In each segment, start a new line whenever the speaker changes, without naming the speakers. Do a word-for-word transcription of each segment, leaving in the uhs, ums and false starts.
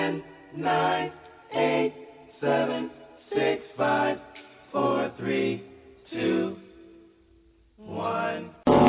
ten, nine, eight, seven, six, five, four, three, two, one.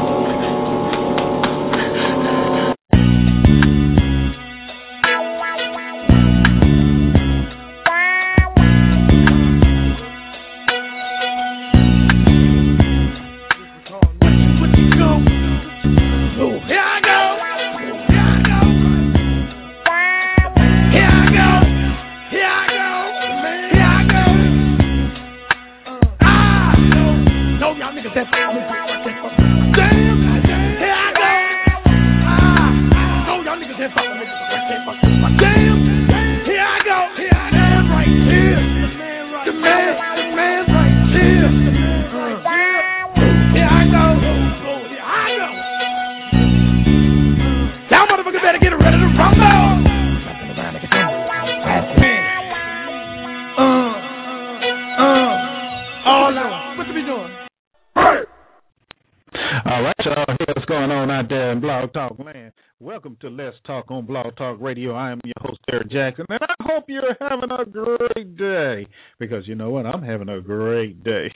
Welcome to Let's Talk on Blog Talk Radio. I am your host, Eric Jackson, and I hope you're having a great day, because you know what? I'm having a great day.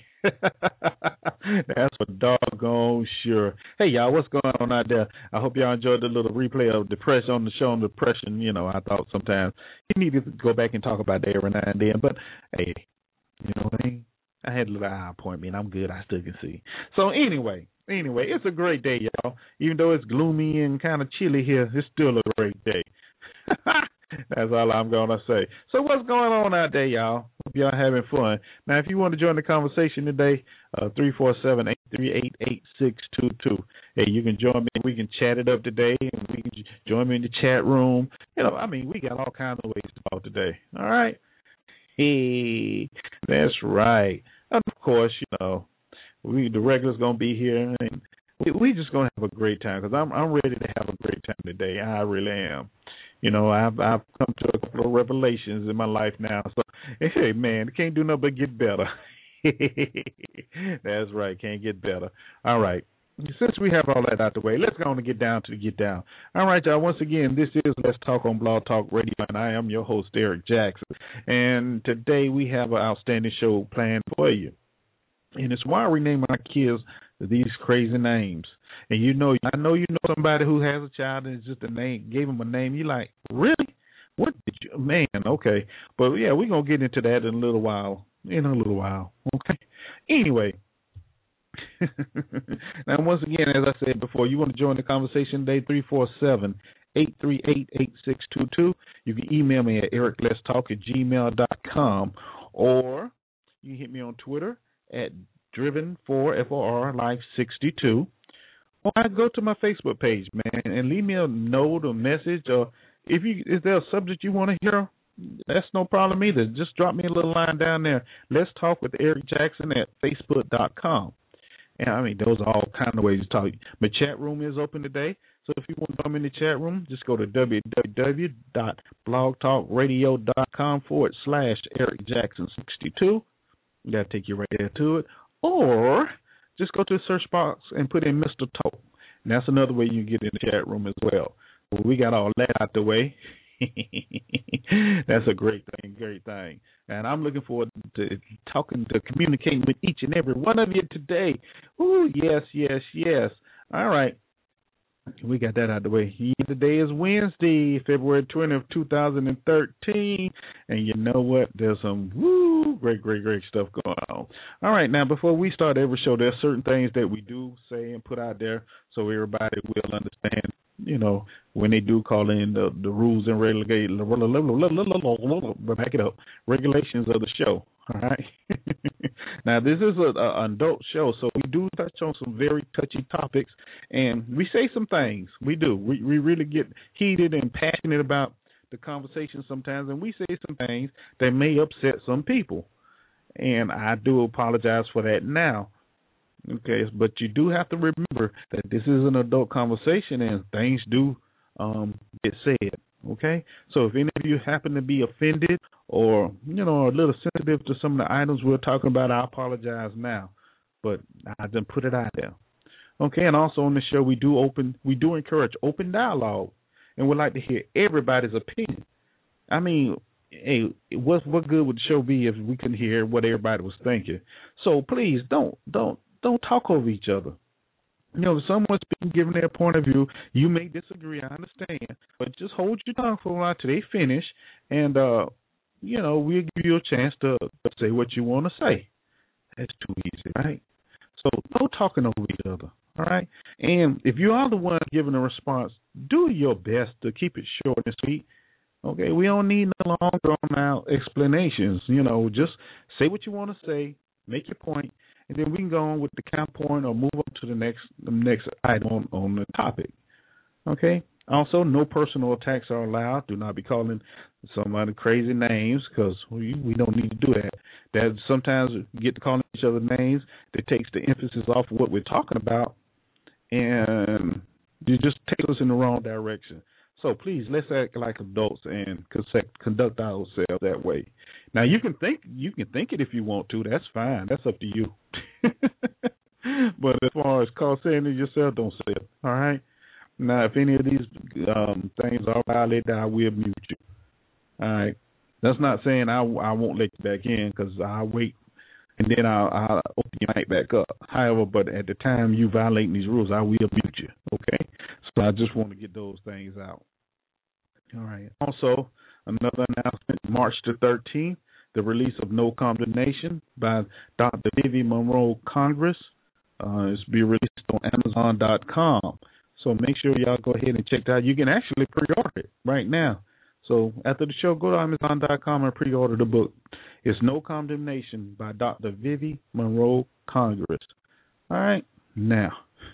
That's for doggone sure. Hey, y'all, what's going on out there? I hope y'all enjoyed the little replay of Depression on the show on Depression. You know, I thought sometimes you need to go back and talk about that every now and then, but hey, you know what I mean? I had a little eye appointment. I'm good. I still can see. So anyway, anyway, it's a great day, y'all. Even though it's gloomy and kind of chilly here, it's still a great day. That's all I'm going to say. So what's going on out there, y'all? Hope y'all having fun. Now, if you want to join the conversation today, uh, three four seven, eight three eight, eight six two two. Hey, you can join me. We can chat it up today, and we can join me in the chat room. You know, I mean, we got all kinds of ways to talk today. All right? Hey, that's right. And of course, you know, we the regulars gonna be here, and we we just gonna have a great time, because I'm I'm ready to have a great time today. I really am. You know, I've I've come to a couple of revelations in my life now. So hey, man, it can't do nothing but get better. That's right, can't get better. All right. Since we have all that out the way, let's go on and get down to the get down. All right, y'all. Once again, this is Let's Talk on Blog Talk Radio, and I am your host, Eric Jackson. And today we have an outstanding show planned for you. And it's why we name our kids these crazy names. And you know, I know you know somebody who has a child and it's just a name, gave him a name. You're like, really? What did you, man? Okay. But yeah, we're going to get into that in a little while. In a little while. Okay. Anyway. Now, once again, as I said before, you want to join the conversation today, three four seven, eight three eight, eight six two two. You can email me at eric lets talk at gmail dot com, or you can hit me on Twitter at driven four F O R life sixty-two, or I go to my Facebook page, man, and leave me a note or message, or if you is there a subject you want to hear, that's no problem either. Just drop me a little line down there. Let's talk with Eric Jackson at facebook dot com. And I mean, those are all kind of ways to talk. My chat room is open today, so if you want to come in the chat room, just go to w w w dot blog talk radio dot com forward slash Eric Jackson sixty-two. That'll take you right there to it. Or just go to the search box and put in Mister Talk. And that's another way you can get in the chat room as well. Well, we got all that out the way. That's a great thing, great thing. And I'm looking forward to talking, to communicating with each and every one of you today. Ooh, yes, yes, yes. All right. We got that out of the way. Today is Wednesday, February twentieth, two thousand thirteen. And you know what? There's some woo, great, great, great stuff going on. All right. Now, before we start every show, there's certain things that we do say and put out there so everybody will understand, you know, when they do call in the, the rules and regulate, back it up, regulations of the show. All right. Now, this is an adult show, so we do touch on some very touchy topics, and we say some things. We do. We, we really get heated and passionate about the conversation sometimes, and we say some things that may upset some people. And I do apologize for that now. Okay, but you do have to remember that this is an adult conversation, and things do um, get said. Okay, so if any of you happen to be offended or, you know, a little sensitive to some of the items we're talking about, I apologize now, but I didn't put it out there. Okay, and also on the show we do open, we do encourage open dialogue, and we'd like to hear everybody's opinion. I mean, hey, what what good would the show be if we couldn't hear what everybody was thinking? So please don't don't don't talk over each other. You know, if someone's been giving their point of view, you may disagree. I understand, but just hold your tongue for a while till they finish, and uh, you know, we'll give you a chance to, to say what you want to say. That's too easy, right? So no talking over each other, all right? And if you are the one giving a response, do your best to keep it short and sweet. Okay, we don't need no long drawn out explanations. You know, just say what you want to say, make your point, and then we can go on with the counterpoint or move on to the next the next item on, on the topic. Okay. Also, no personal attacks are allowed. Do not be calling somebody crazy names because we we don't need to do that. That sometimes we get to calling each other names that takes the emphasis off of what we're talking about, and you just take us in the wrong direction. So please, let's act like adults and conduct ourselves that way. Now you can think you can think it if you want to. That's fine. That's up to you. But as far as call saying it yourself, don't say it. All right. Now, if any of these um, things are violated, I will mute you. All right. That's not saying I, I won't let you back in because I'll wait and then I'll, I'll open your mic back up. However, but at the time you violating these rules, I will mute you. Okay. So I just want to get those things out. All right. Also, another announcement, March the thirteenth, the release of No Condemnation by Doctor Vivi Monroe Congress. Uh, it's be released on Amazon dot com. So make sure y'all go ahead and check that out. You can actually pre-order it right now. So after the show, go to Amazon dot com and pre-order the book. It's No Condemnation by Doctor Vivi Monroe Congress. All right. Now,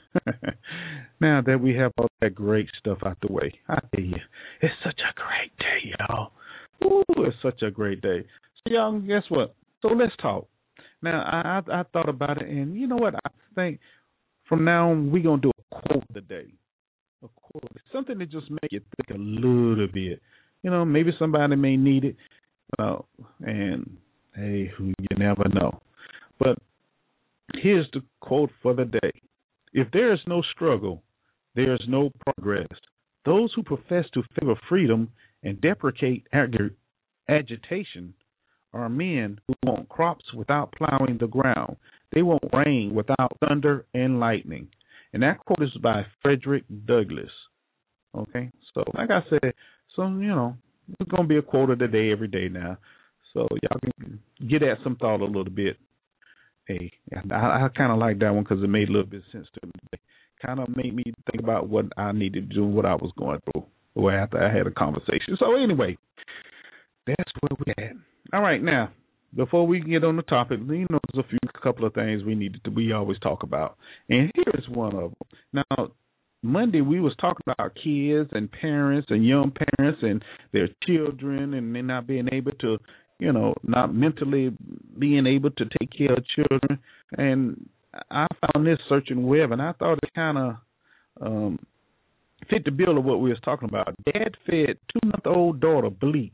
now that we have all that great stuff out the way, I tell you, it's such a great day, y'all. Ooh, it's such a great day. So y'all, guess what? So let's talk. Now, I, I, I thought about it, and you know what? I think from now on, we're going to do a quote today. A quote. Something that just make you think a little bit. You know, maybe somebody may need it. Uh, and, hey, you never know. But here's the quote for the day. If there is no struggle, there is no progress. Those who profess to favor freedom and deprecate ag- agitation are men who want crops without plowing the ground. They want rain without thunder and lightning. And that quote is by Frederick Douglass. Okay? So, like I said, so, you know, it's going to be a quote of the day every day now. So, y'all can get at some thought a little bit. Hey, I, I kind of like that one because it made a little bit of sense to me. Kind of made me think about what I needed to do, what I was going through, or after I had a conversation. So, anyway, that's where we're at. All right, now, before we get on the topic, you know, there's a few couple of things we needed to, we always talk about. And here's one of them. Now, Monday we was talking about kids and parents and young parents and their children and they not being able to, you know, not mentally being able to take care of children. And I found this searching web, and I thought it kind of um, fit the bill of what we was talking about. Dad fed two-month-old daughter bleach.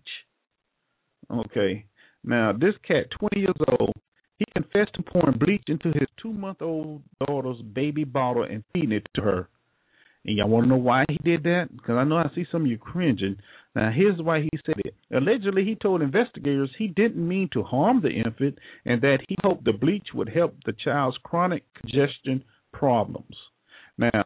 Okay. Now, this cat, twenty years old, he confessed to pouring bleach into his two-month-old daughter's baby bottle and feeding it to her. And y'all want to know why he did that? Because I know I see some of you cringing. Now, here's why he said it. Allegedly, he told investigators he didn't mean to harm the infant and that he hoped the bleach would help the child's chronic congestion problems. Now,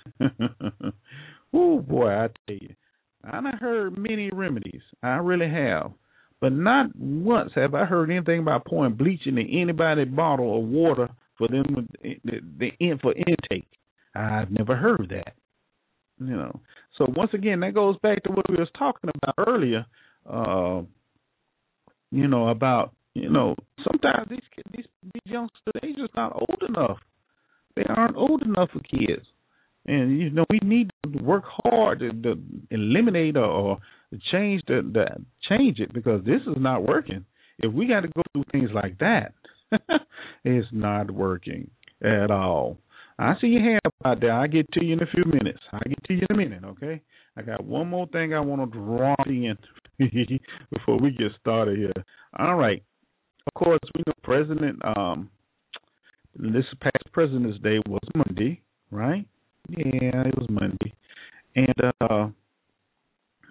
oh, boy, I tell you, I've heard many remedies. I really have. But not once have I heard anything about pouring bleach into anybody's bottle of water for them the, the, for intake. I've never heard that. You know, so once again, that goes back to what we was talking about earlier. Uh, you know, about you know, sometimes these these these youngsters, they just not old enough. They aren't old enough for kids, and you know, we need to work hard to, to eliminate or, or change the, the change it because this is not working. If we got to go through things like that, it's not working at all. I see your hand out there. I'll get to you in a few minutes. I'll get to you in a minute, okay? I got one more thing I want to draw in before we get started here. All right. Of course, we know President, um, this past President's Day was Monday, right? Yeah, it was Monday. And, uh,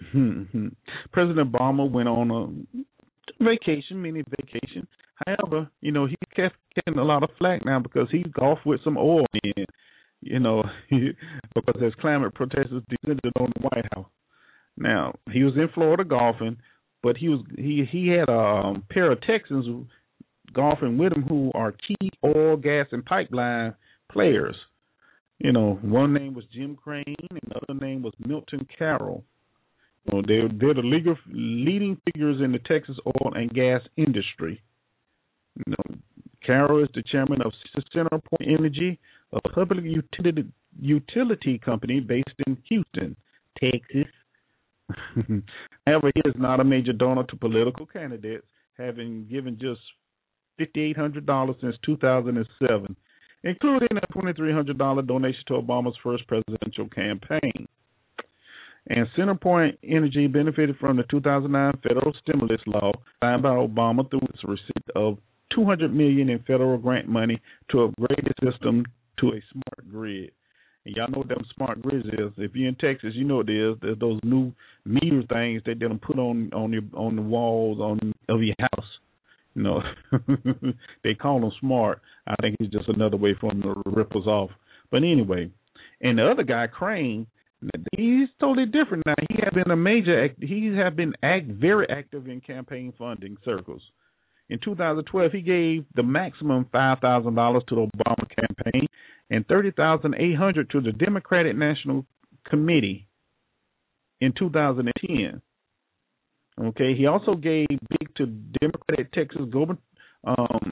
President Obama went on a vacation, mini vacation. However, you know, he kept getting a lot of flack now because he golfed with some oil in, you know, because there's climate protesters descended on the White House. Now, he was in Florida golfing, but he was he, he had a um, pair of Texans golfing with him who are key oil, gas, and pipeline players. You know, one name was Jim Crane, another name was Milton Carroll. You know, they're, they're the legal, leading figures in the Texas oil and gas industry. You know, Carroll is the chairman of CenterPoint Energy, a public utility, utility company based in Houston, Texas. However, he is not a major donor to political candidates, having given just five thousand eight hundred dollars since two thousand seven, including a two thousand three hundred dollars donation to Obama's first presidential campaign. And CenterPoint Energy benefited from the two thousand nine federal stimulus law signed by Obama through its receipt of two hundred million dollars in federal grant money to upgrade the system to a smart grid. And y'all know what them smart grids is. If you're in Texas, you know what it is. There's those new meter things that they put on on your on the walls on of your house. You know, they call them smart. I think it's just another way for them to rip us off. But anyway, and the other guy, Crane, he's totally different now. He has been a major. He has been act very active in campaign funding circles. In two thousand twelve, he gave the maximum five thousand dollars to the Obama campaign and thirty thousand eight hundred dollars to the Democratic National Committee in two thousand ten. Okay, he also gave big to Democratic Texas governor, um,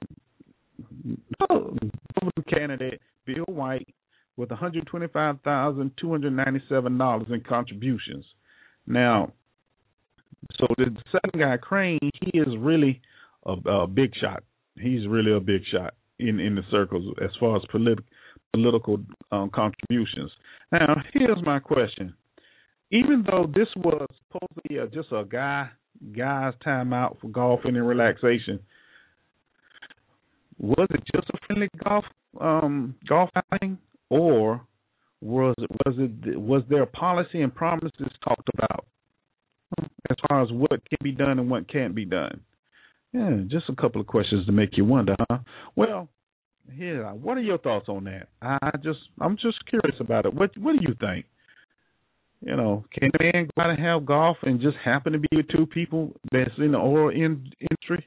governor candidate Bill White with one hundred twenty-five thousand two hundred ninety-seven dollars in contributions. Now, so the second guy, Crane, he is really a, a big shot. He's really a big shot in, in the circles as far as politi- political um, contributions. Now, here's my question. Even though this was supposedly a, just a guy guy's time out for golfing and relaxation, was it just a friendly golf um, golf outing, or was it was it was there policy and promises talked about as far as what can be done and what can't be done? Yeah, just a couple of questions to make you wonder, huh? Well, here, what are your thoughts on that? I just I'm just curious about it. What what do you think? You know, can a man go out and have golf and just happen to be with two people that's in the oil in- industry?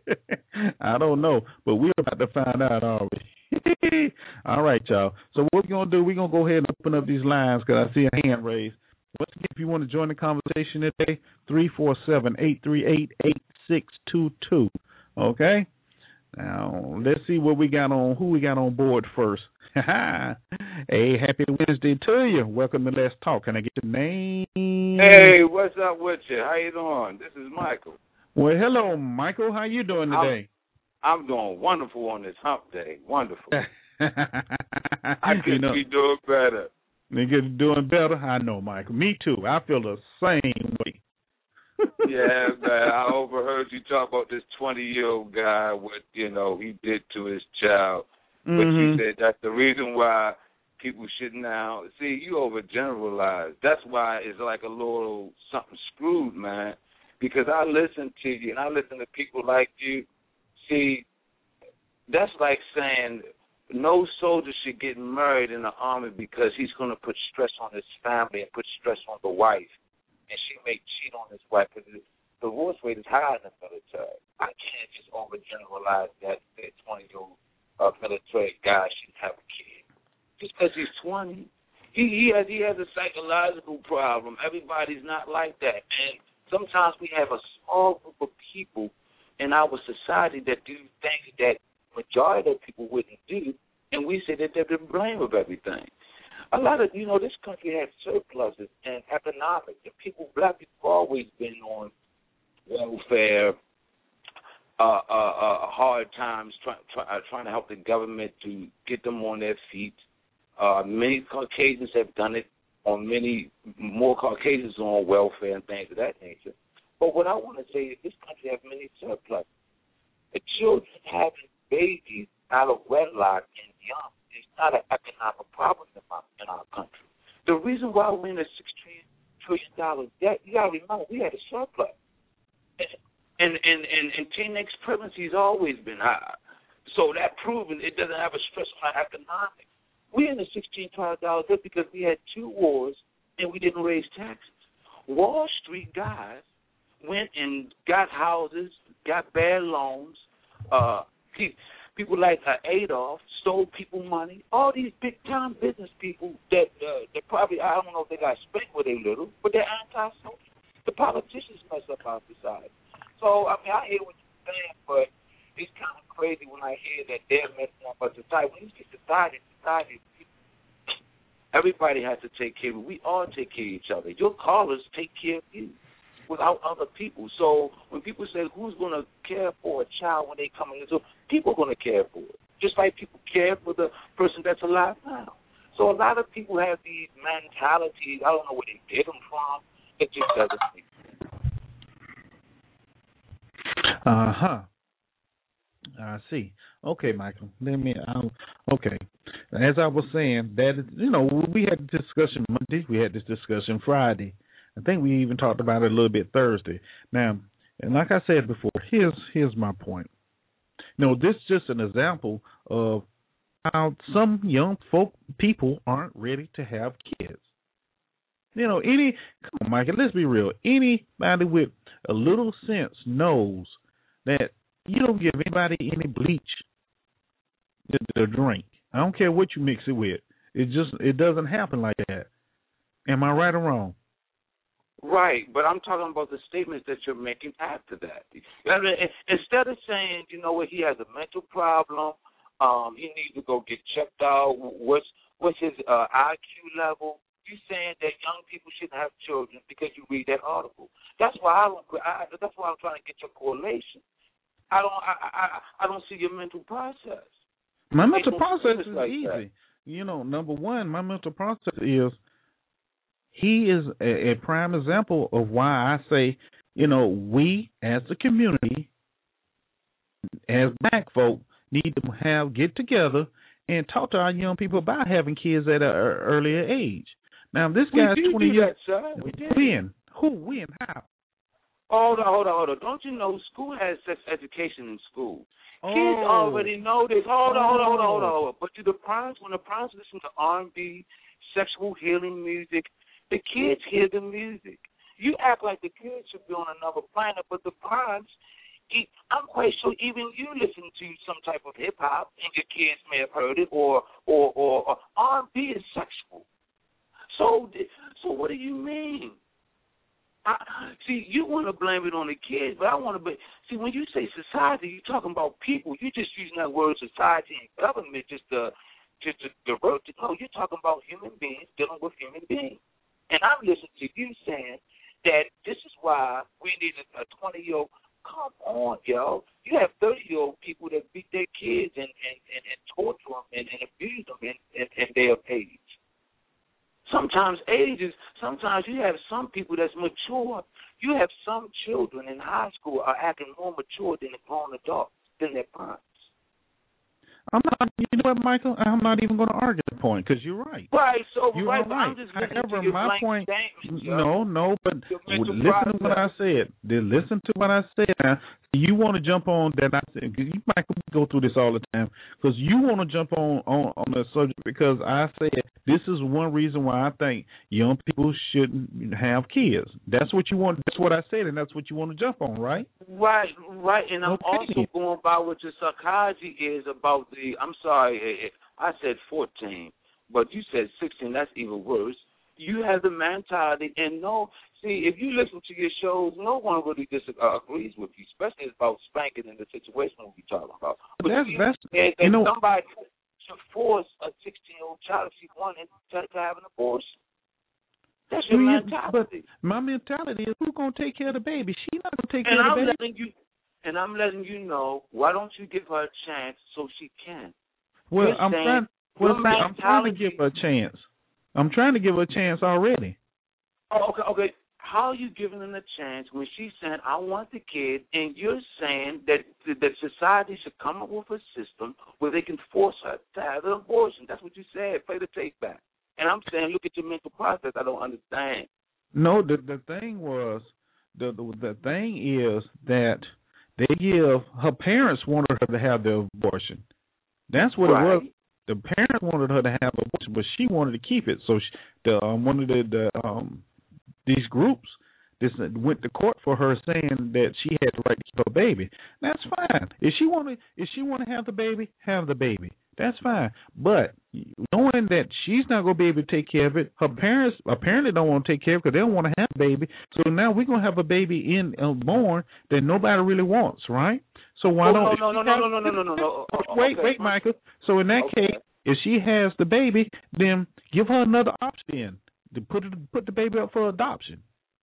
I don't know, but we're about to find out, are we? All right, y'all. So what we're going to do, we're going to go ahead and open up these lines because I see a hand raised. Once again, if you want to join the conversation today, three four seven, eight three eight, eight six two two. Okay? Now, let's see what we got on, who we got on board first. Hey, happy Wednesday to you. Welcome to Let's Talk. Can I get your name?
Hey, what's up with you? How you doing? This is Michael.
Well, hello, Michael. How you doing today?
I'm, I'm doing wonderful on this hump day. Wonderful. I could you know, be doing better.
You're doing better? I know, Michael. Me too. I feel the same way.
Yeah, man. I overheard you talk about this twenty-year-old guy, what, you know, he did to his child. But mm-hmm. you said that's the reason why people should now, see, you overgeneralize. That's why it's like a little something screwed, man. Because I listen to you, and I listen to people like you. See, that's like saying no soldier should get married in the army because he's going to put stress on his family and put stress on the wife. And she may cheat on his wife because the divorce rate is high in the military. I can't just overgeneralize that that twenty-year-old uh, military guy shouldn't have a kid. Just because he's twenty, he, he has he has a psychological problem. Everybody's not like that. And sometimes we have a small group of people in our society that do things that majority of people wouldn't do, and we say that they're to blame of everything. A lot of, you know, this country has surpluses and economics. The people, black people, have always been on welfare, uh, uh, uh, hard times, try, try, uh, trying to help the government to get them on their feet. Uh, many Caucasians have done it. On many more Caucasians on welfare and things of that nature. But what I want to say is this country has many surpluses. The children having babies out of wedlock and young is not an economic problem in, my, in our country. The reason why we're in a six trillion dollars debt. You got to remember, we had a surplus. And, and, and, and teenage pregnancy has always been high. So that proven it doesn't have a stress on our economics. We're in the sixteen trillion dollars debt because we had two wars and we didn't raise taxes. Wall Street guys went and got houses, got bad loans. Uh, people like uh, Adolf stole people money. All these big-time business people that uh, they probably, I don't know if they got spanked with a little, but they're anti-social. The politicians mess up our society. So, I mean, I hear what you're saying, but it's kind of crazy when I hear that they're messing up our society. When you say society, society, everybody has to take care of it. We all take care of each other. Your callers take care of you without other people. So when people say, who's going to care for a child when they come in the door, people are going to care for it, just like people care for the person that's alive now. So a lot of people have these mentalities. I don't know where they get them from. It just doesn't make sense.
Uh-huh. I see. Okay, Michael. Let me. Um, okay. As I was saying, that is, you know, we had this discussion Monday. We had this discussion Friday. I think we even talked about it a little bit Thursday. Now, and like I said before, here's here's my point. You know, this is just an example of how some young folk people aren't ready to have kids. You know, any come on, Michael. Let's be real. Anybody with a little sense knows that you don't give anybody any bleach to, to drink. I don't care what you mix it with. It just it doesn't happen like that. Am I right or wrong?
Right, but I'm talking about the statements that you're making after that. I mean, instead of saying, you know what, he has a mental problem, um, he needs to go get checked out. What's what's his uh, I Q level? You're saying that young people shouldn't have children because you read that article. That's why I don't. I, that's why I'm trying to get your correlation. I don't. I, I, I don't see your mental process.
My mental process is
like
easy.
That.
You know, number one, my mental process is he is a, a prime example of why I say, you know, we as a community, as black folk, need to have get together and talk to our young people about having kids at an earlier age. Now, this guy's twenty years.
That, we did.
When? Who? When? How?
Hold on, hold on, hold on. Don't you know school has sex education in school?
Oh.
Kids already know this. Hold on, hold on, hold on, hold on. Hold on. But to the primes, when the primes listen to R and B, sexual healing music, the kids hear the music. You act like the kids should be on another planet, but the primes, I'm quite sure even you listen to some type of hip hop, and your kids may have heard it, or or or, or R and B is sexual. So, so what do you mean? I, see, you want to blame it on the kids, but I want to. Be, see, when you say society, you're talking about people. You're just using that word society and government just to, just to divert it. No, you're talking about human beings dealing with human beings. And I'm listening to you saying that this is why we need a twenty-year-old. Come on, yo. You have thirty-year-old people that beat their kids and, and, and, and torture them and, and abuse them in, in, in their age. Sometimes ages, sometimes you have some people that's mature. You have some children in high school are acting more mature than the grown adults, than their parents.
I'm not, you know what, Michael? I'm not even going to argue the point because you're right.
Right, so
you
right,
are right.
I'm just listening
However,
to your
my point,
yo.
no, no, but listen process. to what I said. Then listen to what I said. Now, you want to jump on that I said, because you, Michael, we go through this all the time, because you want to jump on, on, on the subject because I said this is one reason why I think young people shouldn't have kids. That's what you want. That's what I said, and that's what you want to jump on, right?
Right, right, and I'm
okay.
also going by what your psychology is about the, I'm sorry, I said fourteen, but you said sixteen, that's even worse. You have the mentality, and no, see, if you listen to your shows, no one really disagrees with you, especially about spanking in the situation we're talking about. But
that's,
you,
that's,
and,
you
and
know,
somebody should force a sixteen-year-old child, if she wanted, to, to have an abortion. That's your
yeah,
mentality.
But my mentality is, who's going to take care of the baby? She's not going to take
and
care
I'm
of the baby.
Letting you, and I'm letting you know, why don't you give her a chance so she can?
Well,
You're
I'm trying. Well, see, I'm trying to give her a chance. I'm trying to give her a chance already.
Oh, okay, okay. How are you giving them a chance when she's saying, I want the kid, and you're saying that that society should come up with a system where they can force her to have an abortion? That's what you said. Play the tape back. And I'm saying, look at your mental process. I don't understand.
No, the the thing was the the, the thing is that they give her parents wanted her to have the abortion. That's what it was.
Right.
The parents wanted her to have an abortion, but she wanted to keep it. So she, the um, one of the, the um these groups this went to court for her saying that she had the right to keep her baby. That's fine. If she want to if she want to have the baby, have the baby. That's fine. But knowing that she's not going to be able to take care of it, her parents apparently don't want to take care of it because they don't want to have a baby. So now we're going to have a baby in uh, born that nobody really wants, right? So why
oh,
don't
no, no, no, no, no, no, no, no, no.
Wait,
okay.
wait, Michael. So in that
okay.
case, if she has the baby, then give her another option to put it, put the baby up for adoption.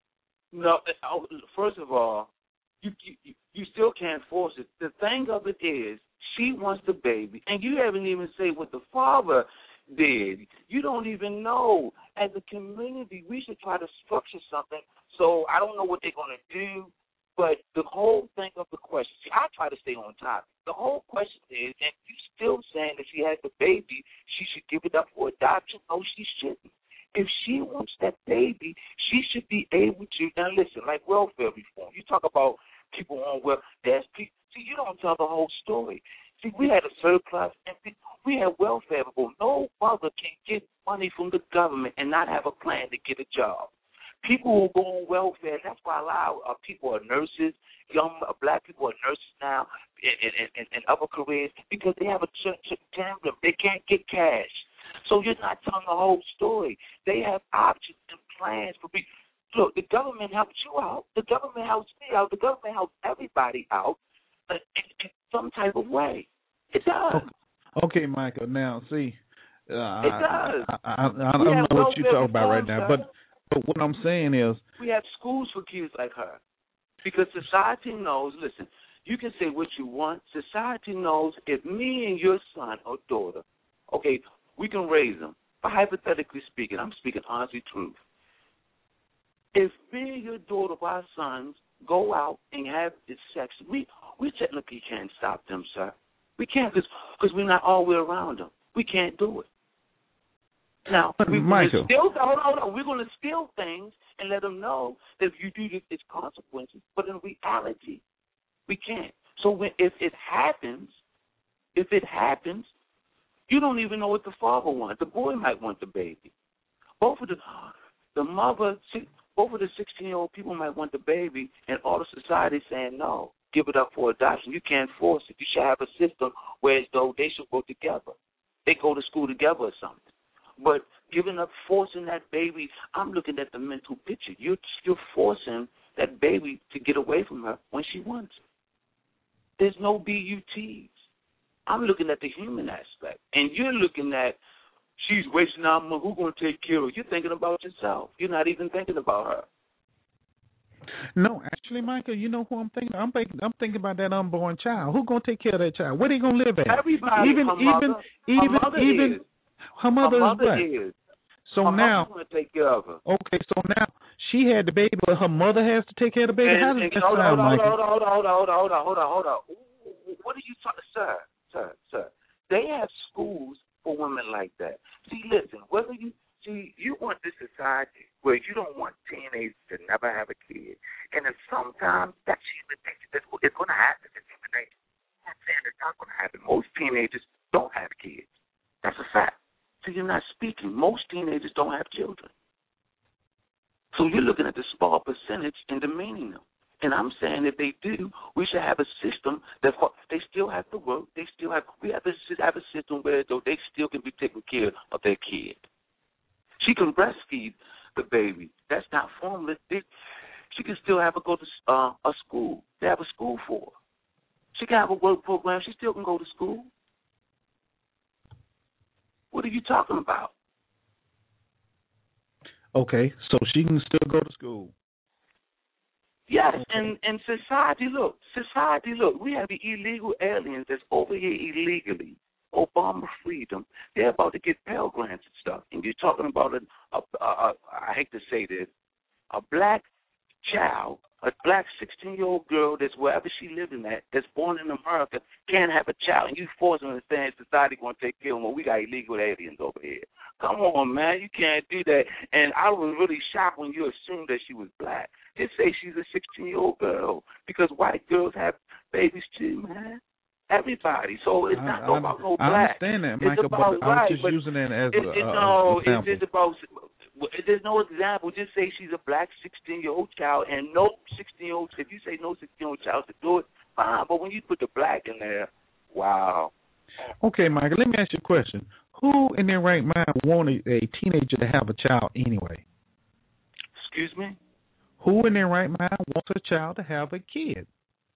No, first of all, you, you you still can't force it. The thing of it is, she wants the baby, and you haven't even said what the father did. You don't even know. As a community, we should try to structure something. So I don't know what they're going to do, but the whole thing of the question, see, I try to stay on top. The whole question is, and you still saying that she has the baby, she should give it up for adoption? No, she shouldn't. If she wants that baby, she should be able to. Now, listen, like welfare reform. You talk about people on welfare. There's people. See, you don't tell the whole story. See, we had a surplus, and we had welfare reform. No mother can get money from the government and not have a plan to get a job. People who go on welfare, that's why a lot of people are nurses. Young uh, black people are nurses now and, and, and other careers because they have a term. They can't get cash. So you're not telling the whole story. They have options and plans for people. Look, the government helps you out. The government helps me out. The government helps everybody out in, in some type of way. It does.
Okay, Michael. Now, see, uh,
it does.
I, I, I, I don't know what you're talking about right now, but, but what I'm saying is,
we have schools for kids like her because society knows. Listen, you can say what you want. Society knows if me and your son or daughter, okay, we can raise them. But hypothetically speaking, I'm speaking honestly truth. If me and your daughter or our sons go out and have this sex, we we technically can't stop them, sir. We can't because we're not all the way around them. We can't do it. Now, we're going to steal, hold on, hold on. We're going to steal things and let them know that if you do this, it's consequences. But in reality, we can't. So when, if it happens, if it happens, you don't even know what the father wants. The boy might want the baby. Both of the the mother, both of the sixteen-year-old people might want the baby, and all the society saying no, give it up for adoption. You can't force it. You should have a system where as though they should go together. They go to school together or something. But giving up, forcing that baby, I'm looking at the mental picture. You're you're forcing that baby to get away from her when she wants it. There's no B U Ts. I'm looking at the human aspect, and you're looking at she's wasting our money. Who's going to take care of her? You're thinking about yourself. You're not even thinking about her.
No, actually, Michael, you know who I'm thinking? I'm thinking, I'm thinking about that unborn child. Who's going to take care of that child? Where they going to live at?
Everybody.
Even,
her
even,
mother,
even,
her mother
even.
Is.
Her mother,
her mother
is.
is.
So
her
now,
going to take care of her.
Okay, so now she had the baby, but her mother has to take care of the baby.
And,
How does
and,
that
hold
sound,
on,
Michael?
Hold on, hold on, hold on, hold on, hold on, hold on, hold on. What are you talking, sir, sir, sir? They have schools for women like that. See, listen, whether you see, you want this society where you don't want teenagers to never have a kid, and then sometimes that's human nature. It's going to happen. It's human nature. I'm not saying it's not going to happen. Most teenagers don't have kids. That's a fact. So you're not speaking. Most teenagers don't have children. So you're looking at the small percentage and demeaning them. And I'm saying if they do, we should have a system that they still have to work. They still have. We have to have a system where though they still can be taking care of their kid. She can breastfeed the baby. That's not formless. They, she can still have her go to uh, a school. They have a school for her. She can have a work program. She still can go to school. What are you talking about?
Okay, so she can still go to school.
Yes, and, and society, look, society, look, we have the illegal aliens that's over here illegally. Obama freedom. They're about to get Pell Grants and stuff. And you're talking about, a, a, a, a, I hate to say this, a black child, a black sixteen-year-old girl that's wherever she living at, that's born in America, can't have a child, and you forcing her to say society going to take care of them. Well, we got illegal aliens over here. Come on, man, you can't do that. And I was really shocked when you assumed that she was black. Just say she's a sixteen-year-old girl, because white girls have babies too, man. Everybody. So it's not I, about no black.
I understand that, Michael, but I was
right,
just using it as
it,
a,
it,
uh,
no,
example.
It's just about, there's no example. Just say she's a black sixteen-year-old child, and no sixteen-year-old, if you say no sixteen-year-old child to do it, fine. But when you put the black in there, wow.
Okay, Michael, let me ask you a question. Who in their right mind want a, a teenager to have a child anyway?
Excuse me?
Who in their right mind wants a child to have a kid?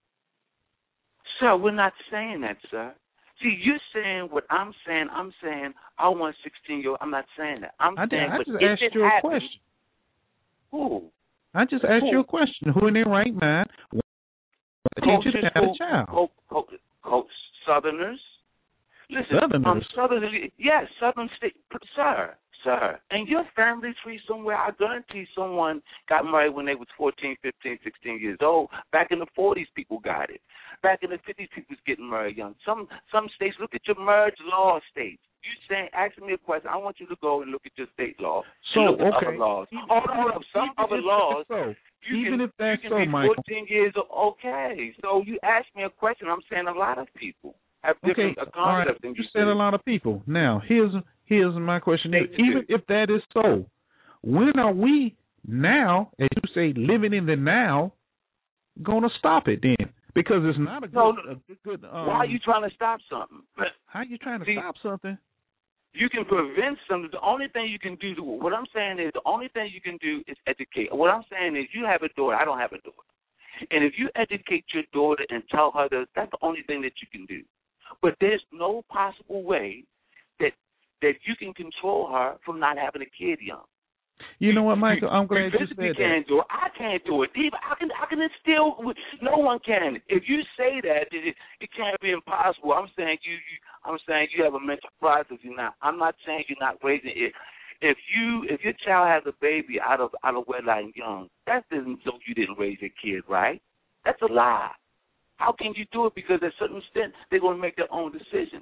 Sir, we're not saying that, sir. See, you're saying what I'm saying. I'm saying I want a sixteen-year-old. I'm not saying that. I'm
I
saying
I
but
just
if
asked
it
you a
happens,
question.
Who?
I just asked
Who?
you a question. Who in their right mind wants a teenager to have a child?
Co- co- co- Southerners. Listen,
Southerners?
Um, Southerners. Yes, Southern state, sir. Sir, and your family tree somewhere, I guarantee someone got married when they was fourteen, fifteen, sixteen years old. Back in the forties, people got it. Back in the fifties, people was getting married young. Some some states, look at your marriage law states. You saying, ask me a question. I want you to go and look at your state law.
So,
look at
okay.
other laws. Oh, hold up. Some other laws.
So,
you
even
can,
if that's
you
so,
can be
Michael.
fourteen years old. Okay. So you asked me a question. I'm saying a lot of people have different
okay.
concepts
All right.
than
You
you
said
do.
a lot of people. Now, here's here's my question.
They
Even
do.
if that is so, when are we now, as you say, living in the now, going to stop it then? Because it's not a good.
No,
a good, good um,
why are you trying to stop something?
How are you trying to
See,
stop something?
You can prevent something. The only thing you can do, to, what I'm saying is, the only thing you can do is educate. What I'm saying is, you have a daughter. I don't have a daughter. And if you educate your daughter and tell her that, that's the only thing that you can do. But there's no possible way that that you can control her from not having a kid young.
You know what, Michael? I'm glad you said that.
Can't do it. I can't do it. Even I can. I can instill. No one can. If you say that, it, it can't be impossible. I'm saying you, you. I'm saying you have a mental process. You're not. I'm not saying you're not raising it. If you, if your child has a baby out of out of wedlock young, that doesn't show you didn't raise your kid right. That's a lie. How can you do it? Because at a certain extent, they're going to make their own decisions.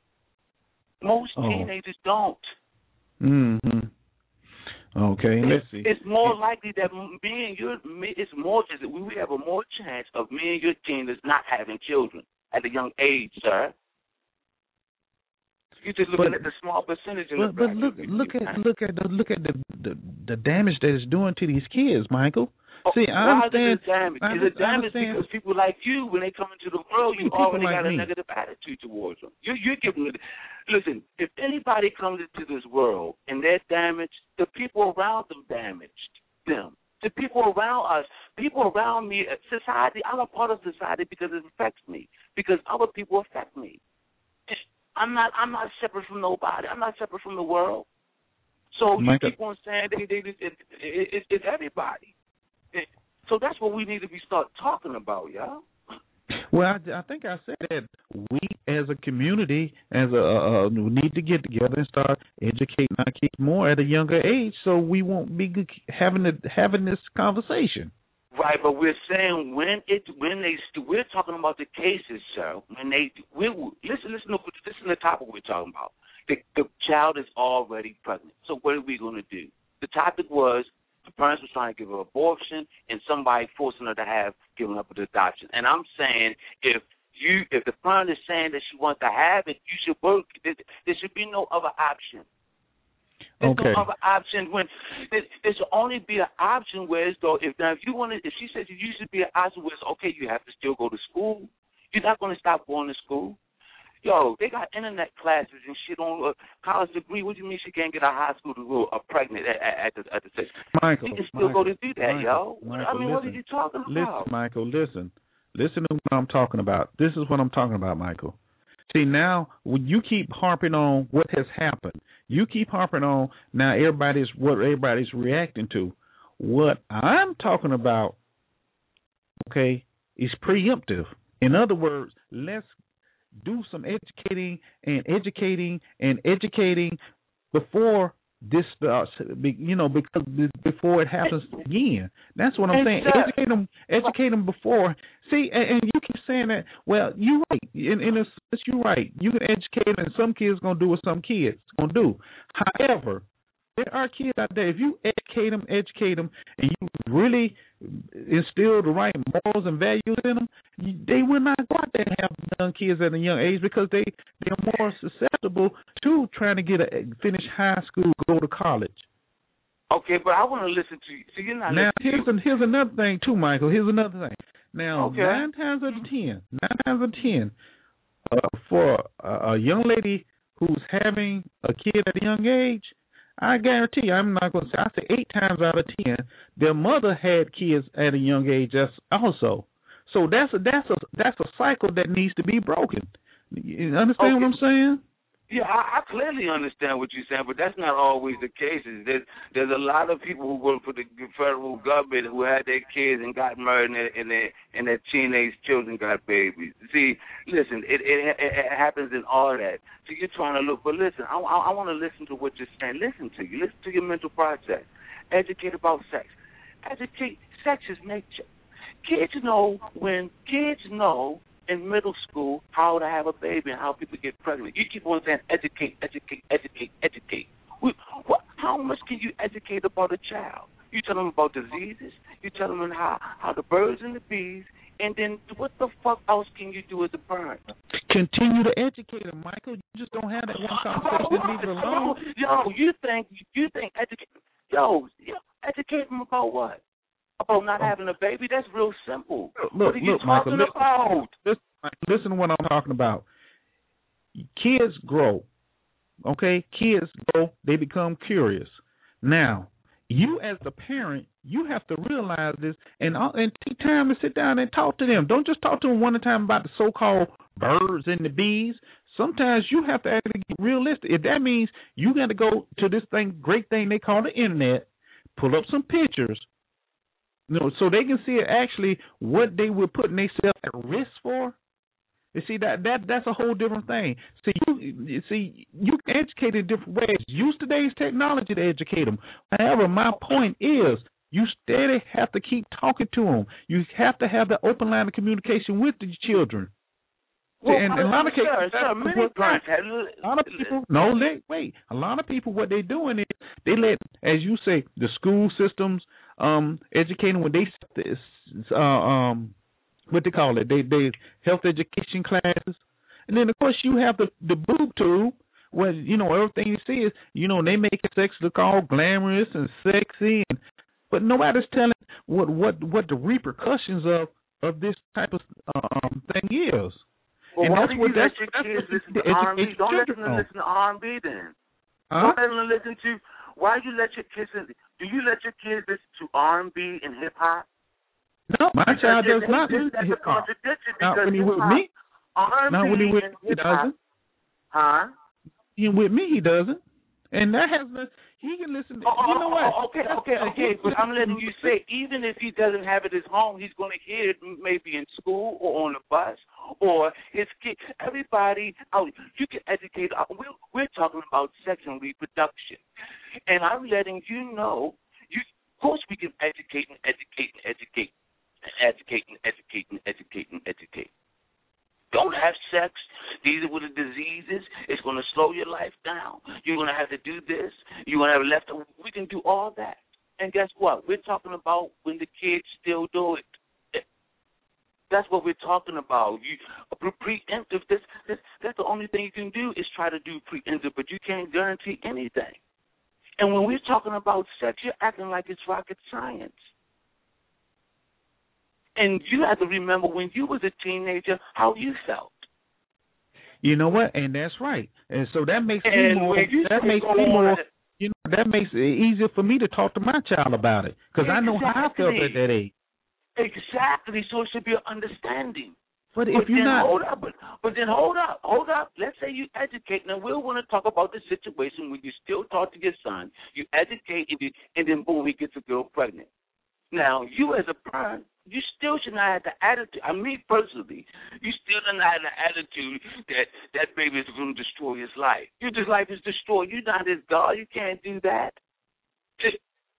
Most
oh.
teenagers don't.
Mm-hmm. Okay, let's see.
It's more likely that me and you, it's more, we have a more chance of me and your teenagers not having children at a young age, sir. You're just looking but, at the small percentage in
but,
the
But look, look at, look at the, look at the, the, the damage that it's doing to these kids, Michael. See, I
Why
understand.
Is it damage?
I,
Is it damage
understand.
because people like you, when they come into the world, you
people
already
like
got a
me.
negative attitude towards them. You, you're giving it. Listen, if anybody comes into this world and they're damaged, the people around them damaged them. The people around us, people around me, society. I'm a part of society because it affects me. Because other people affect me. I'm not. I'm not separate from nobody. I'm not separate from the world. So you
Michael.
keep on saying they, they, it, it, it, it's everybody. So that's what we need to be start talking about, y'all.
Well, I, I think I said that we as a community, as a uh, we need to get together and start educating our kids more at a younger age, so we won't be having to, having this conversation.
Right, but we're saying when it when they we're talking about the cases, sir. When they we listen, listen, to, listen to the topic we're talking about. The, the child is already pregnant. So what are we going to do? The topic was. The parents were trying to give her abortion, and somebody forcing her to have given up an adoption. And I'm saying, if you, if the parent is saying that she wants to have it, you should work. There, there should be no other option. There's
okay.
no other option. When there, there should only be an option where it's though if now if you want to, if she says you should be an option where it's okay, you have to still go to school. You're not going to stop going to school. Yo, they got internet classes and shit on a college degree. What do you mean she can't get a high school degree or pregnant at, at, at the at the six?
Michael,
you can still
Michael,
go to do that,
Michael,
yo.
Michael,
I mean,
listen,
what are you talking about?
Listen, Michael, listen. Listen to what I'm talking about. This is what I'm talking about, Michael. See, now, when you keep harping on what has happened, you keep harping on now everybody's what everybody's reacting to. What I'm talking about, okay, is preemptive. In other words, let's do some educating and educating and educating before this, uh, you know, because before it happens again. That's what I'm saying.
Exactly.
Educate them, educate them before. See, and, and you keep saying that. Well, you're right. In, in a sense, you're right. You can educate them, and some kids gonna do what some kids gonna do. However, there are kids out there. If you educate them, educate them, and you really instill the right morals and values in them, they will not go out there and have young kids at a young age because they they're more susceptible to trying to get a finish high school, go to college.
Okay, but I want to listen to you. So you're not
now
here's
a, here's another thing too, Michael. Here's another thing. Now
okay.
nine times out of ten, nine times out of ten, uh, for a, a young lady who's having a kid at a young age, I guarantee you, I'm not going to say, I say eight times out of ten, their mother had kids at a young age also. So that's a, that's a, that's a cycle that needs to be broken. You understand
okay.
what I'm saying?
Yeah, I, I clearly understand what you're saying, but that's not always the case. There's, there's a lot of people who work for the federal government who had their kids and got married, and their, and their, and their teenage children got babies. See, listen, it, it, it happens in all that. So you're trying to look, but listen, I, I, I want to listen to what you're saying. Listen to you. Listen to your mental process. Educate about sex. Educate. Sex is nature. Kids know when kids know in middle school how to have a baby and how people get pregnant. You keep on saying educate, educate, educate, educate. We, what, how much can you educate about a child? You tell them about diseases. You tell them how, how the birds and the bees. And then what the fuck else can you do as a parent?
Continue to educate them, Michael. You just don't have that one conversation and leave it alone.
Yo, you think you think educate? Yo, yo, educate them about what? About not having a baby? That's real simple.
Look,
what are you
look,
talking
Michael,
about?
Listen, listen to what I'm talking about. Kids grow, okay? Kids grow, they become curious. Now, you as the parent, you have to realize this and, uh, and take time to sit down and talk to them. Don't just talk to them one time about the so-called birds and the bees. Sometimes you have to actually get realistic. If that means you got to go to this thing, great thing they call the internet, pull up some pictures, you know, so they can see actually what they were putting themselves at risk for. You see that that that's a whole different thing. See, you, you see, you can educate in different ways. Use today's technology to educate them. However, my point is, you steady have to keep talking to them. You have to have the open line of communication with the children.
Well,
and, and a lot of cases,
sir, sir, many parents have,
a lot of people, no, they, wait. A lot of people, what they're doing is they let, as you say, the school systems um, educating when they uh, um, what they call it, they they health education classes, and then of course you have the the boob tube where you know everything you see is you know they make sex look all glamorous and sexy, and but nobody's telling what what what the repercussions of of this type of um, thing is.
Well,
and
why
that's
do
what
you
that's,
let your
that's
kids
what
listen to R and B? Don't let them
on.
listen to R and B then.
Huh?
Don't let them listen to. Why do you let your kids? Do you let your kids listen to R and B and hip hop?
No, my
because
child does
they,
not
they,
listen to
that's
hip hop.
That's a contradiction
Now,
because
when he with
hip-hop,
me,
R and B
now when he with
and
me, he
hip-hop,
doesn't.
Huh?
He with me, he doesn't. And that has no, he can listen to,
oh,
you know what?
Oh, okay, okay, okay, but I'm letting you say, even if he doesn't have it at home, he's going to hear it maybe in school or on the bus or his kid. Everybody, out, you can educate. We're, we're talking about sex and reproduction. And I'm letting you know, you, of course we can educate and educate and educate and educate and educate and educate and educate. Don't have sex. These are the diseases. It's going to slow your life down. You're going to have to do this. You're going to have left. We can do all that. And guess what? We're talking about when the kids still do it. That's what we're talking about. You preemptive. This, this, that's the only thing you can do is try to do preemptive, but you can't guarantee anything. And when we're talking about sex, you're acting like it's rocket science. And you have to remember when you was a teenager how you felt.
You know what? And that's right. And so that makes
and
me more. That makes
on,
me more. You know, that makes it easier for me to talk to my child about it because
exactly.
I know how I felt at that age.
Exactly. So it should be an understanding.
But,
but
if you're
then
not,
hold up. But, but then hold up, hold up. Let's say you educate. Now we'll want to talk about the situation when you still talk to your son. You educate, and, you, and then boom, he gets a girl pregnant. Now, you as a parent, you still should not have the attitude. I mean, personally, you still should not have the attitude that that baby is going to destroy his life. Your just life is destroyed. You're not his God. You can't do that. Just,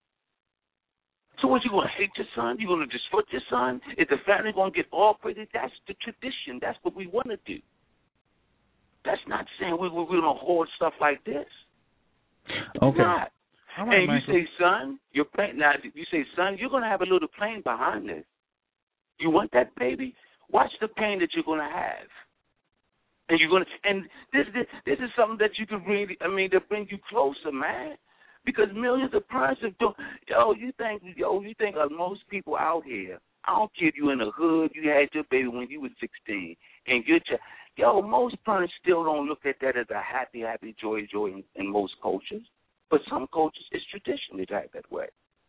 so what, you going to hate your son? You going to destroy your son? Is the family going to get all credit? That's the tradition. That's what we want to do. That's not saying we, we're going to hoard stuff like this. It's
okay.
not.
All right,
and you
Michael.
say, son, you're playing. Now, you say, son, you're going to have a little plane behind this. You want that baby? Watch the pain that you're going to have. And you're going to, and this, this this is something that you can really, I mean, that bring you closer, man. Because millions of parents have done, yo, you think, yo, you think of most people out here, I don't care if you in the hood, you had your baby when you were sixteen, and your child, yo, most parents still don't look at that as a happy, happy, joy, joy in, in most cultures. But some cultures, it's traditionally type that way.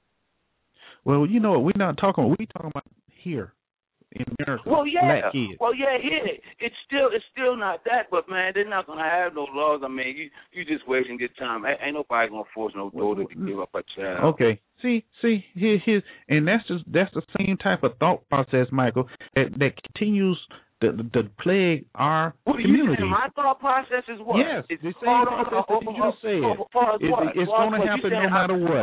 Well, you know what? We're not talking, we're talking about here in America.
Well, yeah.
Black kids.
Well, yeah, here. It's still it's still not that, but, man, they're not going to have no laws. I mean, you, you just wasting your time. Ain't, ain't nobody going to force no daughter to give up a child.
Okay. See, see, here, here, and that's just that's the same type of thought process, Michael, that, that continues to, to plague our
what
community.
You my thought process is what?
Yes,
it's
the same process that you just said. It, it's going to happen no matter what.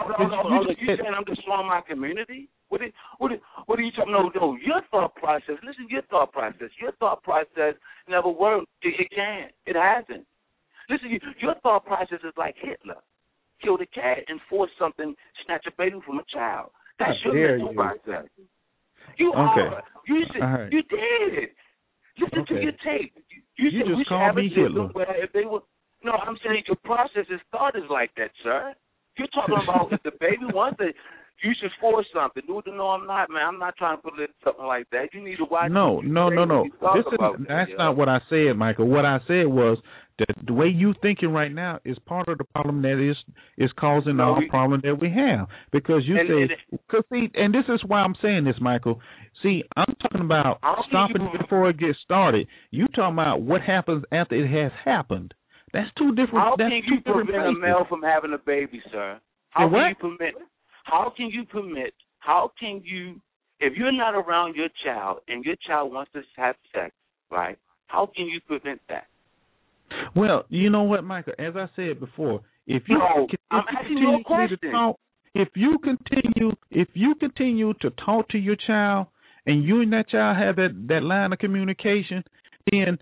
You saying I'm destroying my community? What are, what, are, what are you talking about? No, no, your thought process, listen to your thought process. Your thought process never worked. It, it can't. It hasn't. Listen, you, your thought process is like Hitler. Killed a cat and forced something, snatch a baby from a child. That's
How
your
dare
mental
you.
process. You
Okay.
are. You, said,
right.
you did. Listen
Okay.
to your tape. You,
You
said
just
we should
called
have a
me
system
Hitler.
where if they were, no, I'm saying your process is thought is like that, sir. You're talking about if the baby wants it, you should force something. No, no, I'm not, man. I'm not trying to put it something like that. You need to watch.
No, no, no, no. This is, that's not what I said, Michael. What I said was that the way you thinking right now is part of the problem that is is causing
No,
our
we-
problem that we have. Because you
And-
say, cause see, and this is why I'm saying this, Michael. See, I'm talking about
I don't think
stopping
you-
it before it gets started. You talking about what happens after it has happened. That's two different.
How
that's
can
two
you
different
prevent a
places.
male from having a baby, sir? How
Say
can
what?
you permit? How can you permit? How can you, if you're not around your child and your child wants to have sex, right? How can you prevent that?
Well, you know what, Michael? As I said before, if you
No,
if
I'm
you
asking you a
continue
question.
to talk, if you continue, if you continue to talk to your child, and you and that child have that, that line of communication, then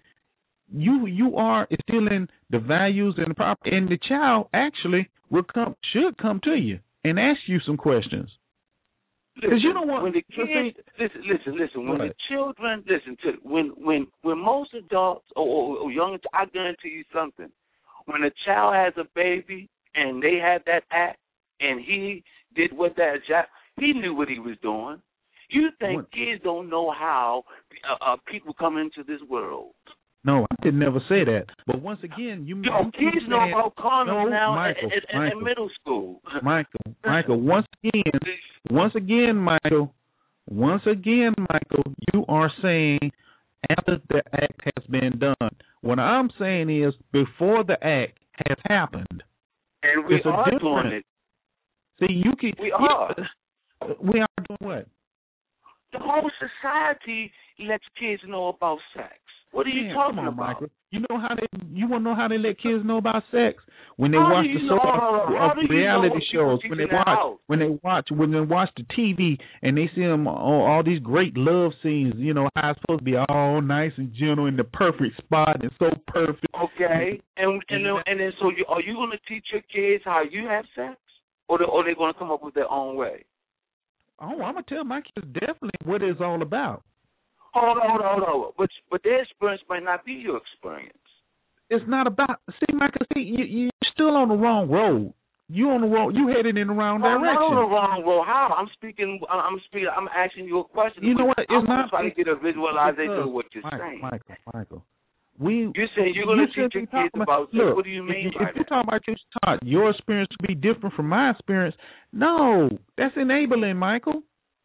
you you are instilling the values and the proper, and the child actually will come should come to you and ask you some questions. Because you don't want
when the
to
kids, listen, listen, listen. When
What?
the children, listen to when when when most adults or, or, or young, I guarantee you something. When a child has a baby and they have that act, and he did what that child, he knew what he was doing. You think
What?
kids don't know how uh, uh, people come into this world?
No, I could never say that. But once again, you,
Yo,
you keep
kids know
saying-
about condoms
No,
now
Michael,
in, in,
Michael.
in middle school.
Michael, Michael, once again, once again, Michael, once again, Michael, you are saying after the act has been done. What I'm saying is before the act has happened.
And we
It's a
are
difference.
doing it.
See, you keep
We are.
we are doing what?
The whole society lets kids know about sex. What are you
Man,
talking
come on,
about?
Michael. You know how they you want to know how they let kids know about sex when they
How
watch
do you
the
know-
so
how
of
do you know
reality
what people
shows
teach
when they
in the
watch
house?
when they watch when they watch the T V and they see them all, all these great love scenes. You know how it's supposed to be all nice and gentle in the perfect spot and so perfect.
Okay, and and then, and then so you, are you going to teach your kids how you have sex, or they, or they going to come up with their own way?
Oh, I'm gonna tell my kids definitely what it's all about.
Hold on, hold on, hold on. But but their experience might not be your experience.
It's not about see, Michael. See, you, you're still on the wrong road. You on the road. You headed in the wrong
I'm
direction.
not on the wrong road. How? I'm speaking. I'm speaking. I'm asking you a question.
You know what? It's
I'm
not
trying to get a visualization
because,
of what you're
Michael,
saying.
Michael, Michael. We
You're saying you're going to teach your kids about sex.
Look,
What do you mean
if,
by
if you're
that?
talking about your taught, your experience to be different from my experience, no, that's enabling, Michael.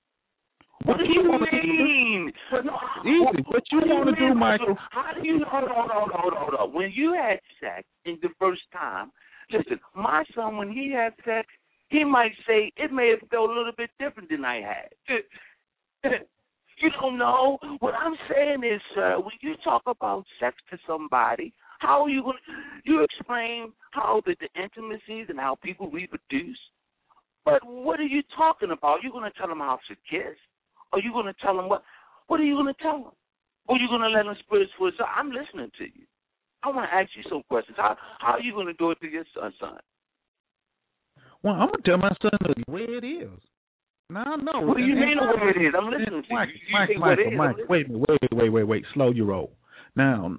What do
he
you
wanna do-
mean? No,
Easy. What you
do
wanna do,
mean?
Michael?
How do you hold on, hold on, hold on, hold on? When you had sex in the first time, listen, my son, when he had sex, he might say it may have felt a little bit different than I had. You don't know. What I'm saying is, sir, when you talk about sex to somebody, how are you going to, you explain how the, the intimacies and how people reproduce, but what are you talking about? You're going to tell them how to kiss? Or are you going to tell them what? What are you going to tell them? Or are you going to let them spirits for so I'm listening to you. I want to ask you some questions. How how are you going to do it to your son, son?
Well, I'm going to tell my son the way it is. No, no.
What do you mean the way it is? I'm listening to
Mike,
you. You
Mike,
say
Mike,
what it is.
Mike, wait, wait, wait, wait, wait. Slow your roll. Now,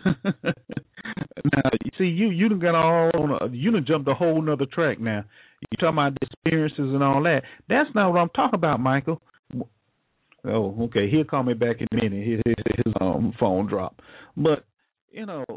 now, you see, you you done got all on a, you done jumped a whole nother track. Now, you talking about the experiences and all that. That's not what I'm talking about, Michael. Oh, okay. He'll call me back in a minute. His, his, his um, phone dropped. But you know,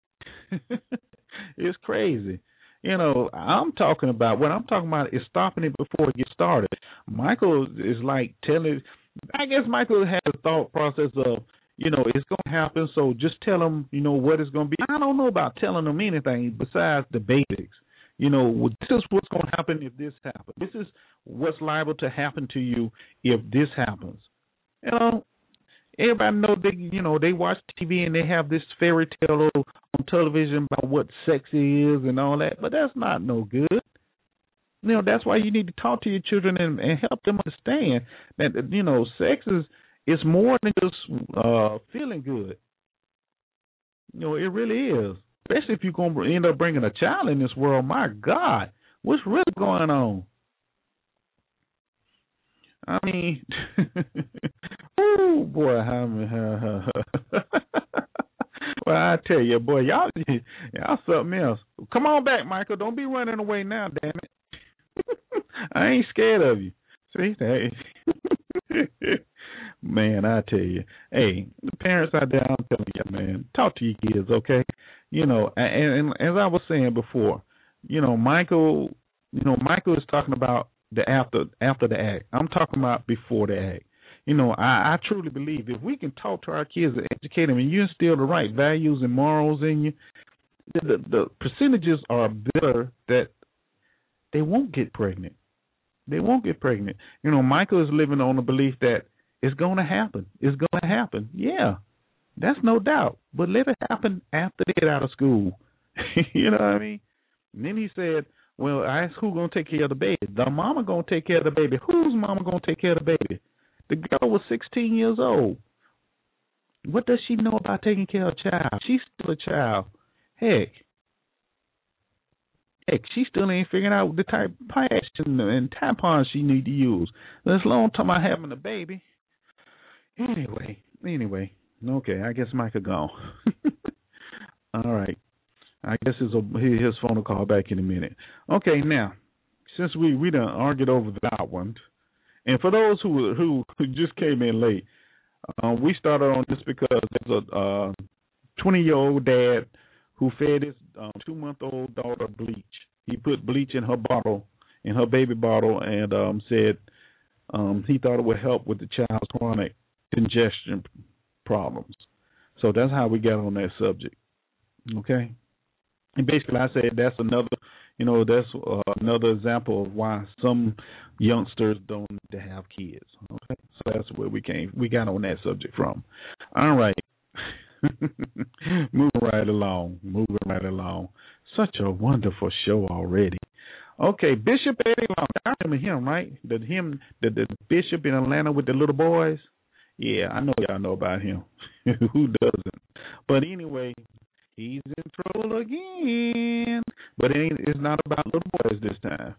it's crazy. You know, I'm talking about what I'm talking about is stopping it before it gets started. Michael is like telling. I guess Michael has a thought process of, you know, it's going to happen, so just tell them, you know, what it's going to be. I don't know about telling them anything besides the basics. You know, this is what's going to happen if this happens. This is what's liable to happen to you if this happens. You know, everybody know they, you know, they watch T V and they have this fairy tale on television about what sex is and all that, but that's not no good. You know, that's why you need to talk to your children and, and help them understand that, you know, sex is it's more than just uh, feeling good. You know, it really is. Especially if you're going to end up bringing a child in this world. My God, what's really going on? I mean, oh boy, how, well, I tell you, boy, y'all, y'all something else. Come on back, Michael. Don't be running away now, damn it. I ain't scared of you. See, hey. Man, I tell you, hey, the parents out there, I'm telling you, man, talk to your kids, okay? You know, and, and as I was saying before, you know, Michael, you know, Michael is talking about the after after the act. I'm talking about before the act. You know, I, I truly believe if we can talk to our kids and educate them, and you instill the right values and morals in you, the, the, the percentages are better that they won't get pregnant. They won't get pregnant. You know, Michael is living on the belief that it's going to happen. It's going to happen. Yeah, that's no doubt. But let it happen after they get out of school. You know what I mean? And then he said, well, I asked who's going to take care of the baby. The mama going to take care of the baby. Whose mama going to take care of the baby? The girl was sixteen years old. What does she know about taking care of a child? She's still a child. Heck. Heck, she still ain't figuring out the type of pads and tampons she need to use. As long as I'm having a baby. Anyway, anyway, okay, I guess Micah gone. All right. I guess his his phone will call back in a minute. Okay, now, since we, we done argued over that one, and for those who who, who just came in late, uh, we started on this because there's a twenty-year-old dad who fed his um, two-month-old daughter bleach. He put bleach in her bottle, in her baby bottle, and um, said um, he thought it would help with the child's chronic congestion problems. So that's how we got on that subject. Okay? And basically I said that's another, you know, that's uh, another example of why some youngsters don't need to have kids. Okay? So that's where we came, we got on that subject from. All right. Moving right along, moving right along. Such a wonderful show already. Okay, Bishop Eddie Long. I remember him, right? The him, the, the bishop in Atlanta with the little boys. Yeah, I know y'all know about him. Who doesn't? But anyway, he's in trouble again. But it ain't, it's not about little boys this time.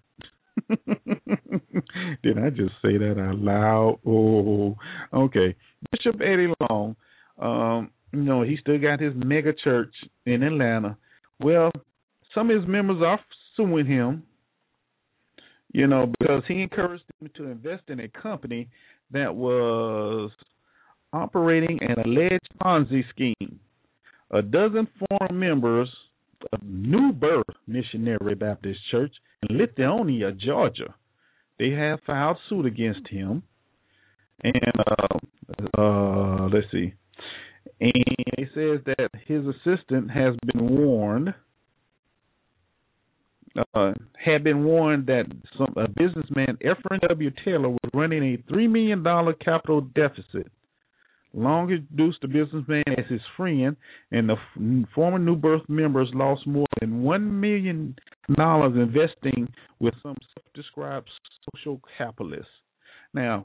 Did I just say that out loud? Oh, okay. Bishop Eddie Long. Um, you know, he still got his mega church in Atlanta. Well, some of his members are suing him, you know, because he encouraged them to invest in a company that was operating an alleged Ponzi scheme. A dozen former members of New Birth Missionary Baptist Church in Lithonia, Georgia, they have filed suit against him. And uh, uh, let's see. And it says that his assistant has been warned. uh, had been warned that some a businessman, Ephraim W. Taylor, was running a three million dollars capital deficit. Long introduced the businessman as his friend, and the f- former New Birth members lost more than one million dollars investing with some self-described social capitalists. Now,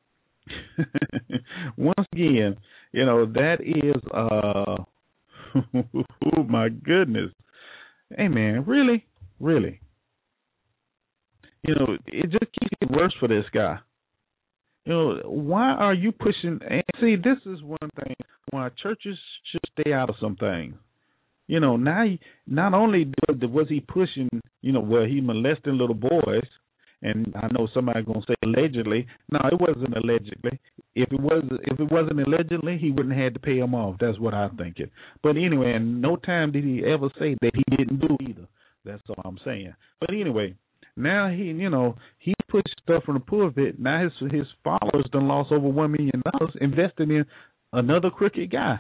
once again, you know, that is, uh, oh my goodness. Hey, man, really? Really? You know, it just keeps getting worse for this guy. You know, why are you pushing? And see, this is one thing why churches should stay out of some things. You know, now, not only was he pushing, you know, well, he molesting little boys, and I know somebody's gonna say allegedly. No, it wasn't allegedly. If it was, if it wasn't allegedly, he wouldn't have had to pay him off. That's what I'm thinking. But anyway, in no time did he ever say that he didn't do either. That's all I'm saying. But anyway, now he, you know, he pushed stuff from the pulpit. Now his his followers done lost over one million dollars investing in another crooked guy.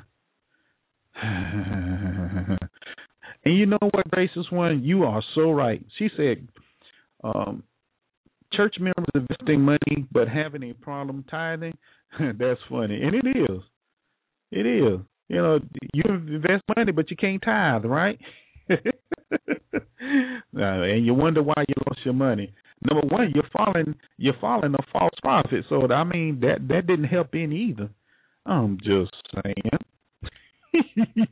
And you know what, Gracious One, you are so right. She said, um, church members investing money but having a problem tithing. That's funny, and it is. It is. You know, you invest money but you can't tithe, right? And you wonder why you lost your money. Number one, you're following you're following a false prophet. So I mean that that didn't help any either. I'm just saying.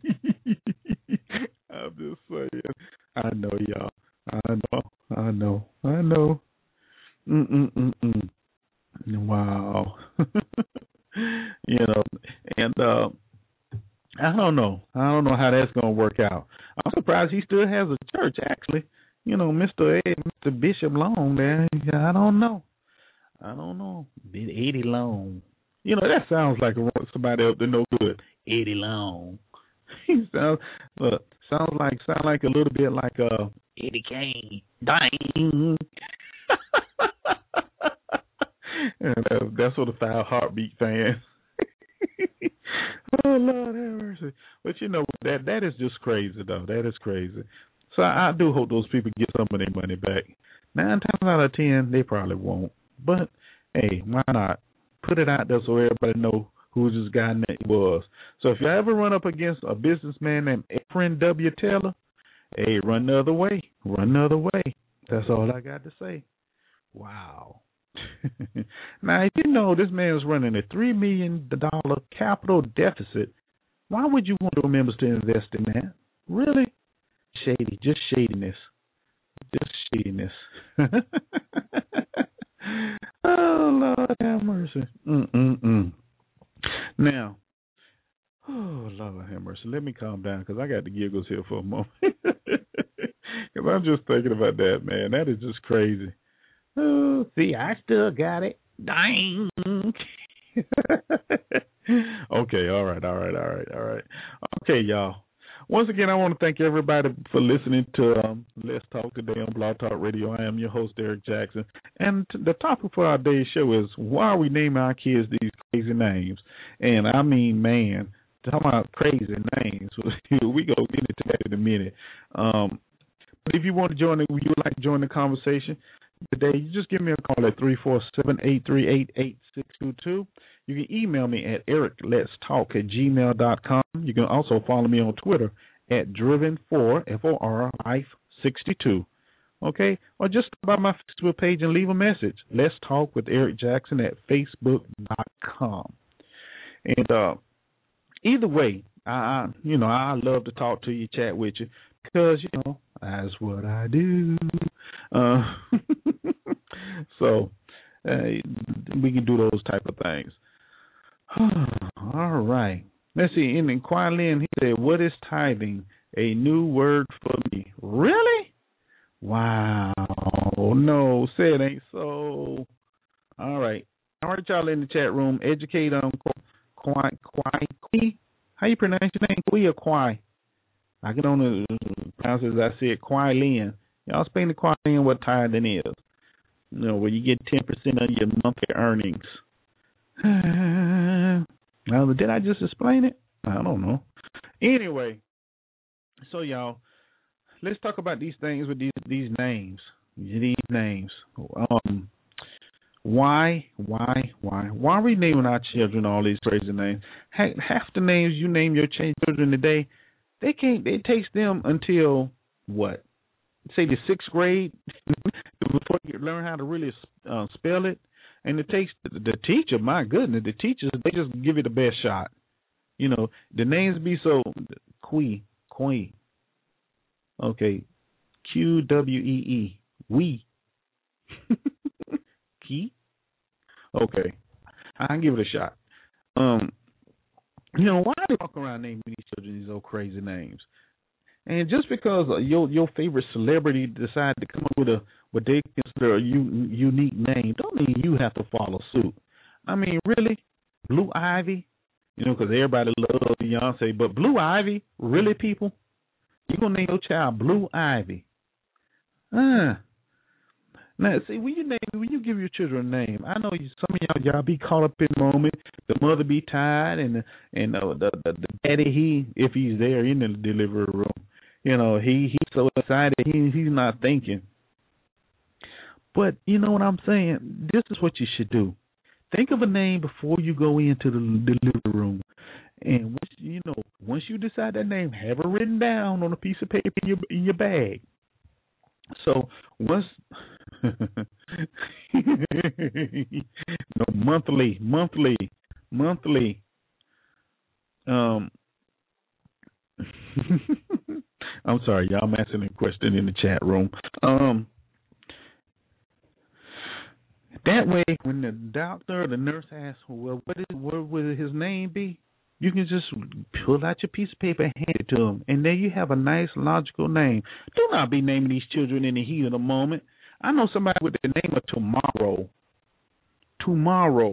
I'm just saying. I know, y'all. I know. I know. I know. Mm mm mm mm. Wow. You know, and uh, I don't know. I don't know how that's gonna work out. I'm surprised he still has a church. Actually, you know, Mister Ed, Mister Bishop Long there. I don't know. I don't know. Eddie Long. You know, that sounds like somebody up there no good. Eddie Long. He sounds look, sounds like sound like a little bit like uh Eddie Kane. Dang. And that's, that's what a foul heartbeat fan. Oh Lord have mercy. But you know that that is just crazy though. That is crazy. So I, I do hope those people get some of their money back. Nine times out of ten, they probably won't. But hey, why not? Put it out there so everybody know who this guy was. So if you ever run up against a businessman named Ephraim W. Taylor, hey, run the other way. Run the other way. That's all I got to say. Wow. Now, if you know this man is running a three million dollars capital deficit, why would you want your members to invest in that? Really? Shady. Just shadiness. Just shadiness. Oh, Lord have mercy. Mm-mm-mm. Now, oh, Lord have mercy. Let me calm down because I got the giggles here for a moment. Because I'm just thinking about that, man. That is just crazy. Oh, see, I still got it. Dang. Okay, all right, all right, all right, all right. Okay, y'all. Once again, I want to thank everybody for listening to um, Let's Talk today on Blog Talk Radio. I am your host, Eric Jackson. And the topic for our day's show is, why are we naming our kids these crazy names? And I mean, man, talking about crazy names. We go get into that in a minute. Um, but if you want to join, it, you would like to join the conversation today, you just give me a call at three four seven, eight three eight, eight six two two. You can email me at eric lets talk at gmail dot com. You can also follow me on Twitter at driven for F O R life sixty-two. Okay? Or just stop by my Facebook page and leave a message. Let's Talk with Eric Jackson at facebook dot com. And uh, either way, I, I you know, I love to talk to you, chat with you, because, you know, that's what I do. Uh, so uh, we can do those type of things. All right. Let's see. And then Quan Lin, he said, what is tithing? A new word for me. Really? Wow. No, say it ain't so. All right. All right, y'all in the chat room. Educate on Kwai. Kwai. How you pronounce your name? Kwai or Kwai? I can only pronounce it as I said, Kwai Lin. Y'all explain to Kwai Lin what tithing is. You know, where you get ten percent of your monthly earnings. Well, did I just explain it? I don't know. Anyway, so y'all, let's talk about these things with these these names. These names. Um, why, why, why, why are we naming our children all these crazy names? Half, half the names you name your children today, they can't. It takes them until what? Say the sixth grade before you learn how to really uh, spell it. And it takes the, the teacher. My goodness, the teachers, they just give it the best shot. You know, the names be so Qui, Qui. Okay, Q W E E. We. Key. Okay, I can give it a shot. Um, you know, why do they walk around naming these children these old crazy names? And just because your your favorite celebrity decided to come up with a what they consider a u- unique name, don't mean you have to follow suit. I mean, really, Blue Ivy, you know, because everybody loves Beyonce, but Blue Ivy, really, people, you gonna name your child Blue Ivy? Uh. Now, see, when you name, when you give your children a name, I know you, some of y'all y'all be caught up in the moment. The mother be tired, and and uh, the, the the daddy, he if he's there in the delivery room, you know, he he's so excited he he's not thinking. But you know what I'm saying? This is what you should do. Think of a name before you go into the delivery room, and once, you know, once you decide that name, have it written down on a piece of paper in your in your bag. So once no monthly, monthly, monthly. Um, I'm sorry, y'all. I'm asking a question in the chat room. Um, that way, when the doctor or the nurse asks, "Well, what is what would his name be?" You can just pull out your piece of paper and hand it to them, and there you have a nice, logical name. Do not be naming these children in the heat of the moment. I know somebody with the name of Tomorrow. Tomorrow.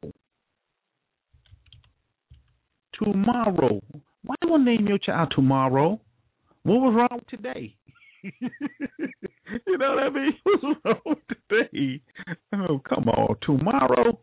Tomorrow. Why do you want to name your child Tomorrow? What was wrong with today? You know what I mean? What's wrong with today? Oh, come on. Tomorrow?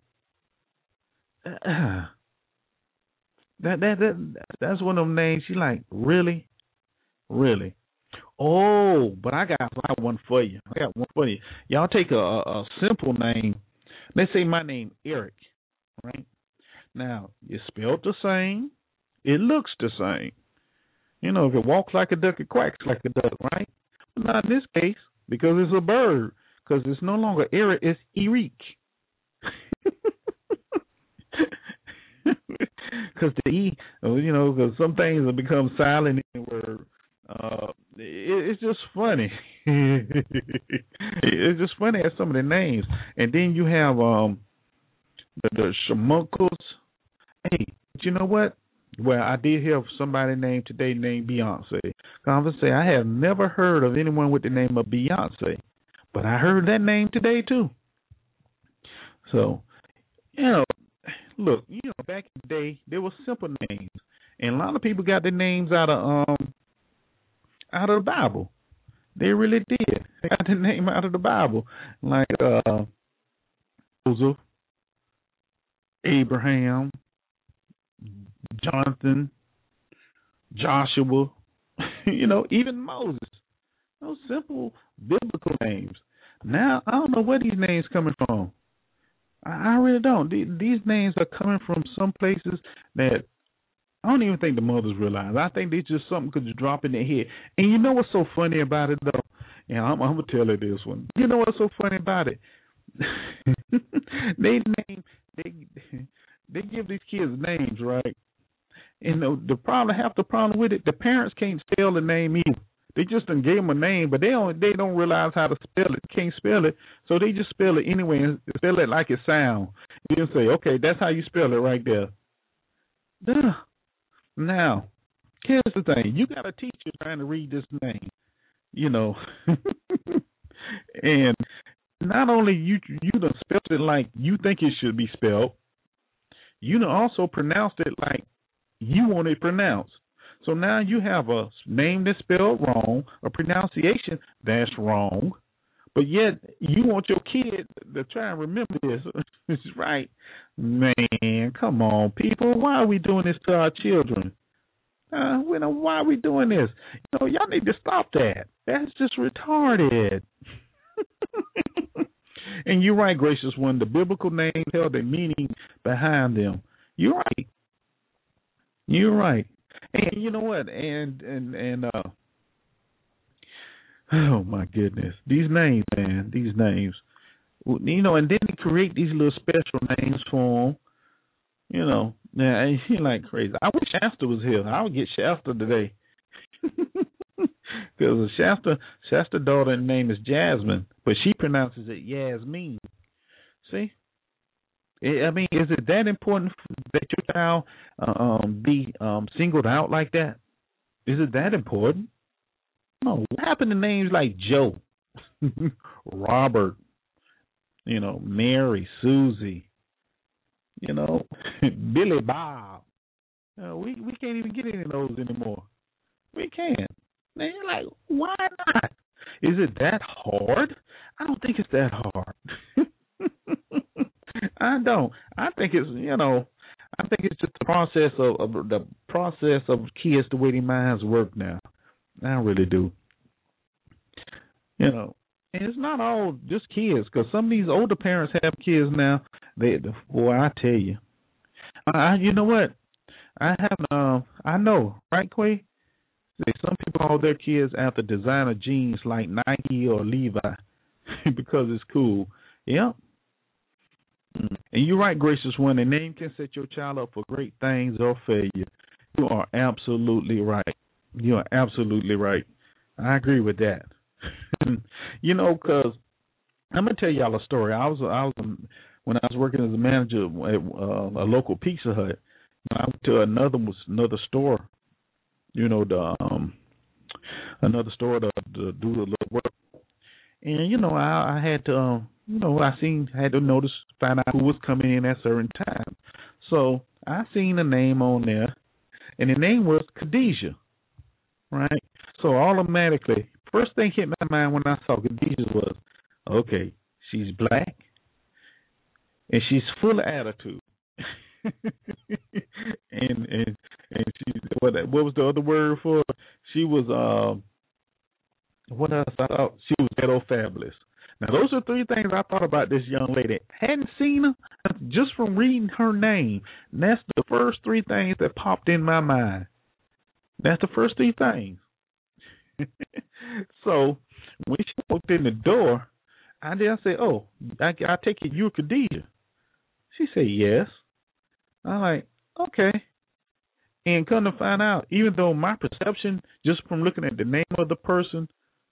Uh, That that that that's one of them names. You like, really, really. Oh, but I got I got one for you. I got one for you. Y'all take a, a, a simple name. Let's say my name Eric, right? Now it's spelled the same. It looks the same. You know, if it walks like a duck, it quacks like a duck, right? But not in this case because it's a bird. Because it's no longer Eric, it's Eric. Because the E, you know, because some things have become silent in the word. Uh, it, it's just funny. It's just funny at some of the names. And then you have um the, the Shamunkles. Hey, but you know what? Well, I did hear somebody named today named Beyonce. I'm going to say I have never heard of anyone with the name of Beyonce, but I heard that name today too. So, you know, look, you know, back in the day, there were simple names, and a lot of people got their names out of um out of the Bible. They really did. They got their name out of the Bible, like uh, Joseph, Abraham, Jonathan, Joshua. You know, even Moses. Those simple biblical names. Now I don't know where these names coming from. I really don't. These names are coming from some places that I don't even think the mothers realize. I think they just something could just drop in their head. And you know what's so funny about it, though? Yeah, I'm, I'm going to tell you this one. You know what's so funny about it? they name, they they give these kids names, right? And the, the problem, half the problem with it, the parents can't spell the name either. They just done gave them a name, but they don't they don't realize how to spell it. Can't spell it, so they just spell it anyway and spell it like it sounds. You can say, okay, that's how you spell it right there. Duh. Now, here's the thing: you got a teacher trying to read this name, you know, and not only you you done spelled it like you think it should be spelled, you done also pronounced it like you want it pronounced. So now you have a name that's spelled wrong, a pronunciation that's wrong, but yet you want your kid to try and remember this. This is right. Man, come on, people. Why are we doing this to our children? Uh, you know, why are we doing this? You know, y'all need to stop that. That's just retarded. And you're right, gracious one. The biblical names held a meaning behind them. You're right. You're right. And you know what? And and and uh, oh my goodness, these names, man, these names. You know, and then they create these little special names for them. You know, now he like crazy. I wish Shasta was here. I would get Shasta today. Because Shasta, Shasta's daughter's name is Jasmine, but she pronounces it Yasmin. See? I mean, is it that important that your child uh, um, be um, singled out like that? Is it that important? No. What happened to names like Joe, Robert, you know, Mary, Susie, you know, Billy Bob? You know, we we can't even get any of those anymore. We can't. And you're like, why not? Is it that hard? I don't think it's that hard. I don't. I think it's, you know, I think it's just the process of, of the process of kids, the way their minds work now. I really do. You know, and it's not all just kids, because some of these older parents have kids now. They, boy, I tell you, I, you know what? I have, um, I know, right, Quay? Some people call their kids after designer jeans like Nike or Levi because it's cool. Yep. And you're right, gracious one. A name can set your child up for great things or failure. You are absolutely right. You are absolutely right. I agree with that. You know, because I'm gonna tell y'all a story. I was, I was when I was working as a manager at uh, a local Pizza Hut. I went to another another store. You know, the um, another store to, to do the little work, and you know, I, I had to, um, you know, I seen had to notice, find out who was coming in at certain times. So I seen a name on there, and the name was Khadijah, right? So automatically, first thing hit my mind when I saw Khadijah was, okay, she's black, and she's full of attitude. and and and she what what was the other word for her? She was um what else I thought she was ghetto fabulous. Now those are three things I thought about this young lady. Hadn't seen her just from reading her name. And that's the first three things that popped in my mind. That's the first three things. So when she walked in the door, I then said, "Oh, I, I take it you're Khadijah." She said, "Yes." I'm like, okay. And come to find out, even though my perception, just from looking at the name of the person,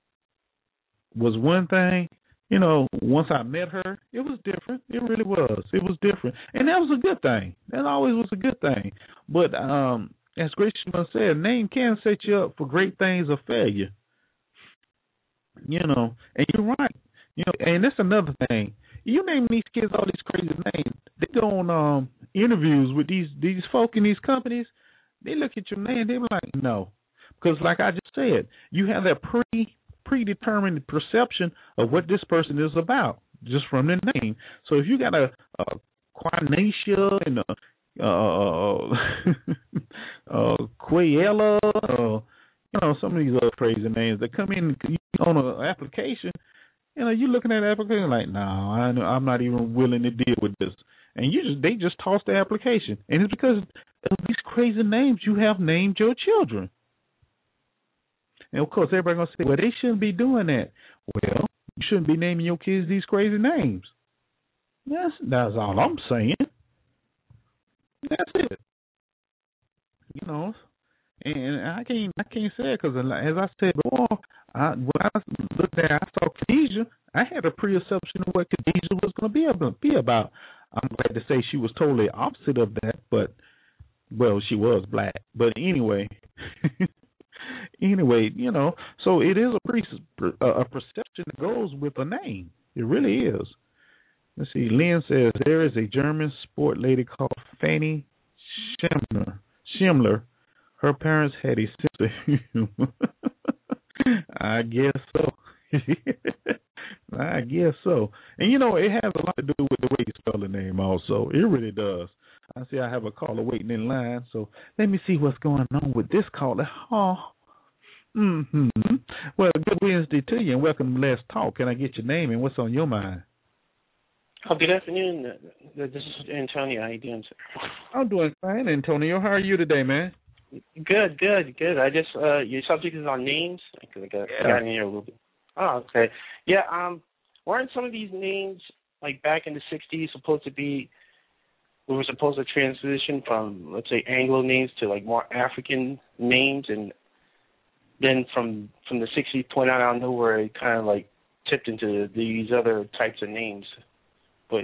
was one thing, you know, once I met her, it was different. It really was. It was different. And that was a good thing. That always was a good thing. But um, as Gresham said, a name can set you up for great things or failure. You know, and you're right. You know, and that's another thing. You name these kids all these crazy names. They go on um, interviews with these these folk in these companies. They look at your name. They're like, no, because like I just said, you have that pre predetermined perception of what this person is about just from their name. So if you got a, a Quanacia and a uh, uh, Quayella, uh, you know, some of these other crazy names that come in on an application. You know, you're looking at the application like, no, I, I'm not even willing to deal with this. And you just they just toss the application. And it's because of these crazy names you have named your children. And, of course, everybody's going to say, well, they shouldn't be doing that. Well, you shouldn't be naming your kids these crazy names. That's, that's all I'm saying. That's it. You know, and I can't I can't say it because, as I said before, I, when I looked at I saw Khadijah, I had a preconception of what Khadijah was going to be about, be about. I'm glad to say she was totally opposite of that, but, well, she was black. But anyway, anyway, you know, so it is a, pre, a perception that goes with a name. It really is. Let's see. Lynn says there is a German sport lady called Fanny Schindler. Schindler. Her parents had a sense of humor. I guess so. I guess so. And, you know, it has a lot to do with the way you spell the name also. It really does. I see I have a caller waiting in line, so let me see what's going on with this caller. Oh, mm-hmm. Well, good Wednesday to you, and welcome to Let's Talk. Can I get your name and what's on your mind?
Oh, good afternoon. This is Antonio. How you doing, sir?
I'm doing fine, Antonio. How are you today, man?
Good, good, good. I just uh, your subject is on names. I got,
yeah.
got in here a little bit. Oh, okay. Yeah. Um, weren't some of these names like back in the sixties supposed to be? We were supposed to transition from, let's say, Anglo names to like more African names, and then from from the sixties point on, I don't know where it kind of like tipped into these other types of names. But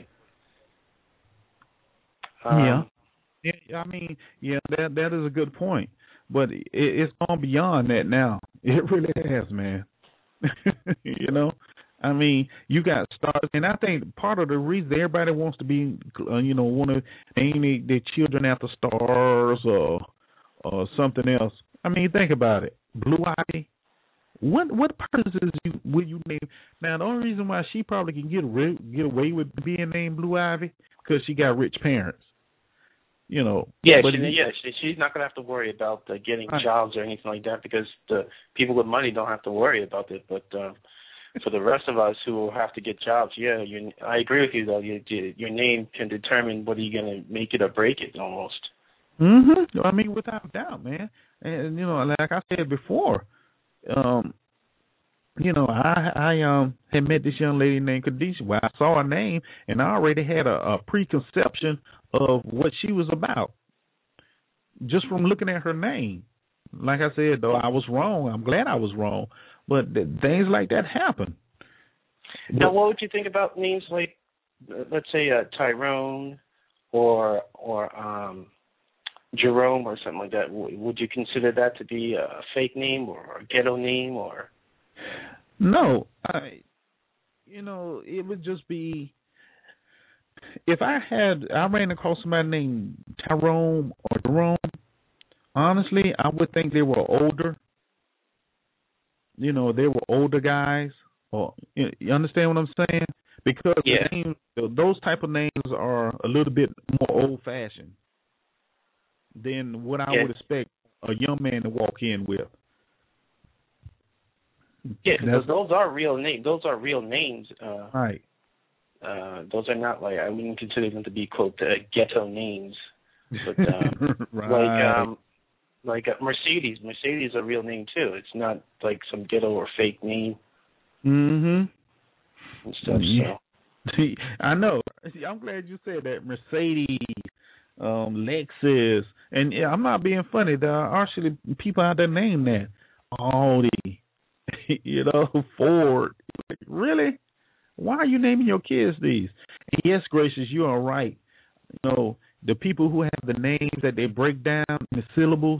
um,
yeah, yeah. I mean, yeah, that that is a good point. But it, it's gone beyond that now. It really has, man. You know. I mean, you got stars, and I think part of the reason everybody wants to be, uh, you know, want to name their children after stars or or something else. I mean, think about it. Blue Ivy. What what purposes you, will you name? Now, the only reason why she probably can get away, get away with being named Blue Ivy because she got rich parents. You know.
Yeah,
but
she,
you,
yeah, she, she's not gonna have to worry about uh, getting
right.
jobs or anything like that because the people with money don't have to worry about it. But uh, for the rest of us who have to get jobs, yeah, you, I agree with you though. You, you, your name can determine whether you're gonna make it or break it, almost.
Mm-hmm. I mean, without a doubt, man. And you know, like I said before, um, you know, I I um had met this young lady named Khadijah. Well, I saw her name, and I already had a, a preconception of what she was about just from looking at her name. Like I said, though, I was wrong. I'm glad I was wrong. But th- things like that happen.
Now, what would you think about names like, let's say, uh, Tyrone or or um, Jerome or something like that? W- would you consider that to be a fake name or a ghetto name or?
No, I. You know, it would just be if I had I ran across somebody named Tyrone or Jerome. Honestly, I would think they were older. You know, they were older guys. Or you understand what I'm saying? Because
yeah.
the names, those type of names are a little bit more old-fashioned than what I
yeah.
would expect a young man to walk in with.
Yeah, because those are real names. Those are real names. Uh,
right.
Uh, those are not like I wouldn't consider them to be quote uh, ghetto names. But um,
right.
like um, like uh, Mercedes. Mercedes is a real name too. It's not like some ghetto or fake name.
Mm-hmm.
And stuff.
Yeah.
So
I know. I'm glad you said that. Mercedes, um, Lexus, and yeah, I'm not being funny. There are actually people out there named that. Audi, you know, Ford. Like, really? Why are you naming your kids these? And yes, Gracious, you are right. You know, the people who have the names that they break down in the syllables,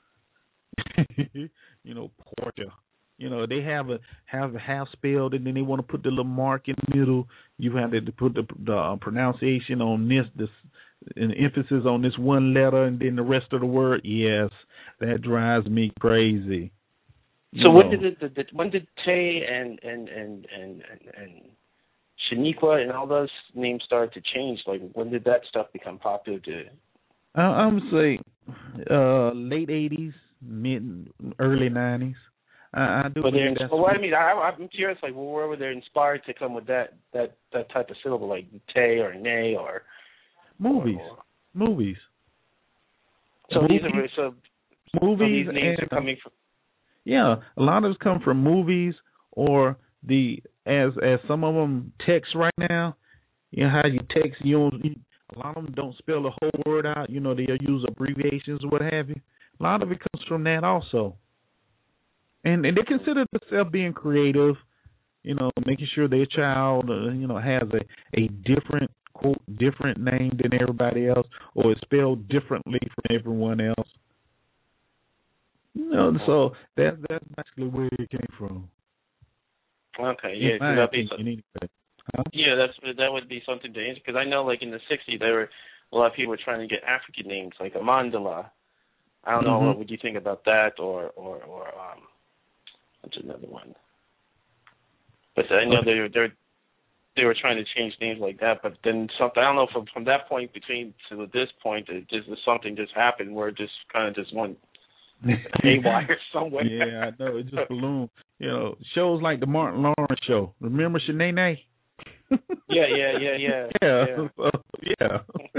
you know, Porsche. You know, they have a have a half spelled, and then they want to put the little mark in the middle. You have to put the, the uh, pronunciation on this, this, and emphasis on this one letter, and then the rest of the word. Yes, that drives me crazy.
So
you
when
know.
did it, the, the, when did Tay and and and and and, and Shaniqua and all those names start to change? Like when did that stuff become popular? To
I, I'm gonna say uh, late eighties, mid early nineties. I, I do.
But
Believe that's
well, I mean, I, I'm curious. Like, well, where were they inspired to come with that that that type of syllable, like Tay or Nay or
movies?
Or, or,
movies.
So
movies,
these are so,
movies
so these names
and,
are coming from.
Yeah, a lot of us come from movies or the as as some of them text right now. You know how you text, you don't. You, a lot of them don't spell the whole word out. You know, they'll use abbreviations or what have you. A lot of it comes from that also. And, and they consider themselves being creative, you know, making sure their child, uh, you know, has a, a different, quote, different name than everybody else or is spelled differently from everyone else. You know, so that, that's basically where it came from.
Okay, yeah, cause that'd be
opinion, anyway. Huh?
Yeah, that's that would be something to answer because I know, like in the sixties, there were a lot of people were trying to get African names like Amandala. I don't know.
Mm-hmm.
What would you think about that, or or or um, what's another one? But I know
okay.
they're they're they were trying to change names like that. But then something, I don't know, from from that point between to this point, it just something just happened where it just kind of just went haywire somewhere.
Yeah, I know. It just ballooned. You know, shows like the Martin Lawrence show. Remember Shanae?
Yeah, yeah, yeah, yeah.
Yeah,
yeah.
So, yeah.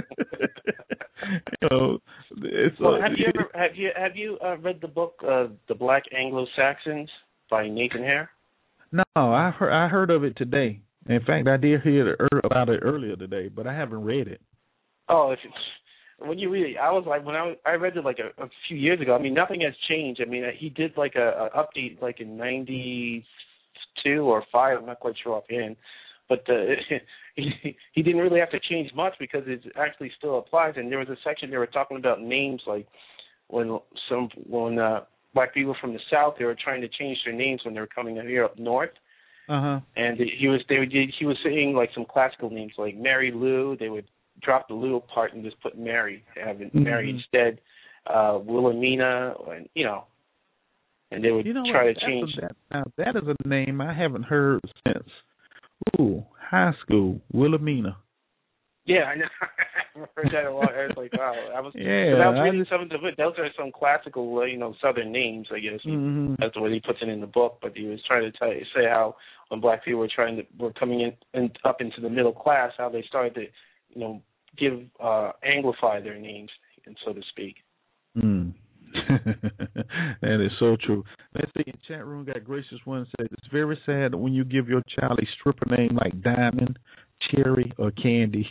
you know, it's.
Well,
uh,
have you ever have you have you uh, read the book uh, The Black Anglo-Saxons by Nathan Hare?
No, I heard I heard of it today. In fact, I did hear about it earlier today, but I haven't read it.
Oh, if it's when you read it, I was like when I I read it like a, a few years ago. I mean, nothing has changed. I mean, he did like a, a update like in ninety-two or five. I'm not quite sure offhand, but uh, he he didn't really have to change much because it actually still applies. And there was a section they were talking about names, like when some when uh, black people from the South, they were trying to change their names when they were coming here up north.
Uh-huh.
And he was they would he was saying like some classical names like Mary Lou. They would drop the Lou part and just put Mary, have mm-hmm. Mary instead. Uh, Wilhelmina, and you know, and they would
you know
try
what?
to change.
A, that, now that is a name I haven't heard since ooh high school. Wilhelmina.
Yeah, I know. I heard that a lot. I was like, wow. I was,
yeah,
I was reading
just,
some of the. Those are some classical, you know, Southern names. I guess
mm-hmm.
that's the way he puts it in the book. But he was trying to tell, say how when black people were trying to were coming in and up into the middle class, how they started to, you know, give uh, anglify their names, so to speak.
Mm. That is so true. Let's see. In chat room, got gracious one says it's very sad when you give your child a stripper name like Diamond, Cherry, or Candy.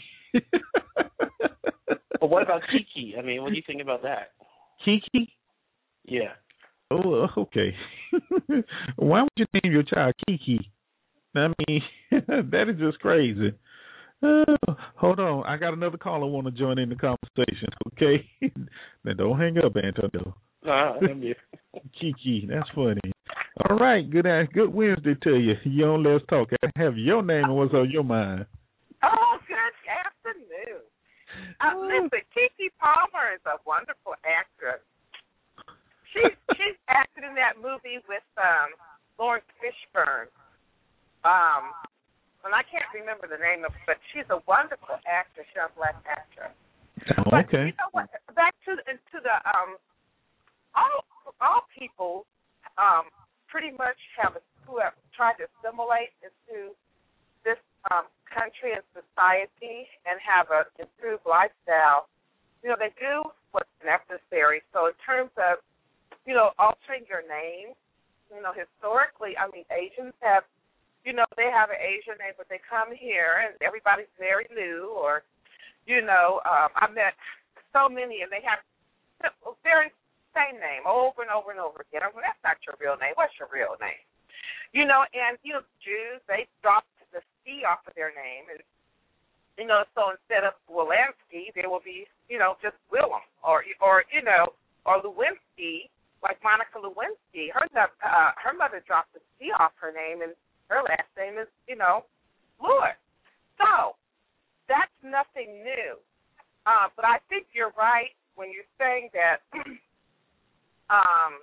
Well, what about Kiki? I mean, what do you think about that?
Kiki?
Yeah.
Oh, okay. Why would you name your child Kiki? I mean, that is just crazy. Uh, hold on. I got another caller want to join in the conversation, okay? Now, don't hang up, Antonio.
Uh,
Kiki, that's funny. All right, good good Wednesday to you. You on Let's Talk. I have your name and what's on your mind.
Oh, good afternoon. Uh, listen, Kiki Palmer is a wonderful actress. She's she's acted in that movie with um, Lawrence Fishburne. Um, and I can't remember the name of it, but she's a wonderful actress, young black actress.
Oh,
but
okay.
You know what? Back to to the um, all all people um, pretty much have a, who have tried to assimilate into this um, country and society and have an improved lifestyle. You know, they do what's necessary. So in terms of, you know, altering your name, you know, historically, I mean, Asians have, you know, they have an Asian name, but they come here and everybody's very new. Or, you know, um, I met so many and they have the very same name over and over and over again. I mean, that's not your real name. What's your real name? You know, and, you know, Jews, they dropped the C off of their name. And, you know, so instead of Wolanski, there will be, you know, just Willem or, or you know, or Lewinsky, like Monica Lewinsky. Her, uh, her mother dropped the C off her name, and her last name is, you know, Lewis. So that's nothing new. Uh, but I think you're right when you're saying that um,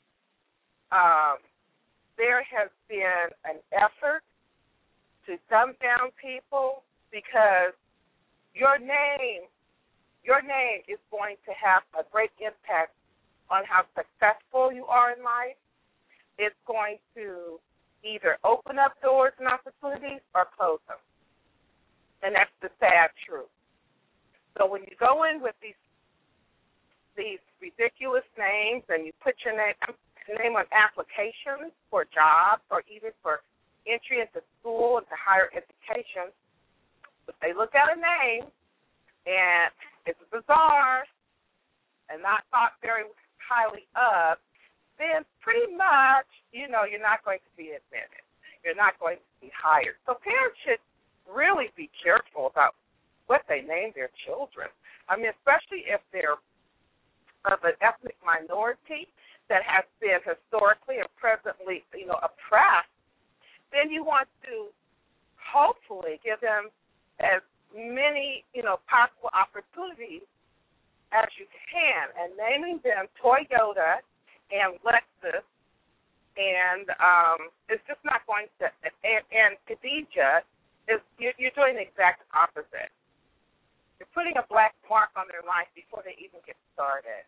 um, there has been an effort to dumb down people because your name, your name is going to have a great impact on how successful you are in life. It's going to either open up doors and opportunities or close them. And that's the sad truth. So when you go in with these these ridiculous names and you put your name, name on applications for jobs or even for entry into school, into higher education, if they look at a name and it's bizarre and not thought very highly of, then pretty much, you know, you're not going to be admitted. You're not going to be hired. So parents should really be careful about what they name their children. I mean, especially if they're of an ethnic minority that has been historically and presently, you know, oppressed, then you want to hopefully give them as many, you know, possible opportunities as you can. And naming them Toyota and Lexus and um, it's just not going to, and, and Khadijah is you're, you're doing the exact opposite. You're putting a black mark on their life before they even get started.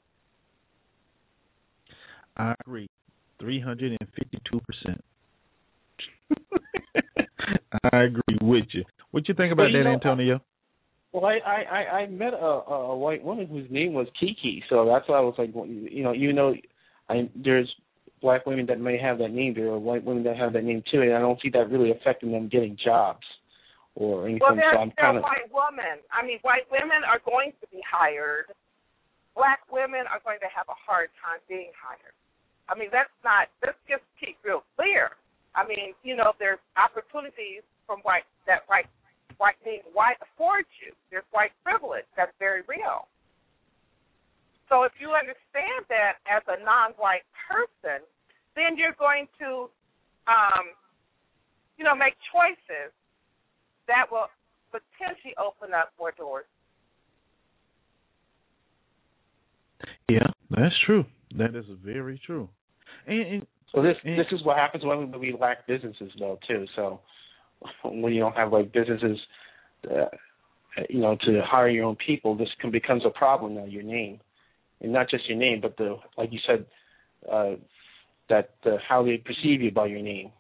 I agree, three hundred fifty-two percent. I agree with you. What you think about well, you that, know, Antonio?
Well, I I, I met a, a white woman whose name was Kiki, so that's why I was like, you know, even though I, there's black women that may have that name, there are white women that have that name too, and I don't see that really affecting them getting jobs or anything.
Well, they're
so I'm
still
kinda...
white women. I mean, white women are going to be hired. Black women are going to have a hard time being hired. I mean, that's not, let's just keep real clear. I mean, you know, there's opportunities from white, that white, white being white affords you. There's white privilege. That's very real. So if you understand that as a non-white person, then you're going to, um, you know, make choices that will potentially open up more doors.
Yeah, that's true. That is very true. And, and
so this
and,
this is what happens when we lack businesses, though, too. So when you don't have like businesses, uh, you know, to hire your own people, this can becomes a problem now. Your name, and not just your name, but the like you said, uh, that uh, how they perceive you by your name.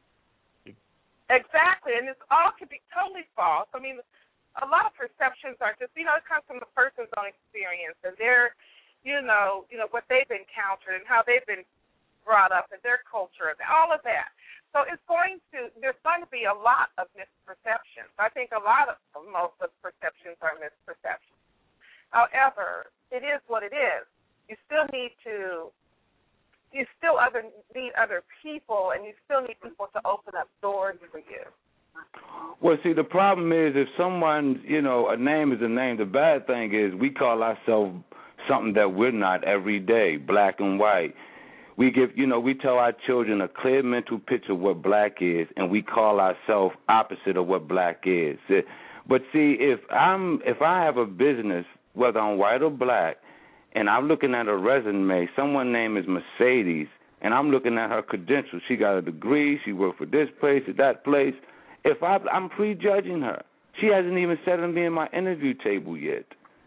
Exactly, and this all could be totally false. I mean, a lot of perceptions are just, you know, it comes from the person's own experience and their, you know, you know what they've encountered and how they've been brought up and their culture and all of that. So it's going to, there's going to be a lot of misperceptions. I think a lot of, most of the perceptions are misperceptions. However, it is what it is. You still need to, you still other need other people, and you still need people to open up doors for you.
Well, see, the problem is if someone, you know, a name is a name, the bad thing is we call ourselves something that we're not every day, black and white. We give, you know, we tell our children a clear mental picture of what black is, and we call ourselves opposite of what black is. But see, if I'm, if I have a business, whether I'm white or black, and I'm looking at a resume, someone's name is Mercedes, and I'm looking at her credentials. She got a degree. She worked for this place or that place. If I, I'm prejudging her. She hasn't even sat on me in my interview table yet.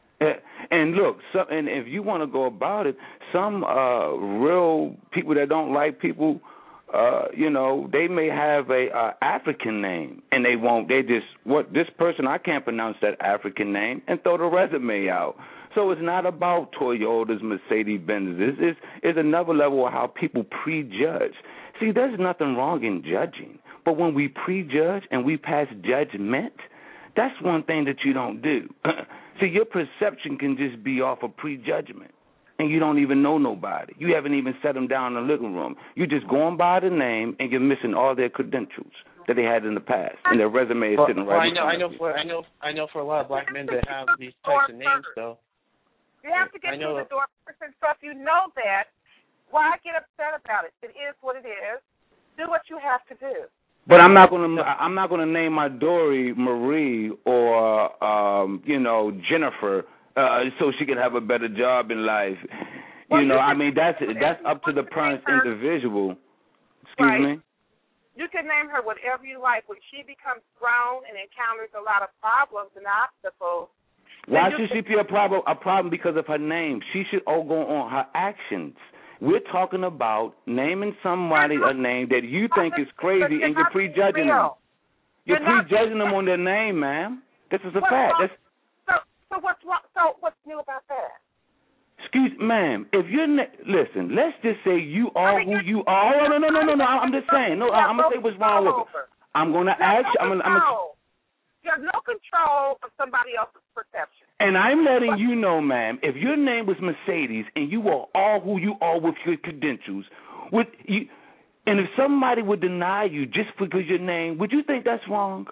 And look, so, and if you want to go about it, some uh, real people that don't like people, uh, you know, they may have a uh, African name, and they won't. They just, what, this person, I can't pronounce that African name, and throw the resume out. So it's not about Toyotas, Mercedes-Benzes. It's, it's, it's another level of how people prejudge. See, there's nothing wrong in judging, but when we prejudge and we pass judgment, that's one thing that you don't do. See, your perception can just be off of prejudgment, and you don't even know nobody. You haven't even set them down in the living room. You're just going by the name, and you're missing all their credentials that they had in the past, and their resume is
well,
sitting
well,
right.
I know, I know, for, I know, I know, for a lot of black men that have these types of names, though.
You have to get through the door first, so if you know that, why get upset about it? It is what it is. Do what you have to do.
But I'm not gonna. I'm not gonna name my Dory Marie or um, you know Jennifer, uh, so she can have a better job in life.
Well,
you know,
you
I mean that's that's up to the parent's individual. Excuse
right.
me.
You can name her whatever you like. When she becomes grown and encounters a lot of problems and obstacles.
Why should she be a problem? A problem because of her name. She should all go on her actions. We're talking about naming somebody a name that you think is crazy, and you're prejudging them. You're prejudging them on their name, ma'am. This is a fact. That's,
so, so what's wrong? So what's new about that?
Excuse, ma'am. If you're na- listen, let's just say you are who you are. No, no, no, no, no. I'm just saying. No, I'm gonna say what's wrong with it. I'm gonna ask. I'm gonna. I'm gonna
You have no control of somebody else's perception.
And I'm letting you know, ma'am, if your name was Mercedes and you are all who you are with your credentials, would you, and if somebody would deny you just because your name, would you think that's wrong?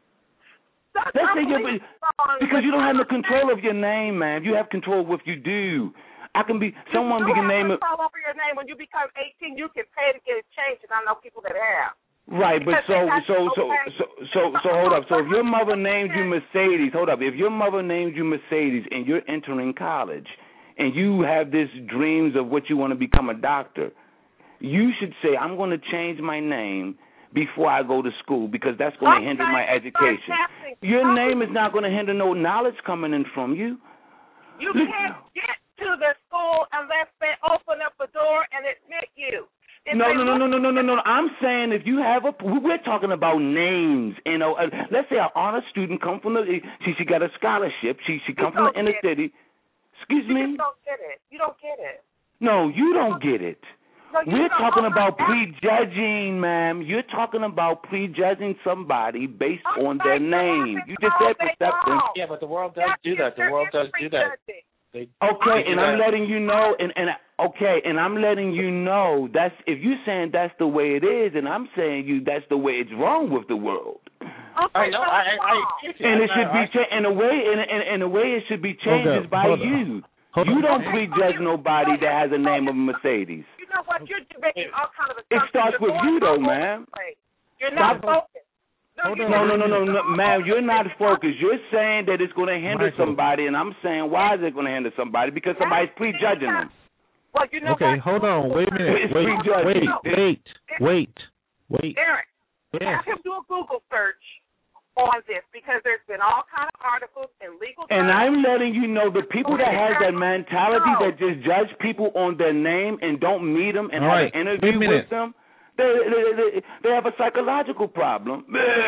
That's
Let's say you're,
wrong,
because you don't have no control of your name, ma'am. You have control of what you do. I can be someone.
You
We can name it.
Control over your name. When you become eighteen, you can pay to get it changed, and I know people that have.
Right, but so so so so so so hold up. So if your mother named you Mercedes, hold up. If your mother named you Mercedes and you're entering college and you have this dreams of what you want to become a doctor, you should say, I'm going to change my name before I go to school because that's going to
okay,
hinder my education. Your name is not going to hinder no knowledge coming in from you.
You can't get to the school unless they open up a door and admit you. If
No, no, no, no, no, no, no, no. I'm saying if you have a, we're talking about names. You know, uh, let's say an honor student come from the, she she got a scholarship. She she come from the inner city. Excuse
you
me.
You don't get it. You don't get it.
No, you don't get it.
No,
we're
don't.
talking
Oh,
about prejudging, ma'am. You're talking about prejudging somebody based
oh,
on their name. You just said perception.
Yeah, but the world does do that. The world does do that. They,
okay,
they
and I'm letting you know, and, and okay, and I'm letting you know that's if you're saying that's the way it is, and I'm saying you that's the way it's wrong with the world.
Okay,
I know, I, I, I
and it should be cha- in a way, in a, in a way, it should be changed by you.
Hold
you
on.
don't prejudge nobody that has a name of Mercedes.
You know what? You're making all kind of
It starts with you, though, ma'am.
You're not focused.
No, no, no, no, no, ma'am, you're not focused. You're saying that it's going to hinder
Michael.
somebody, and I'm saying why is it going to hinder somebody? Because somebody's prejudging them.
Well, you know
okay,
what?
hold on. Wait a minute.
It's
Wait,
prejudging.
wait, wait, wait, wait.
Eric,
Yes.
have him do a Google search on this because there's been all kind of articles and legal.
And I'm letting you know the people that has that mentality that just judge people on their name and don't meet them and
all
have
right.
an interview with them, they, they they they have a psychological problem.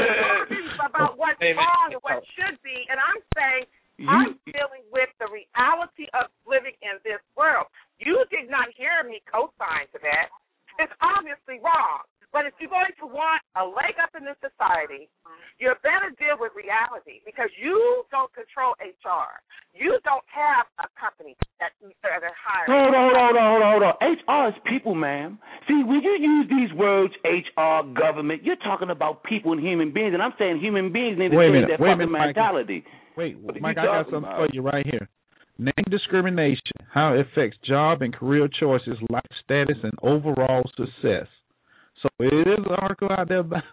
About what's wrong and what should be, and I'm saying
you,
I'm dealing with the reality of living in this world. You did not hear me co-sign to that. It's obviously wrong. But if you're going to want a leg up in this society, you better deal with reality because you don't control H R. You don't have a company that they're hiring.
Hold on, hold on, hold on, hold on. H R is people, ma'am. See, when you use these words, H R, government, you're talking about people and human beings, and I'm saying human beings need to
Wait a
change
minute,
their
wait a
fucking
minute,
mentality.
Wait,
What are
Mike,
you
I got
talking
something
about?
for you right here. Name discrimination, how it affects job and career choices, life status, and overall success. So it is an article out there. About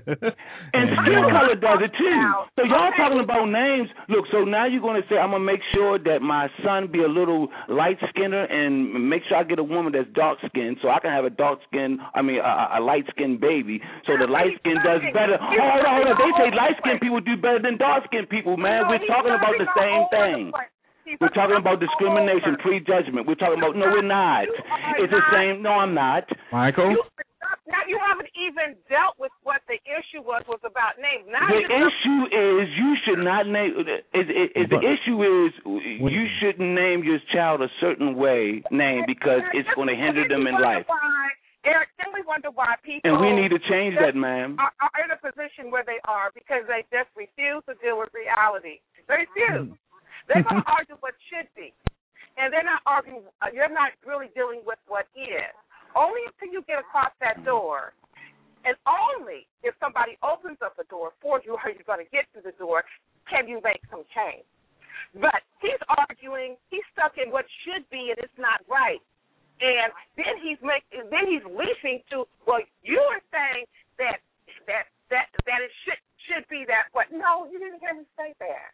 and skin color does it too. So y'all talking about names. Look, so now you're going to say, I'm going to make sure that my son be a little light-skinner and make sure I get a woman that's dark-skinned so I can have a dark-skinned, I mean, a, a light-skinned baby. So the light-skin does better. Hold on, hold on. They say light-skinned people do better than dark-skinned people, man. We're talking about the same thing. We're talking about discrimination, prejudgment. We're talking about, no, we're not. It's the same. No, I'm not.
Michael?
Now you haven't even dealt with what the issue was was about names. Now
the issue is you should not name. Is, is, is the issue is you shouldn't name your child a certain way name because it's going to hinder them in life.
Why, Eric, then we wonder why people
and we need to change that, ma'am.
Are, are in a position where they are because they just refuse to deal with reality. They refuse. They're going to argue what should be, and they're not arguing. Uh, you're not really dealing with what is. Only until you get across that door, and only if somebody opens up a door for you, are you going to get to the door, can you make some change. But he's arguing, he's stuck in what should be, and it's not right. And then he's make, then he's leaping to, well, you are saying that that that that it should should be that way. No, you didn't hear me say that.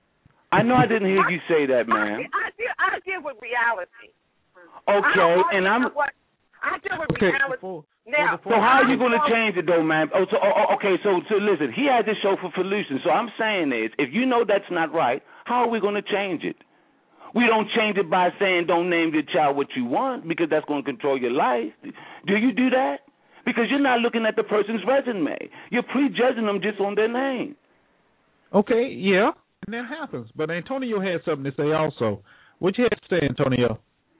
I know I didn't hear you say that, ma'am.
I, I deal I deal with reality.
Okay, and I'm.
What, I deal with
okay,
reality.
before,
now,
so how are you going to change it, though, ma'am? Oh, so oh, okay. So, so listen, he has this show for solutions. So I'm saying is, if you know that's not right, how are we going to change it? We don't change it by saying don't name your child what you want because that's going to control your life. Do you do that? Because you're not looking at the person's resume. You're prejudging them just on their name.
Okay, yeah, and that happens. But Antonio had something to say also. What you had to say, Antonio?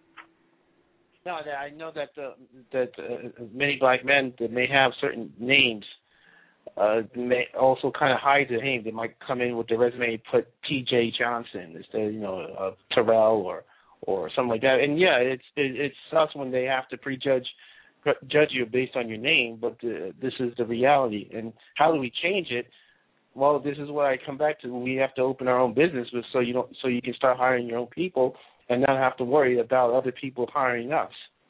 No, I know that uh, that uh, many black men that may have certain names uh, may also kind of hide their name. They might come in with their resume and put T J Johnson instead, you know, uh, Terrell or or something like that. And yeah, it's it, it sucks when they have to prejudge judge you based on your name, but uh, this is the reality. And how do we change it? Well, this is what I come back to. We have to open our own business, so you don't so you can start hiring your own people and not have to worry about other people hiring us.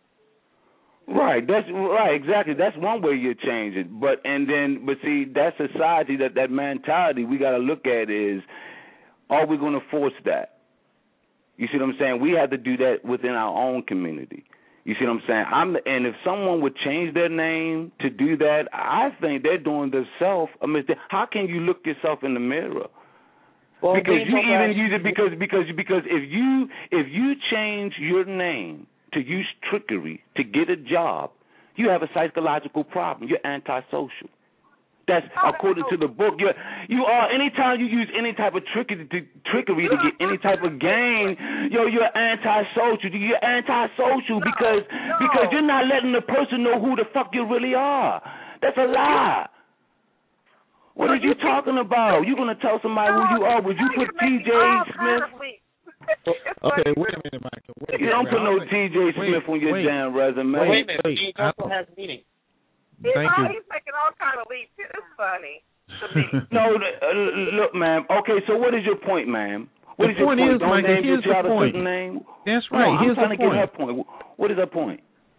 Right, that's right, exactly. That's one way you change it. But and then, but see, that society, that that mentality, we got to look at is, are we going to force that? You see what I'm saying? We have to do that within our own community.
You see what I'm saying? I'm, and if someone would change their name to do that, I think they're doing themselves a mistake. How can you look yourself in the mirror?
Well,
because you even
back,
use it because because because if you if you change your name to use trickery to get a job, you have a psychological problem. You're antisocial. That's according to the book. You're, you are. Anytime you use any type of trickery to, trickery to get any type of gain, yo, you're antisocial. You're antisocial because because you're not letting the person know who the fuck you really are. That's a lie. What are you talking about? You're gonna tell somebody who you are? Would you put T J Smith?
Okay, wait a minute, Michael. Wait
You don't put no T J Smith on your
wait.
damn resume.
Wait a minute.
Wait,
He also has meaning.
He's,
Thank
all,
you.
he's making all kind of leaps. It's funny to me.
No, uh, look, ma'am. Okay, so what is your point, ma'am? What
the
is your
point
point?
is,
Don't
Michael,
name
here's
your
the
child a
point.
certain name.
That's right.
No,
here's
I'm trying
the
to
point.
get her point. What is her point?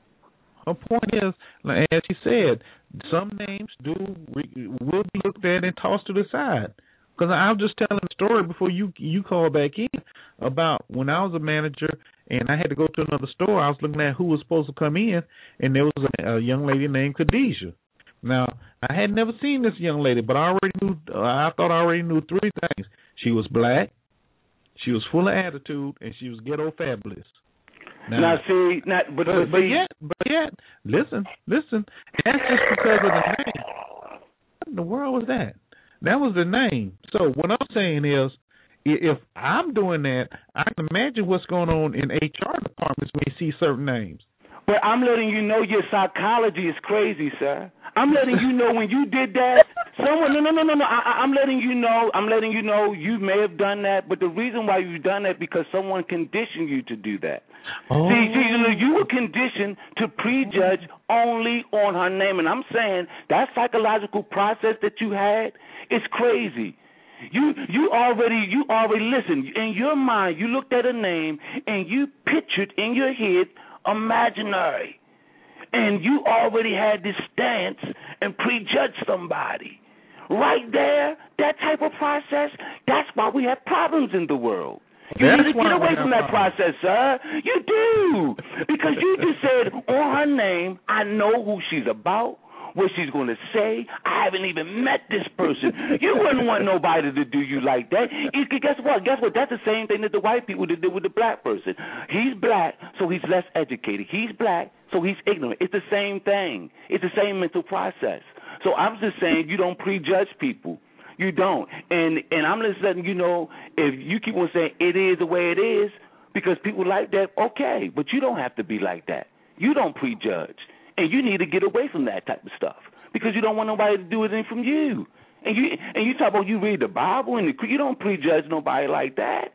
Her point is, like, as she said, some names do will be looked at and tossed to the side. Because I was just telling a story before you you called back in about when I was a manager and I had to go to another store. I was looking at who was supposed to come in, and there was a, a young lady named Khadijah. Now, I had never seen this young lady, but I already knew. Uh, I thought I already knew three things. She was black, she was full of attitude, and she was ghetto fabulous. Now,
now see, not but
but,
but,
but
see,
yet, but yet, listen, listen. That's just because of the name. What in the world was that? That was the name. So what I'm saying is, if I'm doing that, I can imagine what's going on in H R departments when you see certain names.
But I'm letting you know your psychology is crazy, sir. I'm letting you know when you did that, someone, no, no, no, no, no. I, I'm letting you know, I'm letting you know you may have done that, but the reason why you've done that because someone conditioned you to do that.
Oh.
See, see, you, know, you were conditioned to prejudge only on her name, and I'm saying that psychological process that you had is crazy. You you already you already listen in your mind. You looked at a name and you pictured in your head imaginary, and you already had this stance and prejudged somebody. Right there, that type of process. That's why we have problems in the world. You
That's
need to get away from that process, sir. You do. Because you just said on her name, I know who she's about, what she's going to say. I haven't even met this person. You wouldn't want nobody to do you like that. It, guess what? Guess what? That's the same thing that the white people did with the black person. He's black, so he's less educated. He's black, so he's ignorant. It's the same thing. It's the same mental process. So I'm just saying you don't prejudge people. You don't. And and I'm just letting you know, if you keep on saying it is the way it is, because people like that, okay, but you don't have to be like that. You don't prejudge. And you need to get away from that type of stuff because you don't want nobody to do anything from you. And you and you talk about you read the Bible and the, you don't prejudge nobody like that.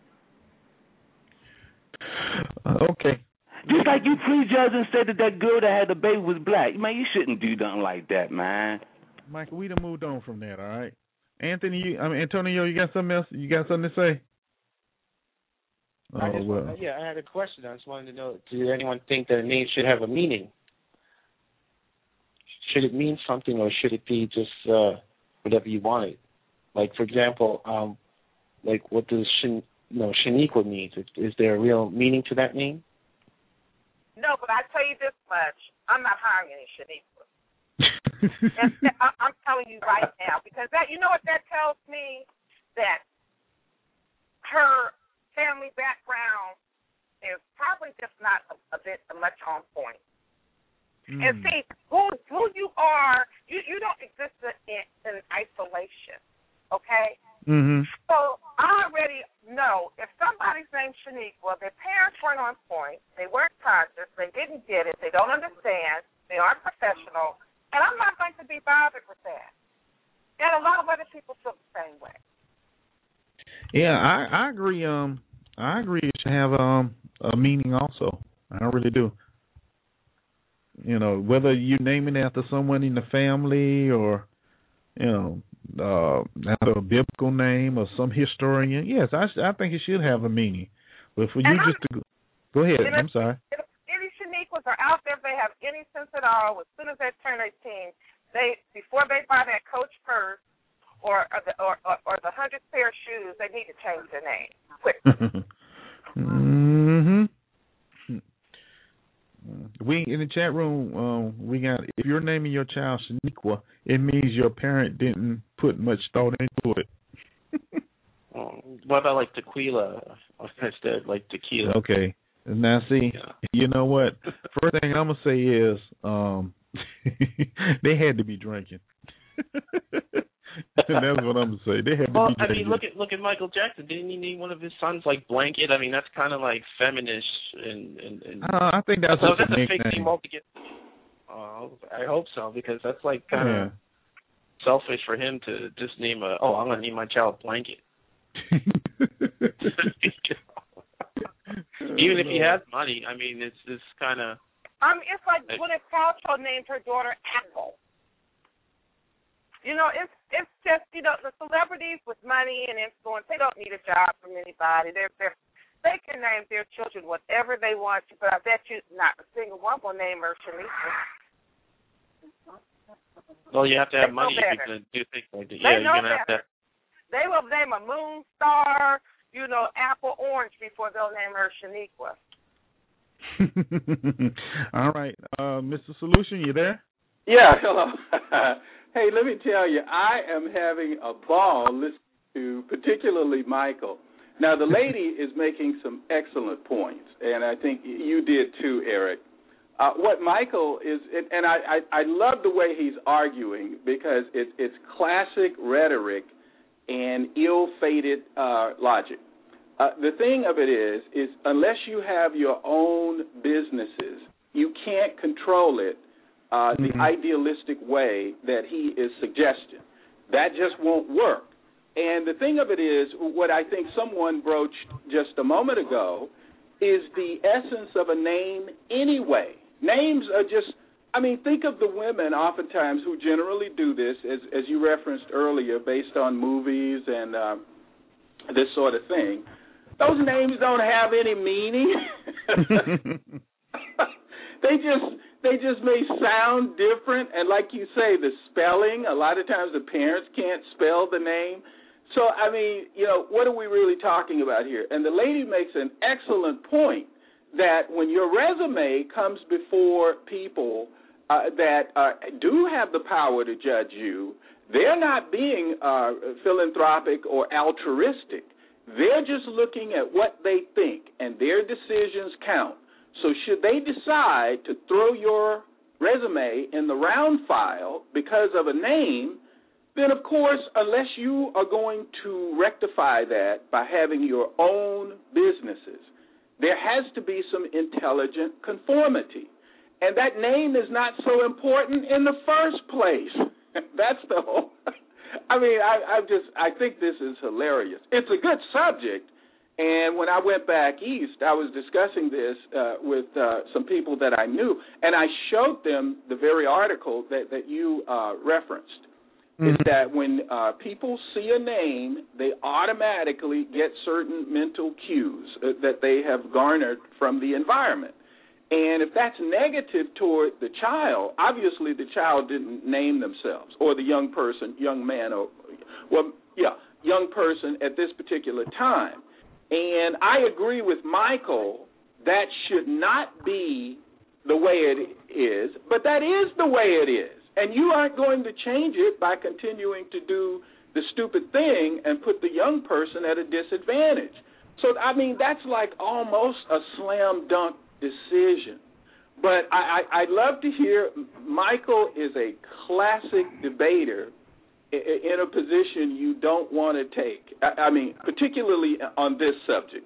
Uh, okay.
Just like you prejudged and said that that girl that had the baby was black. Man, you shouldn't do nothing like that, man.
Michael, we done moved on from that, all right? Anthony, you, I mean, Antonio, you got something else? You got something to say?
I
Oh,
just,
well.
Yeah, I had a question. I just wanted to know, did anyone think that a name should have a meaning? Should it mean something, or should it be just uh, whatever you want it? Like, for example, um, like what does Shan, you know, Shaniqua mean? Is, is there a real meaning to that name?
No, but I tell you this much: I'm not hiring any Shaniqua. and I, I'm telling you right now, because that, you know what that tells me? That her family background is probably just not a, a bit much on point. Mm. And see, who who you are, you, you don't exist in, in isolation, okay?
Mm-hmm.
So I already know if somebody's named Shaniqua, their parents weren't on point, they weren't conscious, they didn't get it, they don't understand, they aren't professional, and I'm not going to be bothered with that. And a lot of other people feel the same way.
Yeah, I, I agree. Um, I agree. It should have um a meaning also. I really do. You know, whether you're naming it after someone in the family or, you know, uh, after a biblical name or some historian, yes, I I think it should have a meaning. But for you just to go, go ahead, I'm
if,
sorry.
If any Shaniquas are out there, if they have any sense at all, as soon as they turn eighteen, they before they buy that Coach purse or or the or, or, or the hundred pair of shoes, they need to change their name quick.
mm-hmm. We in the chat room. Um, we got if you're naming your child Shaniqua, it means your parent didn't put much thought into it.
um, what about like tequila instead, like tequila?
Okay. Now see, yeah. You know what? First thing I'm gonna say is, um, they had to be drinking. That's what I'm gonna say. They had to
well,
be drinking.
I mean, look at look at Michael Jackson. Didn't he name one of his sons like Blanket? I mean, that's kind of like feminist and and. and
uh, I think that's
so
a
that's a fake
name.
name altogether. Uh, I hope so because that's like kind of
yeah.
selfish for him to just name a. Oh, I'm gonna name my child Blanket. Even if he has money, I mean, it's this kind of.
I mean, it's like Gwyneth Paltrow named her daughter Apple. You know, it's it's just, you know, the celebrities with money and influence, they don't need a job from anybody. They're, they're, they can name their children whatever they want to, but I bet you not a single one will name her Shaniqua.
Well, you have to have
they
money if you're going to do things like that.
They
Yeah, you're
know
going to have to.
They will name a Moon Star, you know, Apple Orange before they'll name her Shaniqua.
All right. Uh, Mister Solution, you there?
Yeah, hello. Hey, let me tell you, I am having a ball listening to particularly Michael. Now, the lady is making some excellent points, and I think you did too, Eric. Uh, what Michael is, and I, I, I love the way he's arguing because it, it's classic rhetoric and ill-fated uh, logic. Uh, the thing of it is, is unless you have your own businesses, you can't control it uh, mm-hmm. the idealistic way that he is suggesting. That just won't work. And the thing of it is, what I think someone broached just a moment ago is the essence of a name anyway. Names are just, I mean, think of the women oftentimes who generally do this, as, as you referenced earlier, based on movies and uh, this sort of thing. Those names don't have any meaning. They just they just may sound different, and like you say, the spelling, a lot of times the parents can't spell the name. So, I mean, you know, what are we really talking about here? And the lady makes an excellent point that when your resume comes before people uh, that uh, do have the power to judge you, they're not being uh, philanthropic or altruistic. They're just looking at what they think, and their decisions count. So should they decide to throw your resume in the round file because of a name, then, of course, unless you are going to rectify that by having your own businesses, there has to be some intelligent conformity. And that name is not so important in the first place. That's the whole... I mean, I, I just, I think this is hilarious. It's a good subject, and when I went back east, I was discussing this uh, with uh, some people that I knew, and I showed them the very article that, that you uh, referenced, mm-hmm. is that when uh, people see a name, they automatically get certain mental cues uh, that they have garnered from the environment. And if that's negative toward the child, obviously the child didn't name themselves, or the young person, young man, or, well, yeah, young person at this particular time. And I agree with Michael, that should not be the way it is, but that is the way it is. And you aren't going to change it by continuing to do the stupid thing and put the young person at a disadvantage. So, I mean, that's like almost a slam dunk decision. But I, I, I'd love to hear, Michael is a classic debater in a position you don't want to take. I, I mean, particularly on this subject.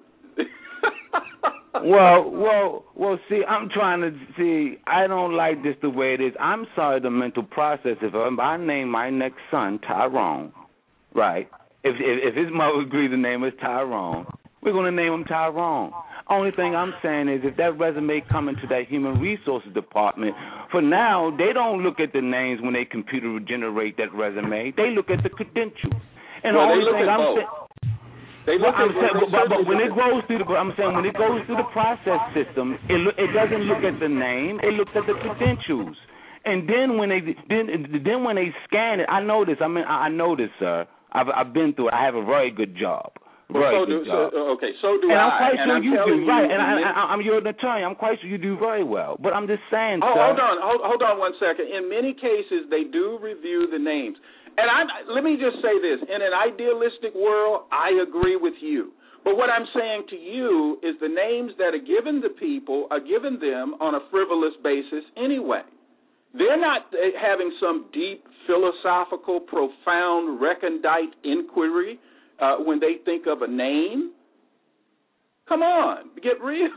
well, well, well. See, I'm trying to see. I don't like this the way it is. I'm sorry, the mental process. If I name my next son Tyrone, right? If if, if his mother agrees the name is Tyrone, we're going to name him Tyrone. Only thing I'm saying is if that resume come into that human resources department, for now, they don't look at the names when they computer generate that resume. They look at the credentials. And
well,
the only
they look
thing
at
I'm
both.
saying,
they look
well,
at,
I'm saying, but, but, but when it goes through the, I'm saying when it goes through the process system, it lo- it doesn't look at the name. It looks at the credentials. And then when they then then when they scan it, I know this. I mean, I know this, sir. I've I've been through it. I have a very good job. Well, right.
So do, so, okay, so do
and
I.
I'm quite
and
sure
I'm
you do.
you,
Right, and I, I, I'm your attorney. I'm quite sure you do very well. But I'm just saying,
oh,
sir.
Hold on, hold, hold on one second. In many cases, they do review the names. And I, let me just say this. In an idealistic world, I agree with you. But what I'm saying to you is the names that are given to people are given them on a frivolous basis anyway. They're not having some deep, philosophical, profound, recondite inquiry uh, when they think of a name. Come on, get real.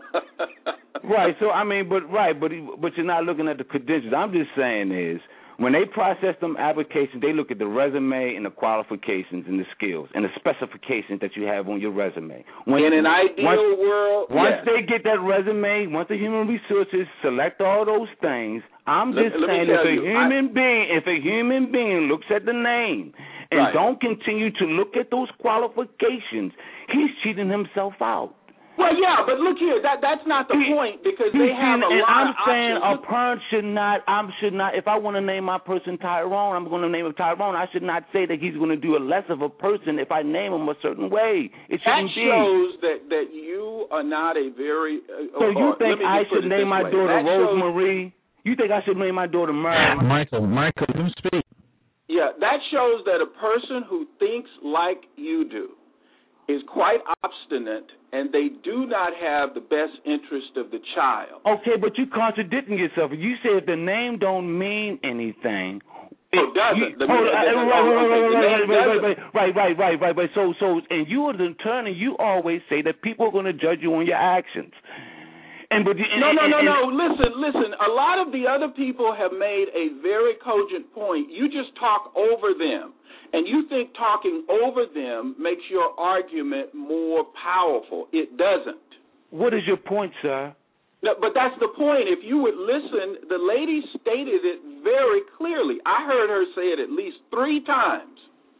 Right. So I mean, but right, but but you're not looking at the credentials. I'm just saying is when they process them applications, they look at the resume and the qualifications and the skills and the specifications that you have on your resume. Once,
In an ideal
once,
world,
once
yes.
they get that resume, once the human resources select all those things, I'm just
let, let
saying if a
you,
human
I,
being, if a human being looks at the name and
right.
don't continue to look at those qualifications, he's cheating himself out.
Well, yeah, but look here, that that's not the
he,
point because they have a
and
lot
I'm
of
saying
options.
a parent should not, I should not, if I want to name my person Tyrone, I'm going to name him Tyrone. I should not say that he's going to do a less of a person if I name him a certain way. It shouldn't
that
be.
That shows that, that you are not a very... Uh,
so you
or,
think I should name my
way.
daughter
that
Rosemarie?
Shows,
you think I should name my daughter Mary?
Michael, Michael, let me speak.
Yeah, that shows that a person who thinks like you do is quite obstinate, and they do not have the best interest of the child.
Okay, but you're contradicting yourself. You said the name don't mean anything.
It doesn't. The,
hold,
the,
uh,
the,
right, right, right, right,
right,
right, right, right, right, right. So, so, and you as an attorney, you always say that people are going to judge you on your actions. And but and,
no, no,
and,
no,
and,
no. Listen, listen. A lot of the other people have made a very cogent point. You just talk over them. And you think talking over them makes your argument more powerful. It doesn't.
What is your point, sir?
No, but that's the point. If you would listen, the lady stated it very clearly. I heard her say it at least three times.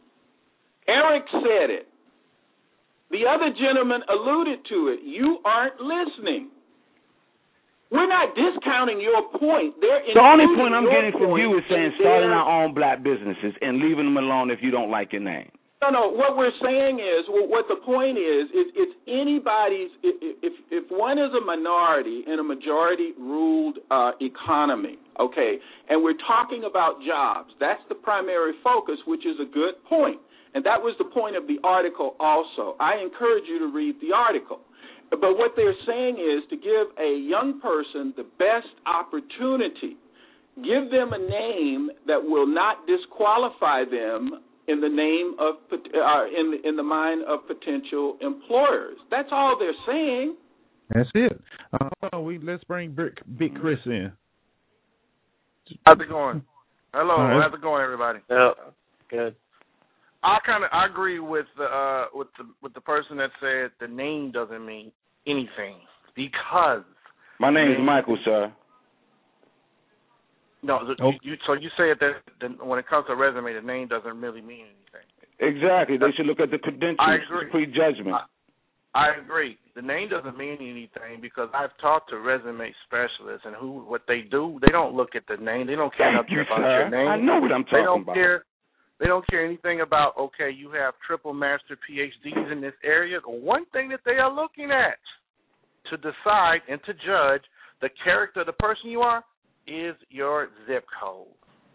Eric said it. The other gentleman alluded to it. You aren't listening. We're not discounting your point. They're
the only point I'm getting
from
you is saying starting our own black businesses and leaving them alone if you don't like your name.
No, no. What we're saying is, what the point is, is it's anybody's. If if one is a minority in a majority-ruled uh, economy, okay, and we're talking about jobs, that's the primary focus, which is a good point, and that was the point of the article. Also, I encourage you to read the article. But what they're saying is to give a young person the best opportunity, give them a name that will not disqualify them in the name of uh, in the, in the mind of potential employers. That's all they're saying.
That's it. Uh, we let's bring Big, Big Chris in.
How's it going? Hello,
right.
How's it going, everybody?
Yeah, good.
I kind of I agree with the uh, with the with the person that said the name doesn't mean anything because
my name is
name,
Michael, sir.
No, oh. you, you, so you said that the, when it comes to a resume, the name doesn't really mean anything.
Exactly. They should look at the credentials,
I agree.
Prejudgment.
I, I agree. The name doesn't mean anything because I've talked to resume specialists and who what they do, they don't look at the name. They don't care nothing about
sir.
your name.
I know what I'm talking
they don't
about.
Care, they don't care anything about, okay, you have triple master P H Ds in this area. The one thing that they are looking at to decide and to judge the character of the person you are is your zip code.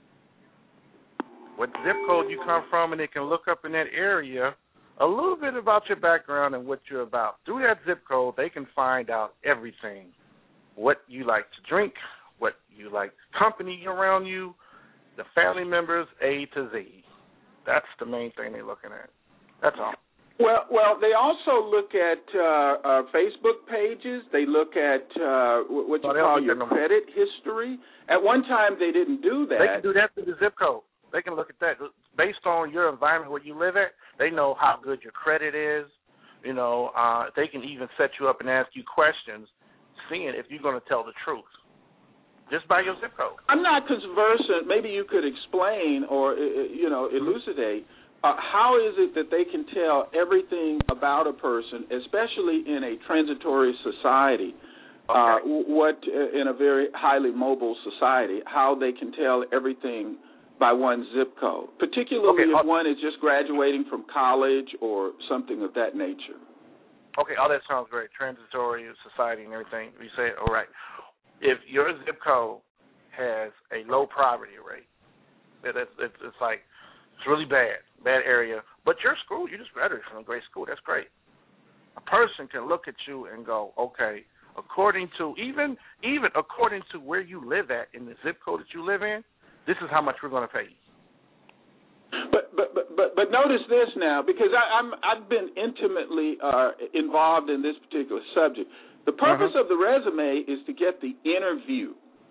What zip code you come from, and they can look up in that area a little bit about your background and what you're about. Through that zip code, they can find out everything. What you like to drink, what you like company around you, the family members, A to Z. That's the main thing they're looking at. That's all.
Well, well, they also look at uh, uh, Facebook pages. They look at uh, what you
oh,
call your credit history. At one time, they didn't do that.
They can do that through the zip code. They can look at that. Based on your environment where you live at, they know how good your credit is. You know, uh, they can even set you up and ask you questions, seeing if you're going to tell the truth, just by your zip code.
I'm not conversant. Maybe you could explain or, you know, elucidate. Uh, how is it that they can tell everything about a person, especially in a transitory society, uh,
okay.
what uh, in a very highly mobile society, how they can tell everything by one zip code, particularly
okay,
if
uh,
one is just graduating from college or something of that nature.
Okay, all that sounds great. Transitory society and everything. We say, all right, if your zip code has a low poverty rate, it's, it's, it's like, it's really bad, bad area, but your school, you just graduated from a great school, that's great. A person can look at you and go, okay, according to, even even according to where you live at in the zip code that you live in, this is how much we're going to pay you.
But but but but, but notice this now, because I, I'm I've been intimately uh, involved in this particular subject. The purpose uh-huh. of the resume is to get the interview.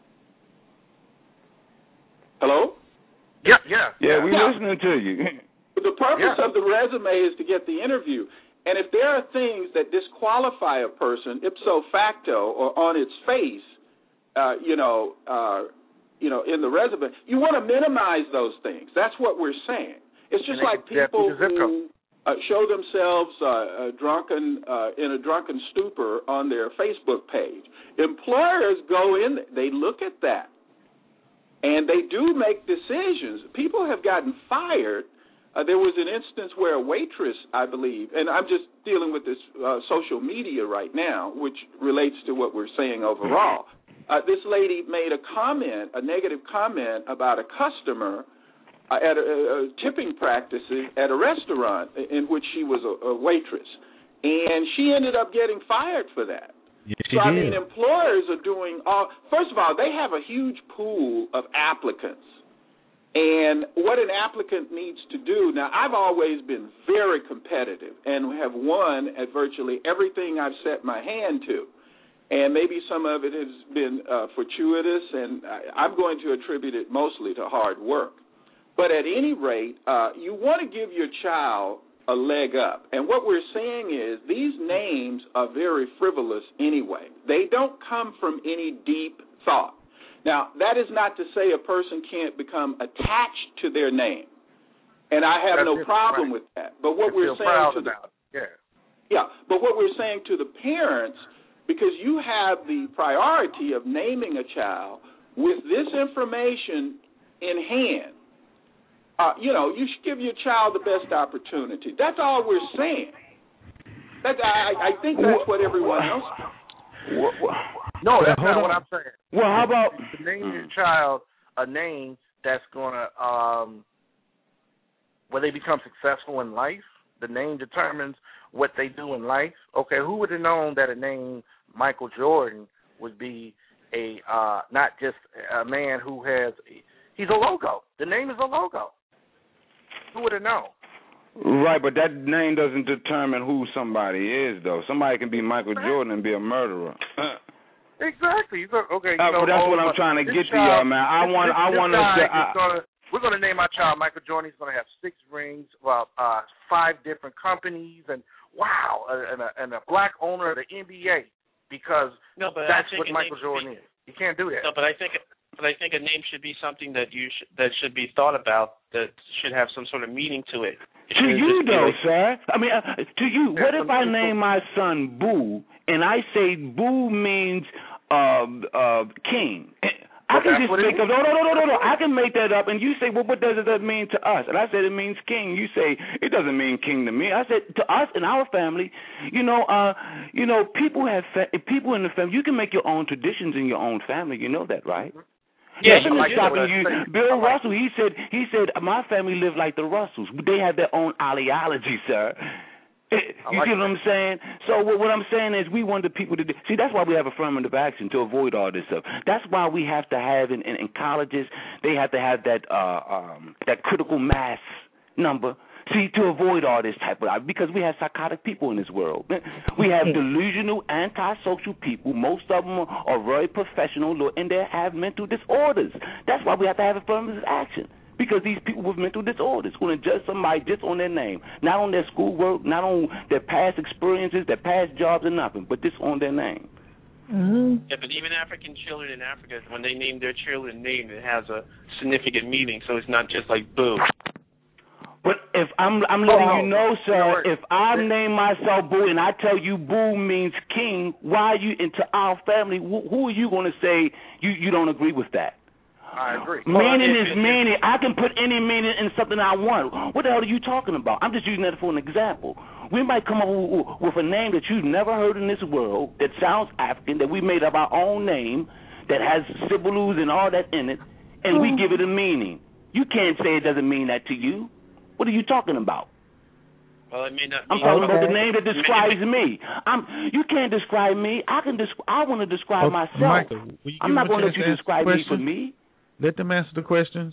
Hello?
Yeah, yeah,
yeah. We're
yeah.
listening to you.
The purpose
yeah.
of the resume is to get the interview. And if there are things that disqualify a person ipso facto or on its face, uh, you know, uh, you know, in the resume, you want to minimize those things. That's what we're saying. It's just like people who uh, show themselves uh, uh, drunken uh, in a drunken stupor on their Facebook page. Employers go in, they look at that, and they do make decisions. People have gotten fired. Uh, there was an instance where a waitress, I believe, and I'm just dealing with this uh, social media right now, which relates to what we're saying overall. Uh, this lady made a comment, a negative comment about a customer uh, at a, a tipping practices at a restaurant in which she was a, a waitress, and she ended up getting fired for that.
Yes,
so, I mean, employers are doing all – first of all, they have a huge pool of applicants. And what an applicant needs to do, now I've always been very competitive and have won at virtually everything I've set my hand to. And maybe some of it has been uh, fortuitous, and I, I'm going to attribute it mostly to hard work. But at any rate, uh, you want to give your child a leg up. And what we're saying is these names are very frivolous anyway. They don't come from any deep thought. Now, that is not to say a person can't become attached to their name, and I have That's no problem right. with that. But what we're saying to the,
yeah.
yeah, but what we're saying to the parents, because you have the priority of naming a child with this information in hand, uh, you know, you should give your child the best opportunity. That's all we're saying. That, I, I think that's what everyone else.
No, that's not what I'm saying.
Well, how about
to name your child a name that's gonna um, when they become successful in life? The name determines what they do in life. Okay, who would have known that a name Michael Jordan would be a uh, not just a man who has he's a logo. The name is a logo. Who would have known?
Right, but that name doesn't determine who somebody is, though. Somebody can be Michael Jordan and be a murderer.
Exactly. Okay.
Uh,
so,
well, that's
oh,
what I'm trying to get
child,
to, y'all, man. I
this,
want,
this,
I
this
want to.
I, gonna, we're going to name our child Michael Jordan. He's going to have six rings, well, uh, five different companies, and wow, and a, and a black owner of the N B A because
no, but
that's what Michael Jordan be, is. You can't do that.
No, but I think. But I think a name should be something that you sh- that should be thought about, that should have some sort of meaning to it. it
to you, though,
like,
sir. I mean, uh, to you. What if I name my son Boo, and I say Boo means uh, uh, king? I can just make up. No, no, no, no, no, no. I can make that up, and you say, well, what does that mean to us? And I said it means king. You say it doesn't mean king to me. I said to us in our family, you know, uh, you know, people have fa- people in the family. You can make your own traditions in your own family. You know that, right?
Yeah,
yeah like stopping you. Bill like Russell, he said, he said, my family lived like the Russells. They have their own ideology, sir. You like see what that. I'm saying? So what, what I'm saying is we want the people to do, see, that's why we have affirmative action, to avoid all this stuff. That's why we have to have in, in, in colleges, they have to have that uh, um, that critical mass number. See, to avoid all this type of, because we have psychotic people in this world. We have delusional, antisocial people. Most of them are very professional, and they have mental disorders. That's why we have to have affirmative action, because these people with mental disorders going to judge somebody just on their name, not on their schoolwork, not on their past experiences, their past jobs, or nothing, but just on their name.
Mm-hmm. Yeah, but even African children in Africa, when they name their children name, it has a significant meaning, so it's not just like Boo.
But if I'm I'm letting oh, you know, sir, if I name myself Boo and I tell you Boo means king, why are you into our family? Who, who are you going to say you, you don't agree with that?
I agree.
Meaning well, is meaning. I can put any meaning in something I want. What the hell are you talking about? I'm just using that for an example. We might come up with a name that you've never heard in this world that sounds African, that we made up our own name, that has Sibilus and all that in it, and we give it a meaning. You can't say it doesn't mean that to you. What are you talking about?
Well, it may not
I'm talking okay. about the name that describes me. I'm. You can't describe me. I can. Desc- I want to describe
okay,
myself.
Michael,
I'm not going to let you describe me for me.
Let them answer the question.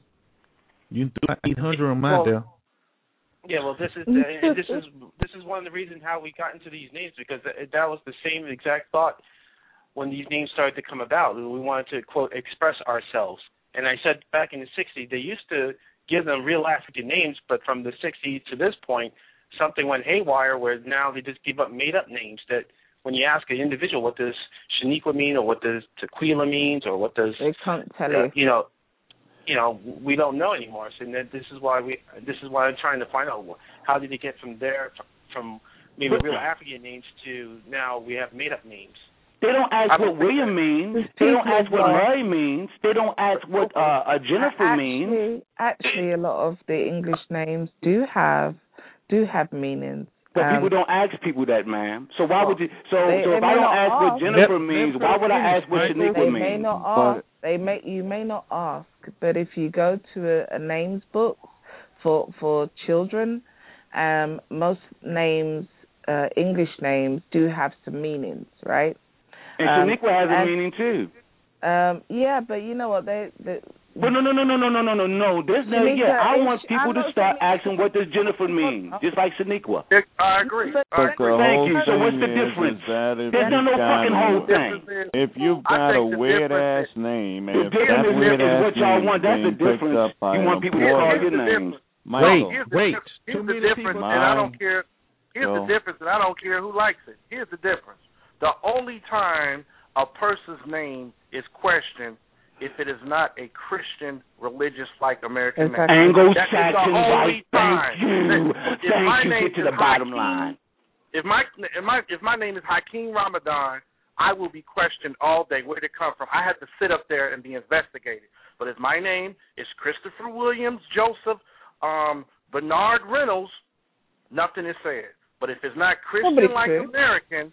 You threw eight hundred on my
well,
there.
Yeah, well, this is uh, this is this is one of the reasons how we got into these names, because that, that was the same exact thought when these names started to come about. We wanted to, quote, express ourselves. And I said back in the sixties, they used to give them real African names, but from the sixties to this point, something went haywire where now they just give up made-up names that when you ask an individual what does Shaniqua mean or what does Tequila means or what does,
they can't tell
uh,
you.
you know, you know, we don't know anymore. So that this is why we, this is why I'm trying to find out how did they get from there, from maybe real African names to now we have made-up names.
They don't ask what William means. They don't ask what Murray means. They don't ask what uh, Jennifer
actually,
means.
Actually, a lot of the English names do have do have meanings.
But
um,
people don't ask people that, ma'am. So why would you? So,
they,
so
they
if I don't ask, ask what Jennifer
let,
means, why would I ask what Shaniqua
they
means?
They may not ask. They may. You may not ask. But if you go to a, a names book for for children, um, most names, uh, English names, do have some meanings, right?
And
um,
Shaniqua has a
and,
meaning too.
Um, yeah, but you know what? They. they
But no, no, no, no, no, no, no, no, no. There's no. Yeah, I want people to start asking what does Jennifer mean, just like Shaniqua.
I agree.
But
I agree.
Thank you. So what's the
is,
difference?
Is that if
There's no, no fucking whole thing.
If you've got a weird ass name, and if that weird ass name
want, that's the difference.
Up by
you want people to call your name.
Michael,
wait, wait.
Here's the difference, and I don't care. Here's the difference, and I don't care who likes it. Here's the difference. The only time a person's name is questioned if it is not a Christian, religious, like American name.
Anglo-Saxon, right? Thank you.
If
Thank
my
you.
name
Get to the bottom
Hakeem,
line.
If my if my if my name is Hakeem Ramadan, I will be questioned all day. Where did it come from? I had to sit up there and be investigated. But if my name is Christopher Williams Joseph um, Bernard Reynolds, nothing is said. But if it's not Christian, like American,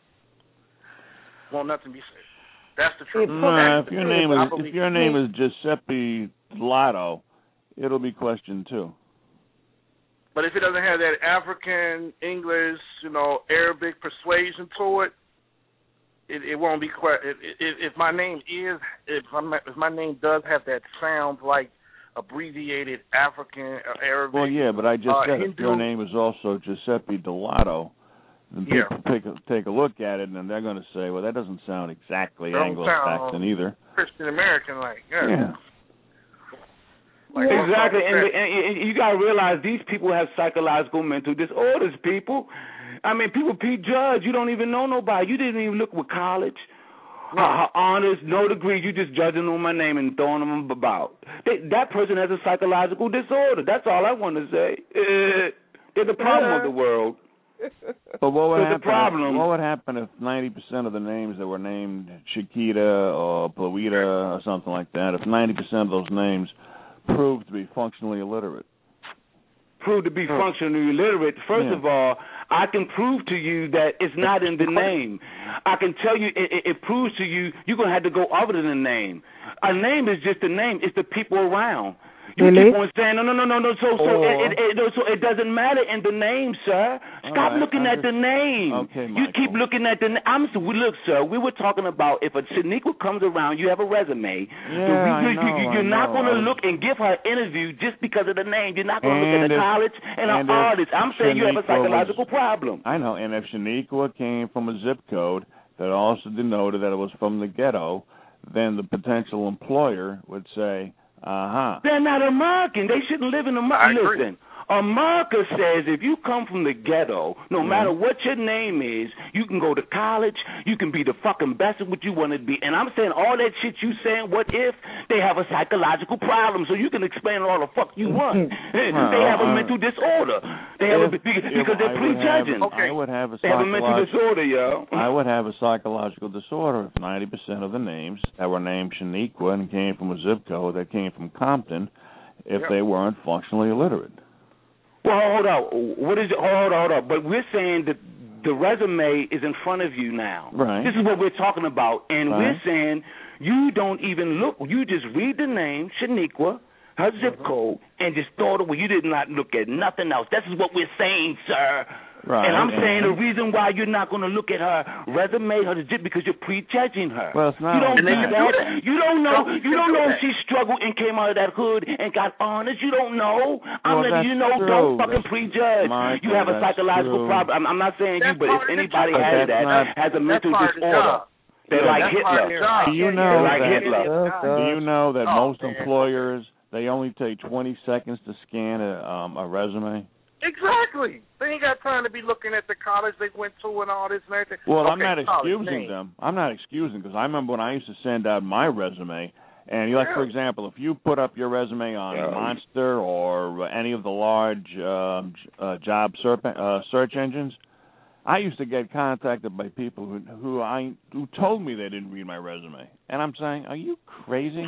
won't nothing be said. That's the truth.
No,
That's
if your
truth.
name is if your name is Giuseppe Lotto, it'll be questioned too.
But if it doesn't have that African, English, you know, Arabic persuasion to it, it, it won't be quite. If, if my name is, if, I'm, if my name does have that sound like abbreviated African or Arabic.
Well, yeah, but I just
uh,
said
Hindu,
if your name is also Giuseppe Delato, then
yeah.
people take a, take a look at it and they're going to say, well, that doesn't sound exactly
don't
Anglo-Saxon
sound
either.
Christian American, like yeah.
yeah.
Like,
exactly, and, the, and you got to realize these people have psychological mental disorders, people. I mean, people prejudge. You don't even know nobody. You didn't even look with college, no. uh, honors, no degree. You just judging on my name and throwing them about. They, that person has a psychological disorder. That's all I want to say. Uh, they're the problem of the world.
But what would
so
happen?
The problem,
if, what would happen if ninety percent of the names that were named Chiquita or Pluita or something like that, if ninety percent of those names proved to be functionally illiterate?
Proved to be functionally illiterate. First
yeah.
of all, I can prove to you that it's not in the name. I can tell you it, it, it proves to you you're going to have to go other than the name. A name is just a name. It's the people around. You
really?
keep on saying, no, no, no, no, no. So, so, oh. it, it, it, so it doesn't matter in the name, sir. Stop
right.
looking
I
at
just,
the name.
Okay,
you keep looking at the name. I'm so, we look, sir. We were talking about if a Shaniqua comes around, you have a resume.
Yeah,
so we,
I
you,
know,
you, you're
I
not
know.
going to look and give her an interview just because of the name. You're not going to look at
if,
a college and, and an artist. I'm saying you have a psychological
was,
problem.
I know. And if Shaniqua came from a zip code that also denoted that it was from the ghetto, then the potential employer would say, Uh-huh.
They're not American. They shouldn't live in America. Listen, America says if you come from the ghetto, no
Mm-hmm.
matter what your name is, you can go to college, you can be the fucking best of what you want to be. And I'm saying all that shit you saying, what if they have a psychological problem, so you can explain all the fuck you want.
Well,
they have a
uh,
mental disorder. They have
if,
a, because,
if
because they're
I would
prejudging.
have, I would have a
They have a mental
psychological
disorder, yo.
I would have a psychological disorder if ninety percent of the names that were named Shaniqua and came from a zip code that came from Compton, if
Yep.
they weren't functionally illiterate.
Well, hold on. What is it? Hold on, hold on. But we're saying that the resume is in front of you now.
Right.
This is what we're talking about. And
Right.
we're saying you don't even look. You just read the name, Shaniqua, her zip
Mm-hmm.
code, and just throw it away. You did not look at nothing else. This is what we're saying, sir.
Right.
And I'm
and,
saying the reason why you're not going to look at her resume, her zip, because you're prejudging her.
Well, it's not
You don't
only
do
that.
that. You don't know.
Some
You don't
do
know
that.
if she struggled and came out of that hood and got honors. You don't know. I'm
Well,
letting you know.
that's
Don't
true.
fucking
That's-
prejudge.
Michael,
You have a
that's
psychological
true.
problem. I'm, I'm not saying you,
That's
but if
part of the
anybody
job.
has
But
that,
that's not-
has a mental
That's part of the
disorder.
job.
They're
Yeah,
like
that's part of
Hitler.
the job.
Do you
Yeah,
know
They're like
that?
Hitler.
Do you know that
Oh,
most
man.
employers, they only take twenty seconds to scan a, um, a resume?
Exactly. They ain't got time to be looking at the college they went to and all this and everything.
Well,
okay,
I'm not
college
excusing
name.
them. I'm not excusing because I remember when I used to send out my resume, and you like, for example, if you put up your resume on
Yeah.
Monster or any of the large um, uh, job search, uh, search engines, I used to get contacted by people who who I who told me they didn't read my resume, and I'm saying, are you crazy?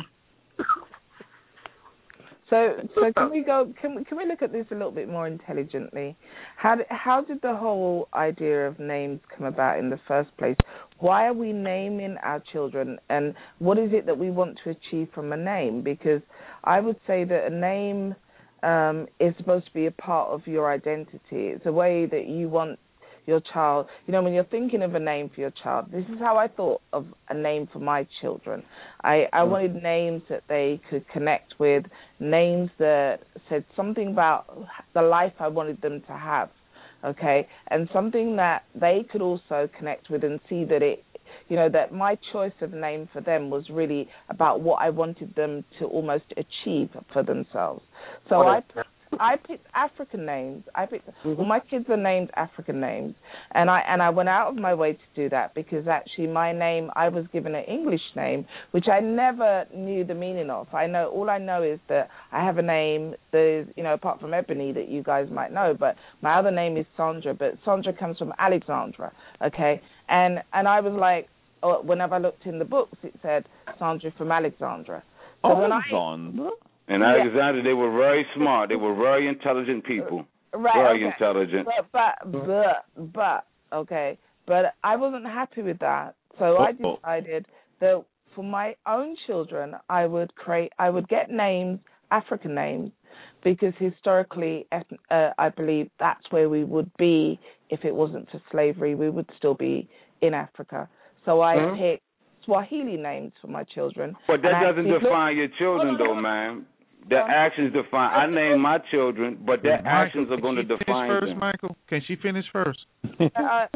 So, so can we go? Can we can we look at this a little bit more intelligently? How did, how did the whole idea of names come about in the first place? Why are we naming our children, and what is it that we want to achieve from a name? Because I would say that a name um, is supposed to be a part of your identity. It's a way that you want your child, you know, when you're thinking of a name for your child, this is how I thought of a name for my children. I, I wanted names that they could connect with, names that said something about the life I wanted them to have, okay, and something that they could also connect with and see that it, you know, that my choice of name for them was really about what I wanted them to almost achieve for themselves. So I I picked African names. I picked mm-hmm. well, my kids are named African names, and I and I went out of my way to do that because actually my name, I was given an English name which I never knew the meaning of. I know all I know is that I have a name that is, you know, apart from Ebony that you guys might know, but my other name is Sandra. But Sandra comes from Alexandra, okay? And and I was like, oh, whenever I looked in the books, it said Sandra from Alexandra. So
Alexandra.
And Alexander, yeah. They were very smart. They were very intelligent people.
Right.
Very
okay.
intelligent.
But, but, but, but, okay. But I wasn't happy with that. So I decided that for my own children, I would create, I would get names, African names, because historically, uh, I believe that's where we would be if it wasn't for slavery. We would still be in Africa. So I mm-hmm. picked Swahili names for my children.
But that doesn't define your children, though, man. Their actions define. I name my children, but their
Michael,
actions are going to define
first,
them.
Michael, can she finish first?
uh,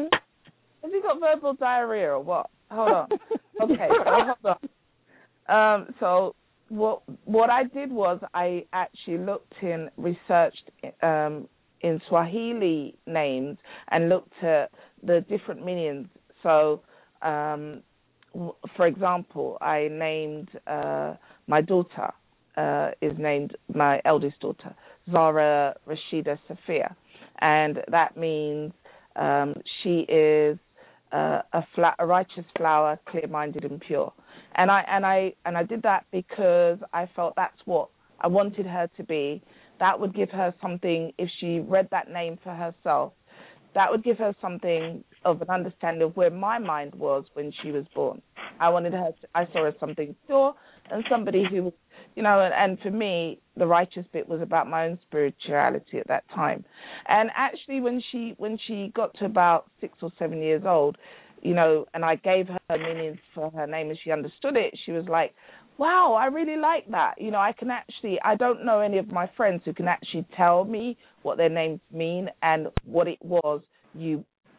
have you got verbal diarrhea or what? Hold on. Okay, so hold on. Um, so what what I did was I actually looked in, researched um, in Swahili names and looked at the different meanings. So, um, w- for example, I named uh, my daughter. Uh, is named my eldest daughter, Zara Rashida Safia, and that means um, she is uh, a, fla- a righteous flower, clear-minded and pure. And I and I and I did that because I felt that's what I wanted her to be. That would give her something. If she read that name for herself, that would give her something of an understanding of where my mind was when she was born. I wanted her. To, I saw her something pure and somebody who was. You know, and, and for me, the righteous bit was about my own spirituality at that time. And actually, when she when she got to about six or seven years old, you know, and I gave her meanings for her name and she understood it, she was like, wow, I really like that. You know, I can actually, I don't know any of my friends who can actually tell me what their names mean and what it was you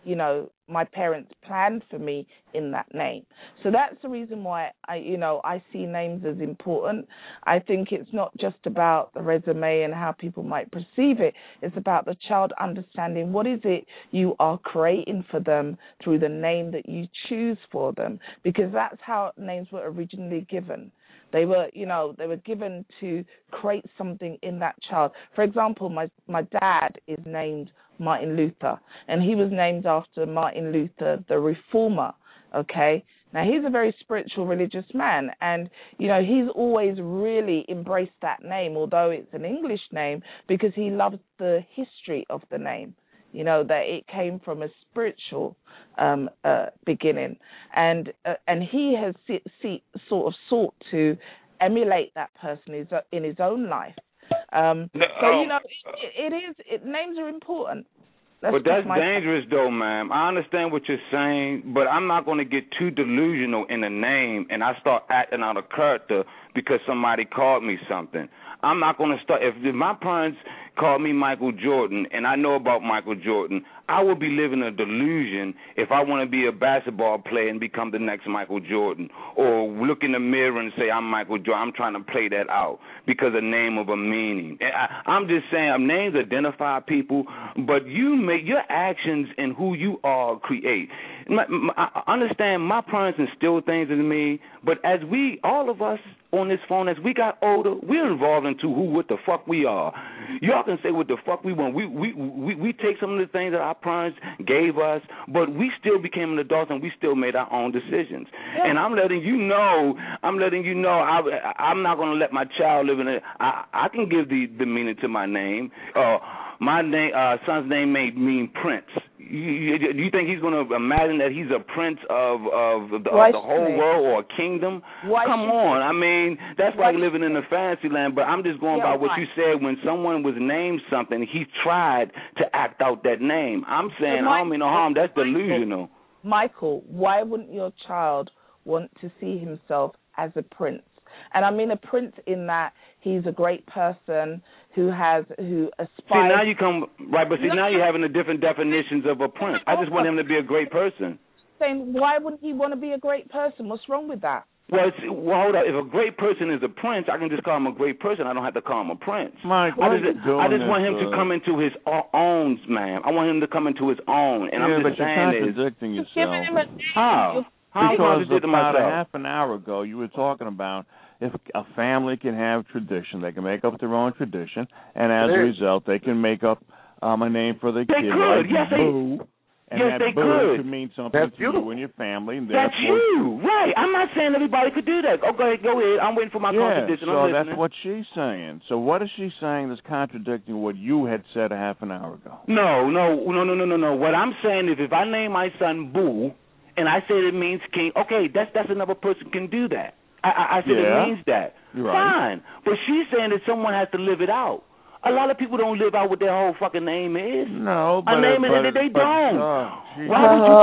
you know, my parents planned for me in that name. So that's the reason why I, you know, I see names as important. I think it's not just about the resume and how people might perceive it. It's about the child understanding what is it you are creating for them through the name that you choose for them, because that's how names were originally given. They were, you know, they were given to create something in that child. For example, my, my dad is named Martin Luther, and he was named after Martin Luther, the reformer, okay? Now, he's a very spiritual, religious man, and, you know, he's always really embraced that name, although it's an English name, because he loves the history of the name, you know, that it came from a spiritual um, uh, beginning. And uh, and he has see, see, sort of sought to emulate that person in his, in his own life. Um,
no,
so, you know, it, it is, it, names are important. That's
but that's
my
dangerous, though, ma'am. I understand what you're saying, but I'm not going to get too delusional in a name and I start acting out of character because somebody called me something. I'm not going to start. If, if my parents called me Michael Jordan and I know about Michael Jordan, I would be living a delusion if I want to be a basketball player and become the next Michael Jordan, or look in the mirror and say I'm Michael Jordan. I'm trying to play that out because a name of a meaning. I, I'm just saying names identify people, but you make your actions and who you are create. My, my, I understand my parents instilled things in me, but as we, all of us on this phone, as we got older, we're evolved into who, what the fuck we are. Y'all can say what the fuck we want. We we we, we take some of the things that our parents gave us, but we still became an adult and we still made our own decisions. Yeah. And I'm letting you know, I'm letting you know, I, I'm not going to let my child live in it. I, I can give the, the meaning to my name. Uh, my name, uh, son's name may mean prince. You, you, do you think he's going to imagine that he's a prince of of the, of the whole world or a kingdom? Why Come on. I mean, that's Why like living in a fantasy land, but I'm just going yeah, by what why? you said. When someone was named something, he tried to act out that name. I'm saying, I don't mean no harm. That's delusional.
Michael, why wouldn't your child want to see himself as a prince? And I mean a prince in that he's a great person who has, who aspires.
See, now you come, right, but see, no, now you're having the different definitions of a prince. I just want him to be a great person.
Saying, why wouldn't he want to be a great person? What's wrong with that?
Well, it's, well, hold on. If a great person is a prince, I can just call him a great person. I don't have to call him a prince.
Mike,
I just, I just want
this,
him
uh...
to come into his own, man. I want him to come into his own. And
yeah,
I'm
but
just
you're
saying
contradicting
is,
yourself.
How? How
because
about
myself? a half an hour ago, you were talking about if a family can have tradition, they can make up their own tradition, and as a result, they can make up um, a name for the
they
kid
could.
like
yes,
Boo.
They,
and
yes,
that
they
Boo
could.
could mean something
That's
to
beautiful.
you and your family. And
that's you, right? I'm not saying everybody could do that. Oh, go ahead, go ahead. I'm waiting for my
yeah,
contradiction.
so
I'm
that's
listening.
what she's saying. So what is she saying that's contradicting what you had said a half an hour ago?
No, no, no, no, no, no, no. What I'm saying is if I name my son Boo, and I said it means king, okay, that's that's another person can do that. I, I, I said
yeah,
it means that.
You're right.
Fine. But she's saying that someone has to live it out. A lot of people don't live out what their whole fucking name is.
No, but...
A name
but,
is that they
but,
don't.
Uh,
Why would you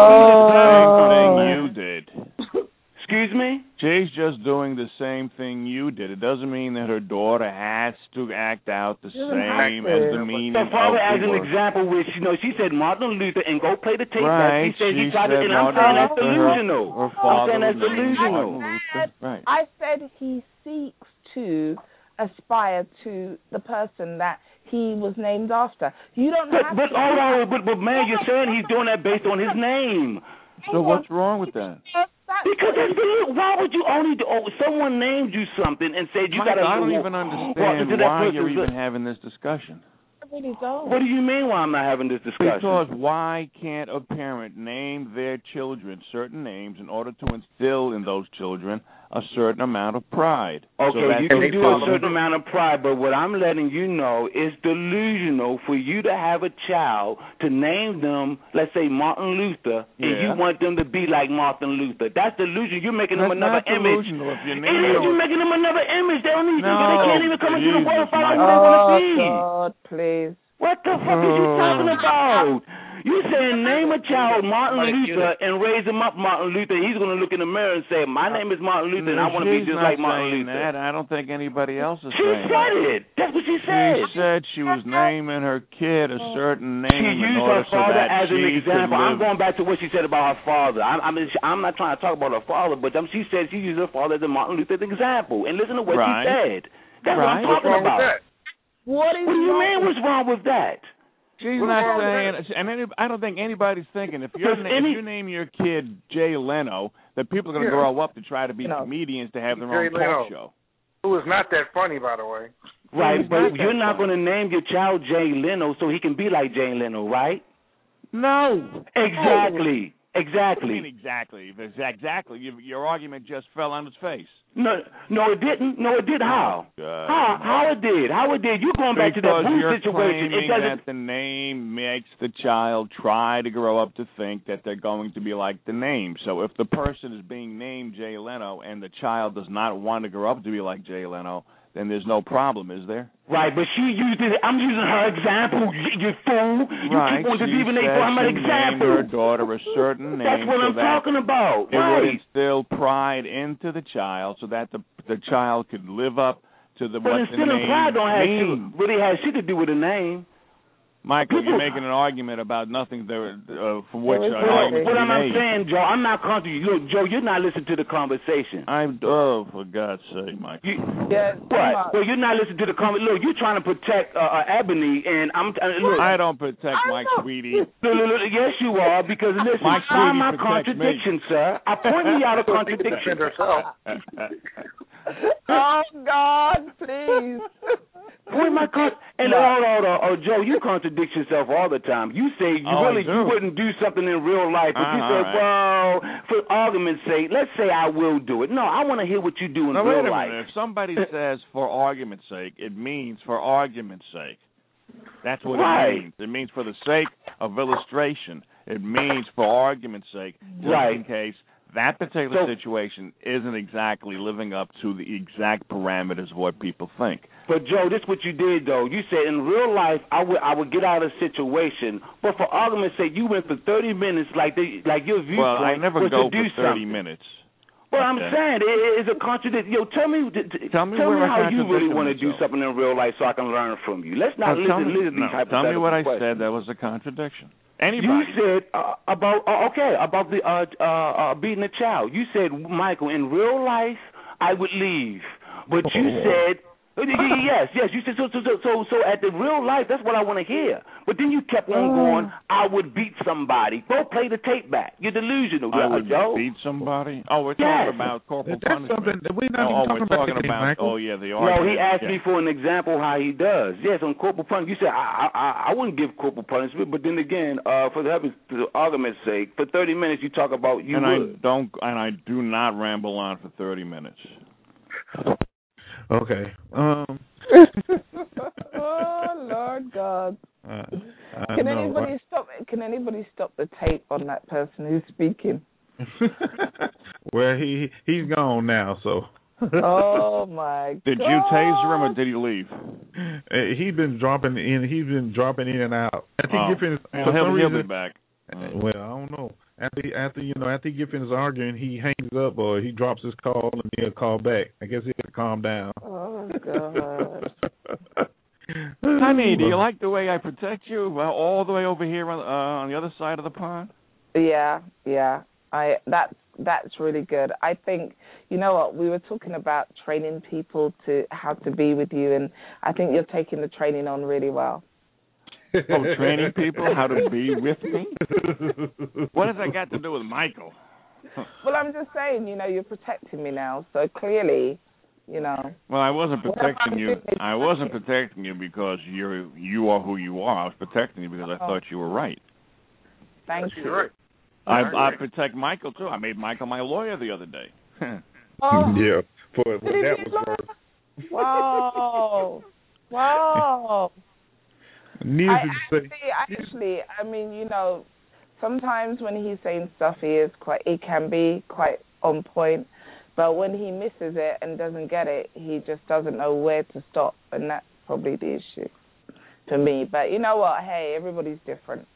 do
the same thing you did?
Excuse me?
She's just doing the same thing you did. It doesn't mean that her daughter has to act out the same as the meaning
so,
of the
Father, as an
word.
example, which you know, she said Martin Luther, and go play the tape.
Right.
That she said
she
he tried
said
to, and
Martin
I'm saying that's
Luther,
delusional.
Her, her
I'm saying that's
was
delusional.
Luther. Right.
I said he seeks to aspire to the person that he was named after. You don't
but,
have
but,
to.
Hold on, but, but man, you're saying he's doing that based on his name.
So what's wrong with that?
Because that's the, why would you only do, oh, someone named you something and said you got to...
I don't even understand why you're even having this discussion.
I really don't.
What do you mean why I'm not having this discussion?
Because why can't a parent name their children certain names in order to instill in those children a certain amount of pride?
Okay,
so
you can do a certain amount of pride, but what I'm letting you know is delusional for you to have a child to name them, let's say Martin Luther,
yeah.
and you want them to be like Martin Luther. That's delusion. You're making
That's
them another
not
image.
If you're
it is. You're making them another image. They don't even.
No,
they can't even come into the world and find out who
oh,
they want to be.
God, please.
What the fuck oh. is you talking about? You saying name a child Martin Luther and raise him up Martin Luther. He's going to look in the mirror and say, my name is Martin Luther and I want to be just like Martin Luther.
That. I don't think anybody else is
she
saying that. She
said it. That's what she said.
She said she was naming her kid a certain name.
She
in
used
order
her father
so that
as an
she
example.
Could
I'm going back to what she said about her father. I'm, I mean, I'm not trying to talk about her father, but um, she said she used her father as a Martin Luther example. And listen to what
right.
she said. That's
right.
what I'm talking
what's wrong
about.
With that?
What, is
what do you
wrong?
mean? What's wrong with that?
She's not saying, and any, I don't think anybody's thinking if, you're,
any,
if you name your kid Jay Leno, that people are going to
yeah.
grow up to try to be no. comedians to have their
Jay
own
Leno,
talk show.
Who is not that funny, by the way.
Right,
He's
but
not
you're not
funny.
going to name your child Jay Leno so he can be like Jay Leno, right?
No.
Exactly. Exactly.
I mean exactly. Exactly. Your, your argument just fell on its face.
No, no, it didn't. No, it did. How?
Uh,
how? How it did? How it did? You're going back to that Boo
you're
situation. It
claiming
doesn't.
that the name makes the child try to grow up to think that they're going to be like the name. So if the person is being named Jay Leno and the child does not want to grow up to be like Jay Leno, then there's no problem, is there?
Right, but she used it. I'm using her example. You, you fool. You
right.
keep on deceiving me.
She
I'm an
named
example.
her daughter a certain name.
That's what
so
I'm
that
talking about.
It
right.
would instill pride into the child, so that the the child could live up to the
but
what the
instilling
name
pride don't have
means.
shit, really has shit to do with the name.
Michael,
People,
you're making an argument about nothing there, uh, for which an
what,
argument
what
can be
I'm
made.
saying, Joe, I'm not contradicting. Look, Joe, you're not listening to the conversation.
I'm oh, for God's sake, Michael.
You,
yes,
what? Well, you're not listening to the conversation. Look, you're trying to protect uh, uh, Ebony, and I'm. Uh, look,
I don't protect Mike Sweetie.
Look, look, look, yes, you are, because listen,
Mike
find my
protects
contradiction,
me.
sir. I point me out a contradiction.
Oh God, please.
Point my con- and no. hold on, oh, oh, Joe, you contradict yourself all the time. You say you
oh,
really you wouldn't do something in real life, but
uh,
you say,
right.
well, for argument's sake, let's say I will do it. No, I want to hear what you do in
no,
real
wait a
life.
Minute. If somebody says for argument's sake, it means for argument's sake. That's what
right.
it means. It means for the sake of illustration. It means for argument's sake, just
right.
in case that particular so, situation isn't exactly living up to the exact parameters of what people think.
But Joe, this is what you did though. You said in real life I would I would get out of a situation, but for argument's sake, you went for thirty minutes, like the like your viewpoint
well, I never
was
go
to do
for thirty
something.
minutes.
Well,
okay.
I'm saying it is a contradiction. Yo, tell me, t-
tell me,
tell me how you really want to
myself.
do something in real life, so I can learn from you. Let's not
well,
listen,
me,
listen to these
no,
hypothetical
Tell me what
questions.
I said. That was a contradiction. Anybody.
You said uh, about uh, okay about the uh, uh, uh, beating a child. You said, Michael, in real life I would leave, but you
oh.
said yes, yes. You said so, so, so, so, so. At the real life, that's what I want to hear. But then you kept on going. I would beat somebody. Go play the tape back. You're delusional.
I would
Joe.
beat somebody. Oh, we're
yes.
talking about corporal
That's
punishment.
Something that we're not
oh,
even
oh,
talking
we're
about.
talking about.
Michael.
Oh yeah, the argument.
No, he asked
yeah.
me for an example how he does. Yes, on corporal punishment. You said I, I, I wouldn't give corporal punishment, but then again, uh, for the heavens, for the argument's sake, for thirty minutes you talk about you
and
would.
I don't, and I do not ramble on for thirty minutes.
Okay. Um.
Oh Lord God!
Uh,
can
know,
anybody
right?
stop? Can anybody stop the tape on that person who's speaking?
Well, he he's gone now, so.
Oh my
Did
God.
you taser him or did he leave?
Uh, he's been dropping in. He's been dropping in and out. I think
oh.
he finished,
well,
for
he'll,
some
he'll
reason,
be back.
Uh, well, I don't know. After he, after you know after he get finished arguing, he hangs up or he drops his call and he'll call back. I guess he'll calm down.
Oh God.
Honey, do you like the way I protect you? Well, all the way over here on, uh, on the other side of the pond.
Yeah, yeah. I that's that's really good. I think you know what we were talking about training people to how to be with you, and I think you're taking the training on really well.
Oh, training people how to be with me? What has that got to do with Michael?
Well, I'm just saying, you know, you're protecting me now, so clearly, you know.
Well, I wasn't protecting you. I wasn't protecting you because you're you are who you are. I was protecting you because I thought you were right.
Thank you.
Right.
I, I protect Michael too. I made Michael my lawyer the other day.
Oh.
Yeah, for what that was worth.
Wow. Wow.
Needless
I
to say,
actually, actually, I mean, you know, sometimes when he's saying stuff, he is quite, it can be quite on point. But when he misses it and doesn't get it, he just doesn't know where to stop, and that's probably the issue for me. But you know what? Hey, everybody's different.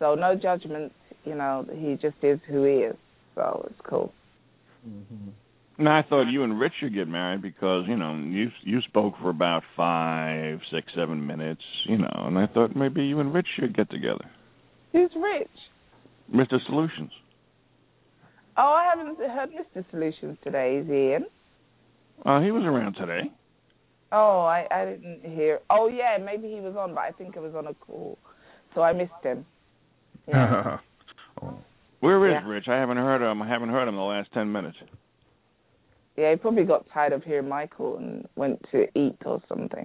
So no judgment. You know, he just is who he is. So it's cool.
Mm-hmm. Now, I thought you and Rich should get married because, you know, you you spoke for about five, six, seven minutes, you know, and I thought maybe you and Rich should get together.
Who's Rich?
Mister Solutions.
Oh, I haven't heard Mister Solutions today. Is he in?
Uh, he was around today.
Oh, I, I didn't hear. Oh, yeah, maybe he was on, but I think it was on a call, so I missed him. Yeah.
oh. Where is
yeah.
Rich? I haven't heard him. I haven't heard him the last ten minutes.
Yeah, he probably got tired of hearing my call and went to eat or something.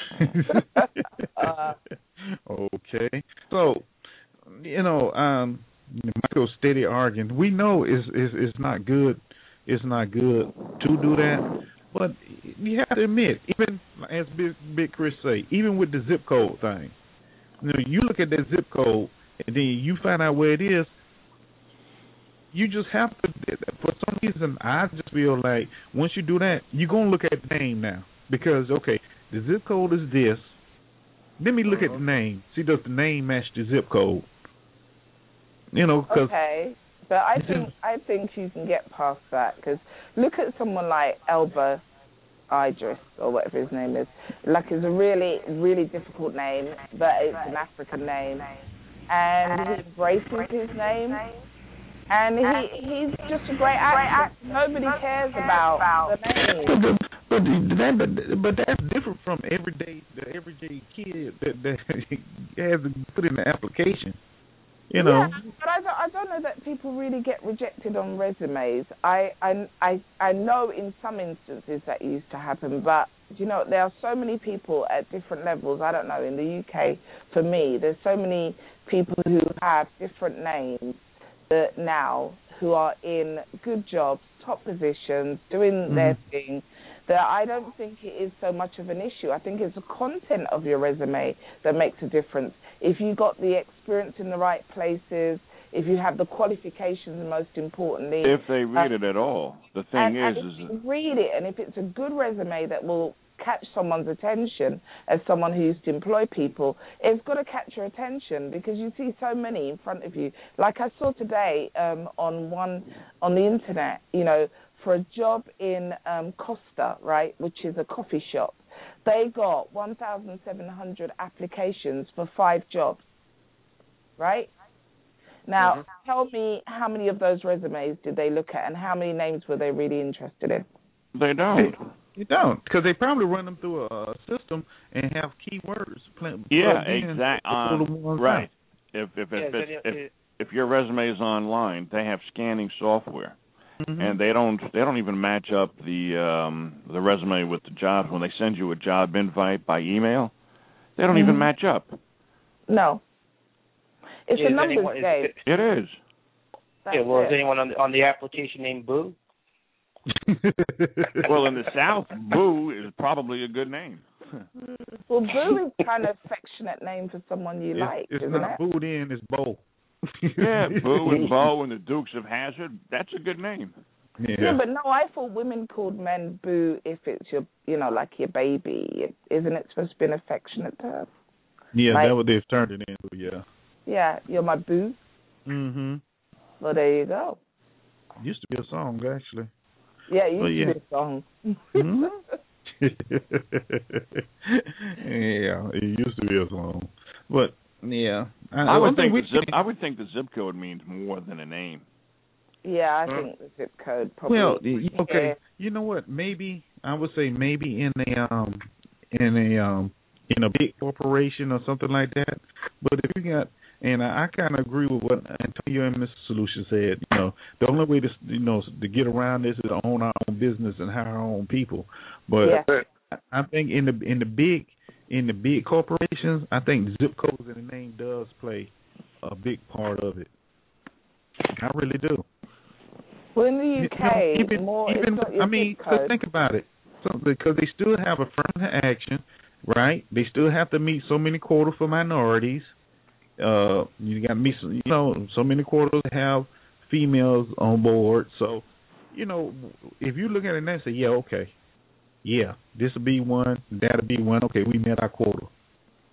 uh,
okay. So, you know, um, Michael's steady arguing. We know it's, it's, it's not good. It's not good to do that. But you have to admit, even as Big, Big Chris say, even with the zip code thing, you know, you look at that zip code and then you find out where it is. You just have to, for some reason, I just feel like once you do that, you're going to look at the name now. Because, okay, the zip code is this. Let me look uh-huh. at the name. See, does the name match the zip code? You know, cause
okay. But I think I think you can get past that. Because look at someone like Elba Idris, or whatever his name is. Like, it's a really, really difficult name, but it's an African name. And he embraces his name. And he he's just a great actor. Nobody cares about the name.
But that but, but that's different from everyday the everyday kid that, that has to put in the application. You know.
Yeah, but I don't, I don't know that people really get rejected on resumes. I, I, I, I know in some instances that used to happen, but you know there are so many people at different levels. I don't know, in the U K, for me, there's so many people who have different names that now who are in good jobs, top positions, doing mm-hmm. their thing, that I don't think it is so much of an issue. I think it's the content of your resume that makes a difference. If you got the experience in the right places, if you have the qualifications, most importantly.
If they read uh, it at all. The thing
and,
is...
and
is
if you read it, and if it's a good resume that will catch someone's attention, as someone who used to employ people, it's got to catch your attention because you see so many in front of you. Like I saw today um, on one on the internet, you know, for a job in um, Costa, right, which is a coffee shop, they got one thousand seven hundred applications for five jobs, right? Now, mm-hmm. tell me how many of those resumes did they look at and how many names were they really interested in?
They don't.
You don't, because they probably run them through a system and have keywords.
Yeah, exactly. Um, right. If if if,
yeah,
if, if, if if your resume is online, they have scanning software, mm-hmm. and they don't they don't even match up the um, the resume with the job. When they send you a job invite by email, they don't mm-hmm. even match up.
No, it's
yeah,
a numbers
anyone,
game.
Is it,
it is.
Yeah. Well,
it.
is anyone on the, on the application named Boo?
Well, in the South, Boo is probably a good name.
Well, Boo is kind of affectionate name for someone you
it's,
like,
it's
isn't
not
it?
Booed in, it's Bo.
Yeah, Boo and Bo and the Dukes of Hazzard. That's a good name.
Yeah.
yeah, but no, I thought women called men Boo if it's your, you know, like your baby. Isn't it supposed to be an affectionate term?
Yeah,
like,
that's what they've turned it into. Yeah.
Yeah, you're my Boo.
Mhm.
Well, there you go.
Used to be a song, actually.
Yeah, it used
well, yeah.
to be a song.
Mm-hmm. Yeah, it used to be a song, but yeah, I,
I would think
we,
the zip, I would think the zip code means more than a name.
Yeah, I
uh,
think the zip code probably.
Well, okay,
yeah.
you know what? Maybe I would say maybe in a um in a um in a big corporation or something like that. But if you got And I, I kind of agree with what Antonio and Mister Solution said. You know, the only way to you know to get around this is to own our own business and hire our own people. But
yeah.
I, I think in the in the big in the big corporations, I think zip codes in the name does play a big part of it. I really do.
Well, in the U K,
you know, even,
more.
even
it's not your
I mean,
zip code.
think about it. So, because they still have affirmative action, right? They still have to meet so many quota for minorities. Uh, you got to meet, some, you know, so many quotas have females on board. So, you know, if you look at it and say, yeah, okay, yeah, this will be one, that'll be one. Okay, we met our quota.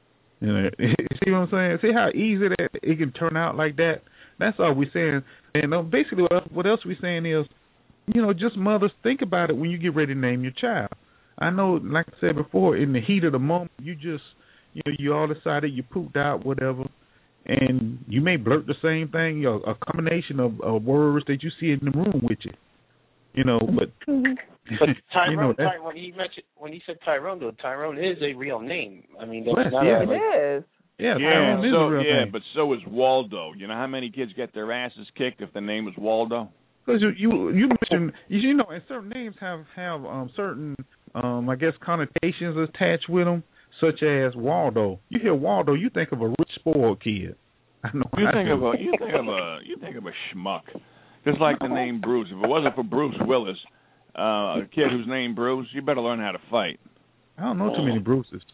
You know, see what I'm saying? See how easy that it can turn out like that? That's all we're saying. And uh, basically, what else we're saying is, you know, just mothers, think about it when you get ready to name your child. I know, like I said before, in the heat of the moment, you just, you know, you all decided, you pooped out, whatever, and you may blurt the same thing, you know, a combination of, of words that you see in the room with you. You know, but
but Tyrone,
you know,
Tyrone, when he mentioned when he said Tyrone, though, Tyrone is a real name. I mean, that's
yes,
not
yeah.
a, like,
it is.
Yeah,
yeah,
Tyrone is
so,
a real
yeah,
name.
but so is Waldo. You know how many kids get their asses kicked if the name is Waldo?
Because you, you you mentioned, you know, and certain names have have um, certain, um, I guess, connotations attached with them, such as Waldo. You hear Waldo, you think of a rich, spoiled kid. I know.
You
I
think
do.
of a you think of a you think of a schmuck. Just like the name Bruce. If it wasn't for Bruce Willis, uh, a kid who's named Bruce, you better learn how to fight.
I don't know too many Bruces.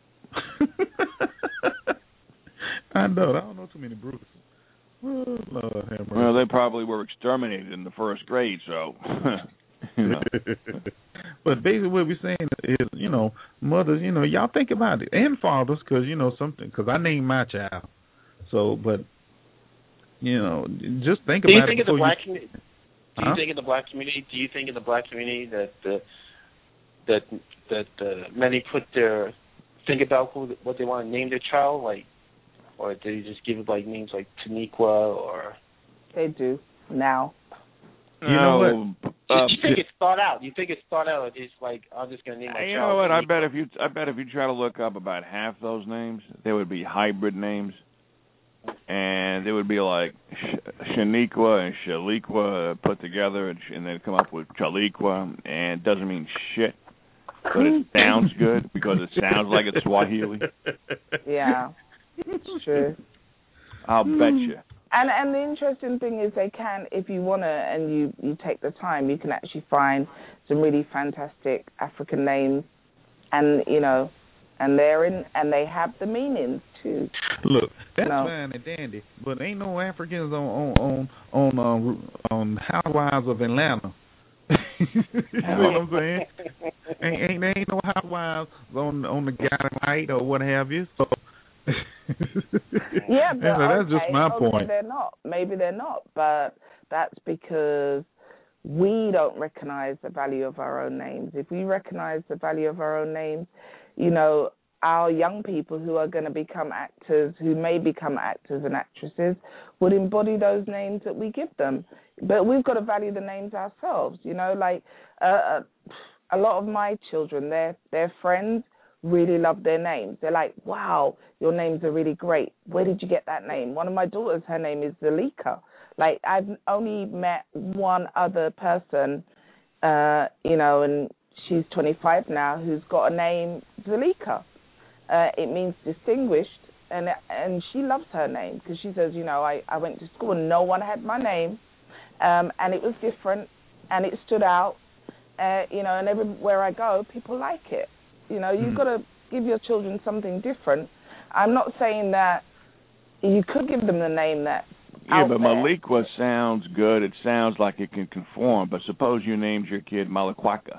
I know. I don't know too many Bruces. Oh, Lord have mercy.
Well, they probably were exterminated in the first grade, so. You know.
But basically, what we're saying is, you know, mothers, you know, y'all think about it, and fathers, because you know something. Because I named my child, so but you know, just think
do
about
you think
it.
In the black
you,
community, do
huh?
you think in the black community? Do you think in the black community that uh, that that uh, many put their think about who what they want to name their child, like, or do they just give it like names like Taniqua or?
They do now.
You know what?
Uh,
you think it's thought out? You think it's thought out? It's like I'm just gonna name my
you
child.
know what? I
Taniqua.
bet if you I bet if you try to look up about half those names, they would be hybrid names, and they would be like Sh- Shaniqua and Shaliqua put together, and, sh- and they'd come up with Chaliqua, and it doesn't mean shit, but it sounds good because it sounds like it's Swahili.
Yeah, it's true.
I'll bet you.
And and the interesting thing is they can, if you want to and you, you take the time, you can actually find some really fantastic African names, and you know, and they're in and they have the meanings too.
Look, that's
no.
fine and dandy, but ain't no Africans on on on on, uh, on Housewives of Atlanta. You know what I'm saying? Ain't, ain't there ain't no Housewives on on the Guiding Light or what have you. So.
Yeah, but
yeah, that's
okay,
just my
okay,
point.
They're not. Maybe they're not, but that's because we don't recognize the value of our own names. If we recognize the value of our own names, you know, our young people who are going to become actors, who may become actors and actresses, would embody those names that we give them. But we've got to value the names ourselves. You know, like uh, a lot of my children, their their friends really love their names. They're like, wow, your names are really great. Where did you get that name? One of my daughters, her name is Zalika. Like, I've only met one other person, uh, you know, and she's twenty-five now, who's got a name, Zalika. Uh, it means distinguished, and and she loves her name because she says, you know, I, I went to school and no one had my name, um, and it was different, and it stood out, uh, you know, and everywhere I go, people like it. You know, you've mm. got to give your children something different. I'm not saying that you could give them the name that.
Yeah, but
there.
Maliqua sounds good. It sounds like it can conform. But suppose you named your kid Malaquaka.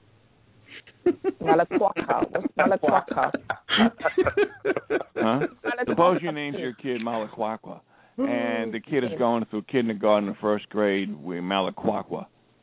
Malaquaka. What's Malaquaka?
Huh? Suppose you named your kid Malaquaka, and the kid is going through kindergarten or first grade with Malaquaka.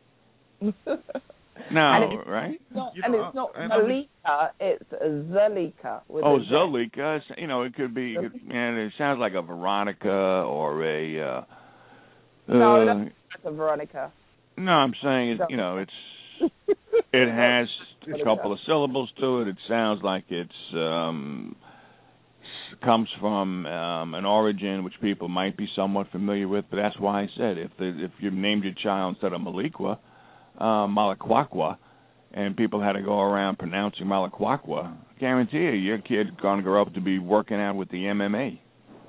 No, right?
Not, and it's not Malika, it's Zalika.
Oh, Zalika. You know, it could be, it could, and it sounds like a Veronica or a... Uh,
no,
uh,
that's not a Veronica.
No, I'm saying, it, you know, it's it has a couple of syllables to it. It sounds like it's um, comes from um, an origin which people might be somewhat familiar with, but that's why I said if the, if you named your child instead of Maliqua, Uh, Malaquaqua, and people had to go around pronouncing Malaquaqua, guarantee you, your kid's going to grow up to be working out with the M M A.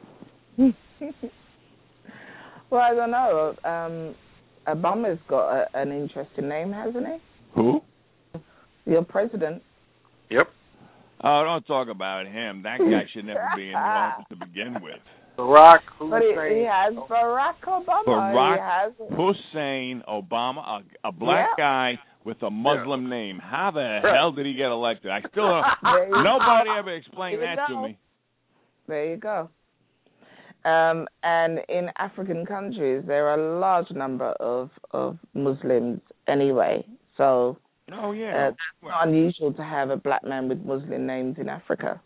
Well, I don't know. Um, Obama's got a, an interesting name, hasn't he?
Who?
Your president.
Yep.
Oh, don't talk about him. That guy should never be in the office to begin with.
Barack Hussein.
But he, he has Barack Obama.
Barack
he has...
Hussein Obama, a, a black
yeah.
guy with a Muslim yeah. name. How the hell did he get elected? I still don't.
Nobody
Nobody ever explained that
go.
to me.
There you go. Um, and in African countries, there are a large number of, of Muslims anyway. So
oh yeah,
uh, it's not unusual to have a black man with Muslim names in Africa.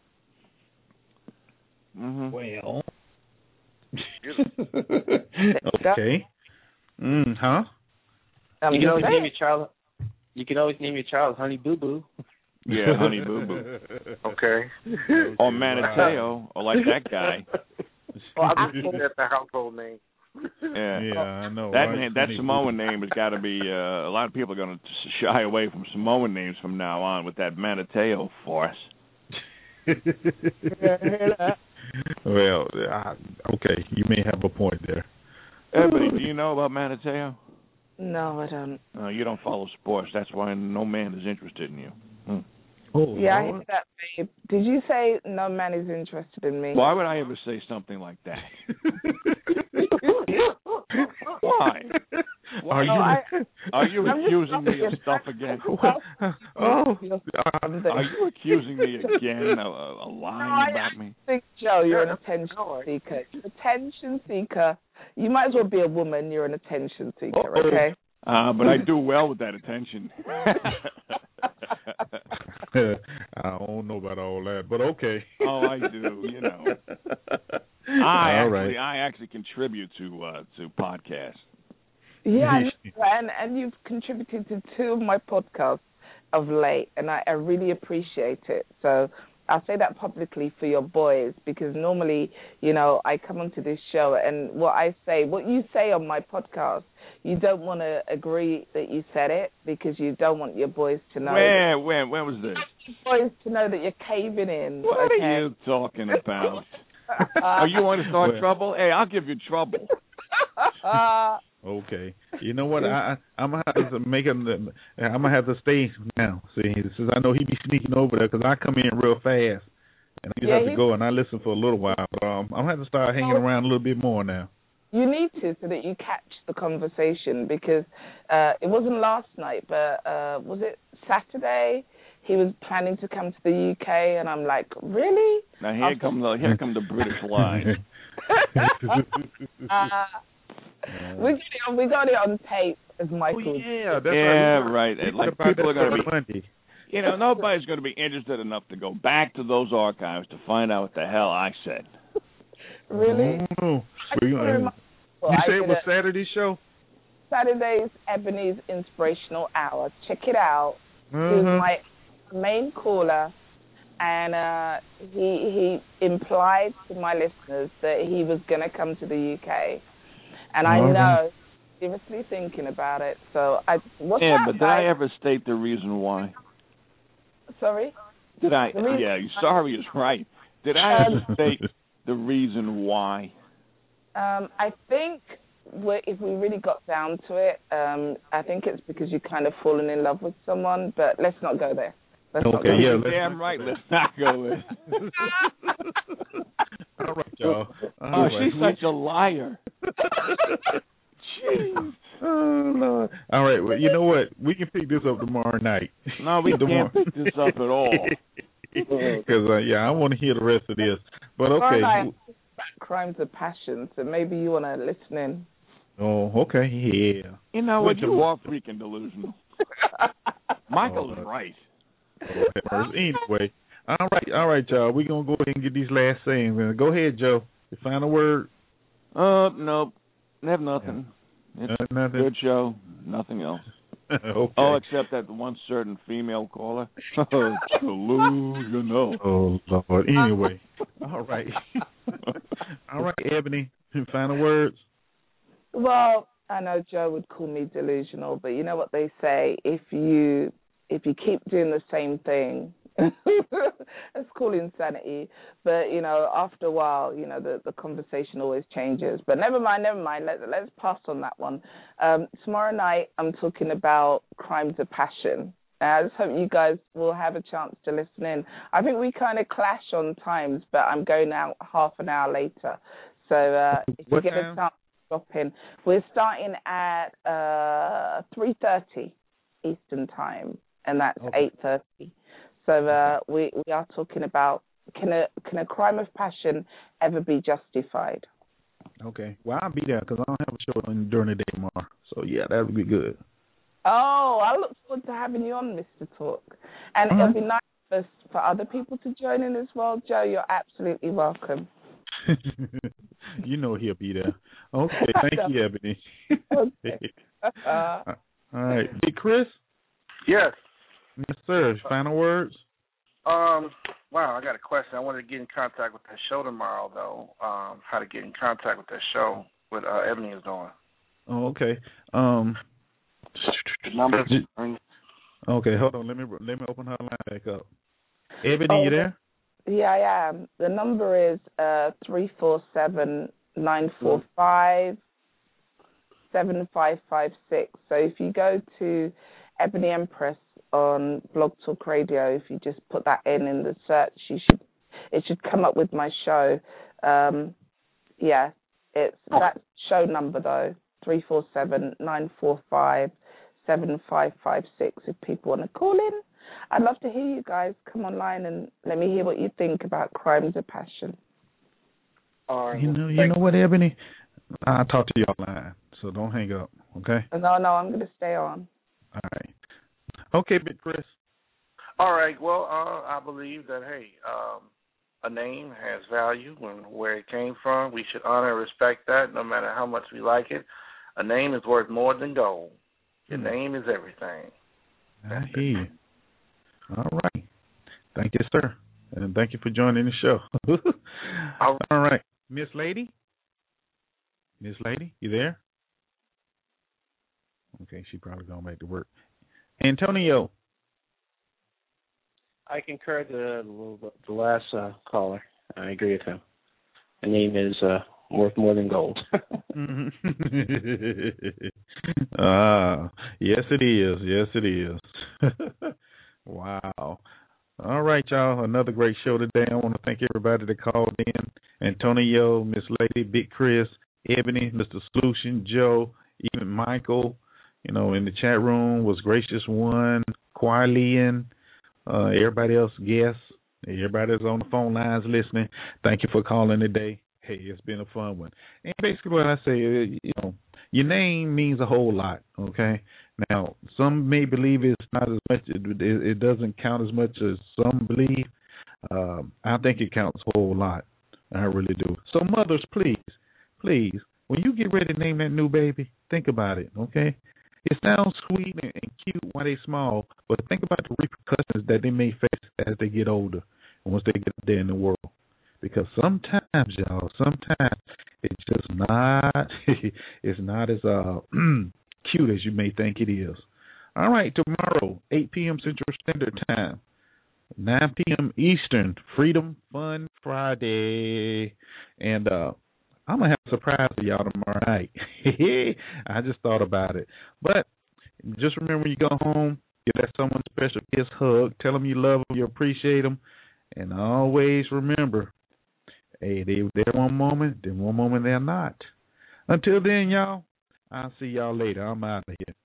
Mm-hmm.
Well, okay. Mm, huh?
Um,
you can always name your child. You can always name your child Honey Boo Boo.
Yeah, Honey Boo Boo.
Okay.
Or Manateo, or like that guy.
Well, I think that's the household name.
Yeah,
yeah, I know.
That
right?
name, that Samoan name has got to be. Uh, a lot of people are going to shy away from Samoan names from now on with that Manateo force.
Well, uh, okay, you may have a point there.
Ebony, do you know about Manateo?
No, I don't.
Uh, you don't follow sports. That's why no man is interested in you. Hmm.
Oh,
yeah,
Lord.
I hear that, babe. Did you say no man is interested in me?
Why would I ever say something like that? Why? Why?
Are you,
No, I,
are you
I'm
accusing me of
just-
stuff again?
oh,
Are you accusing me again of, of lying
No, I,
about me?
I think, Joe, you're an attention seeker. Attention seeker. You might as well be a woman. You're an attention seeker,
Uh-oh.
okay?
Uh, but I do well with that attention.
I don't know about all that, but okay.
Oh, I do. You know, I
all
actually,
right.
I actually contribute to uh, to podcasts.
Yeah, I know, and and you've contributed to two of my podcasts of late, and I, I really appreciate it. So I'll say that publicly for your boys, because normally, you know, I come onto this show and what I say, what you say on my podcast, you don't want to agree that you said it because you don't want your boys to know.
Where, where, where was this?
You want your boys to know that you're caving in.
What
okay?
are you talking about? Oh, you want to start
Well.
trouble? Hey, I'll give you trouble.
Okay. You know what? I, I I'm gonna have to make him. I'm gonna have to stay now. See, since I know he be sneaking over there, because I come in real fast, and I just
Yeah,
have to
he-
go and I listen for a little while. But um, I'm gonna have to start hanging around a little bit more now.
You need to, so that you catch the conversation, because uh, it wasn't last night, but uh, was it Saturday? He was planning to come to the U K, and I'm like, really?
Now here come the here come the British line.
uh, we got it on, we got it on tape, as Michael.
Oh, yeah, that's
Yeah,
right.
right. Like
About
people are
that
going to be,
Monday.
you know, nobody's going to be interested enough to go back to those archives to find out what the hell I said.
Really?
Oh,
I
so you,
can remember-
you
I
say it
did
was
a-
Saturday's show?
Saturday's Ebony's Inspirational Hour. Check it out. He
Uh-huh.
was my main caller, and uh, he he implied to my listeners that he was going to come to the U K, and I
All
know
right.
seriously thinking about it. So I what's
Yeah,
that,
but did
guys?
I ever state the reason why?
Sorry.
Did I?
The reason-
Yeah, you sorry is right. Did I ever state the reason why?
Um, I think we if we really got down to it, um, I think it's because you kind of fallen in love with someone. But let's not go there. Let's not
Okay,
go
yeah.
You're
let's
damn
not
right.
go
Let's not go there.
All right, y'all. All
Oh,
right.
she's such a liar. Jeez.
Oh, Lord. All right, well, you know what? We can pick this up tomorrow night.
No, we
Tomorrow.
can't pick this up at all.
Because, uh, yeah, I want to hear the rest of this. But,
Tomorrow
okay.
night, Crimes of Passion. So maybe you want to listen in.
Oh, okay, yeah.
You know what?
Which
You
one?
are freaking delusional. Michael's
Oh,
right.
Anyway, all right, all right, y'all. We're going to go ahead and get these last sayings. Uh, Go ahead, Joe. The final word.
Uh, nope. Have nothing. It's
Uh,
a
nothing.
good show. Nothing else.
Okay.
Oh, except that one certain female caller. Delusional.
Oh, Lord. Anyway, all right. All right, Ebony. Final words.
Well, I know Joe would call me delusional, but you know what they say: if you if you keep doing the same thing, it's called insanity. But you know, after a while, you know, the, the conversation always changes. But never mind, never mind. Let, let's pass on that one. Um, tomorrow night, I'm talking about Crimes of Passion. And I just hope you guys will have a chance to listen in. I think we kind of clash on times, but I'm going out half an hour later. So uh, if
What
you get
time?
a chance, drop in. We're starting at uh, three thirty Eastern Time, and that's
Okay.
eight thirty. So uh, we we are talking about can a can a crime of passion ever be justified?
Okay. Well, I'll be there because I don't have a show during the day tomorrow. So, yeah, that would be good.
Oh, I look forward to having you on, Mister Talk. And
Uh-huh.
it'll be nice for, for other people to join in as well. Joe, you're absolutely welcome.
You know he'll be there. Okay. Thank you, Ebony.
Okay. Uh,
All right. Big Chris?
Yes.
Yes, sir. Final words?
Um, wow, I got a question. I wanted to get in contact with that show tomorrow, though. Um, how to get in contact with that show, what uh, Ebony is doing.
Oh, okay. Um,
The numbers.
Okay, hold on. Let me let me open her line back up. Ebony,
oh,
you there?
Yeah, I am. The number is uh three four seven nine four five seven five five six. So if you go to Ebony Empress on Blog Talk Radio, if you just put that in in the search, you should it should come up with my show. Um, yeah, it's that show number though, three four seven nine four five seven five five six. If people want to call in, I'd love to hear you guys. Come online and let me hear what you think about Crimes of Passion.
All right.
You know, you know what, Ebony? I'll talk to you offline, so don't hang up, okay?
No, no, I'm going to stay on.
All right. Okay, Big Chris.
All right. Well, uh, I believe that, hey, um, a name has value and where it came from. We should honor and respect that no matter how much we like it. A name is worth more than gold. Your
Hmm.
name is everything.
I hear you. All right. Thank you, sir. And thank you for joining the show. All right. Miss Lady? Miss Lady, you there? Okay, she probably going back to work. Antonio.
I concur the the last uh, caller. I agree with him. The name is uh, worth more than gold.
Ah, yes it is. Yes it is. Wow. All right, y'all. Another great show today. I want to thank everybody that called in. Antonio, Miss Lady, Big Chris, Ebony, Mister Solution, Joe, even Michael, you know, in the chat room was Gracious One, Quilian, uh, everybody else, guests, everybody that's on the phone lines listening. Thank you for calling today. Hey, it's been a fun one. And basically what I say, you know, your name means a whole lot, okay? Now, some may believe it's not as much, it, it doesn't count as much as some believe. Um, I think it counts a whole lot. I really do. So mothers, please, please, when you get ready to name that new baby, think about it, okay? It sounds sweet and, and cute while they're small, but think about the repercussions that they may face as they get older and once they get there in the world. Because sometimes, y'all, sometimes it's just not, it's not as uh, cute as you may think it is. All right, tomorrow, eight p.m. Central Standard Time, nine p.m. Eastern, Freedom Fun Friday. And uh, I'm going to have a surprise for y'all tomorrow night. I just thought about it. But just remember, when you go home, give that someone special kiss, hug, tell them you love them, you appreciate them. And always remember, hey, they were there one moment, then one moment they're not. Until then, y'all, I'll see y'all later. I'm out of here.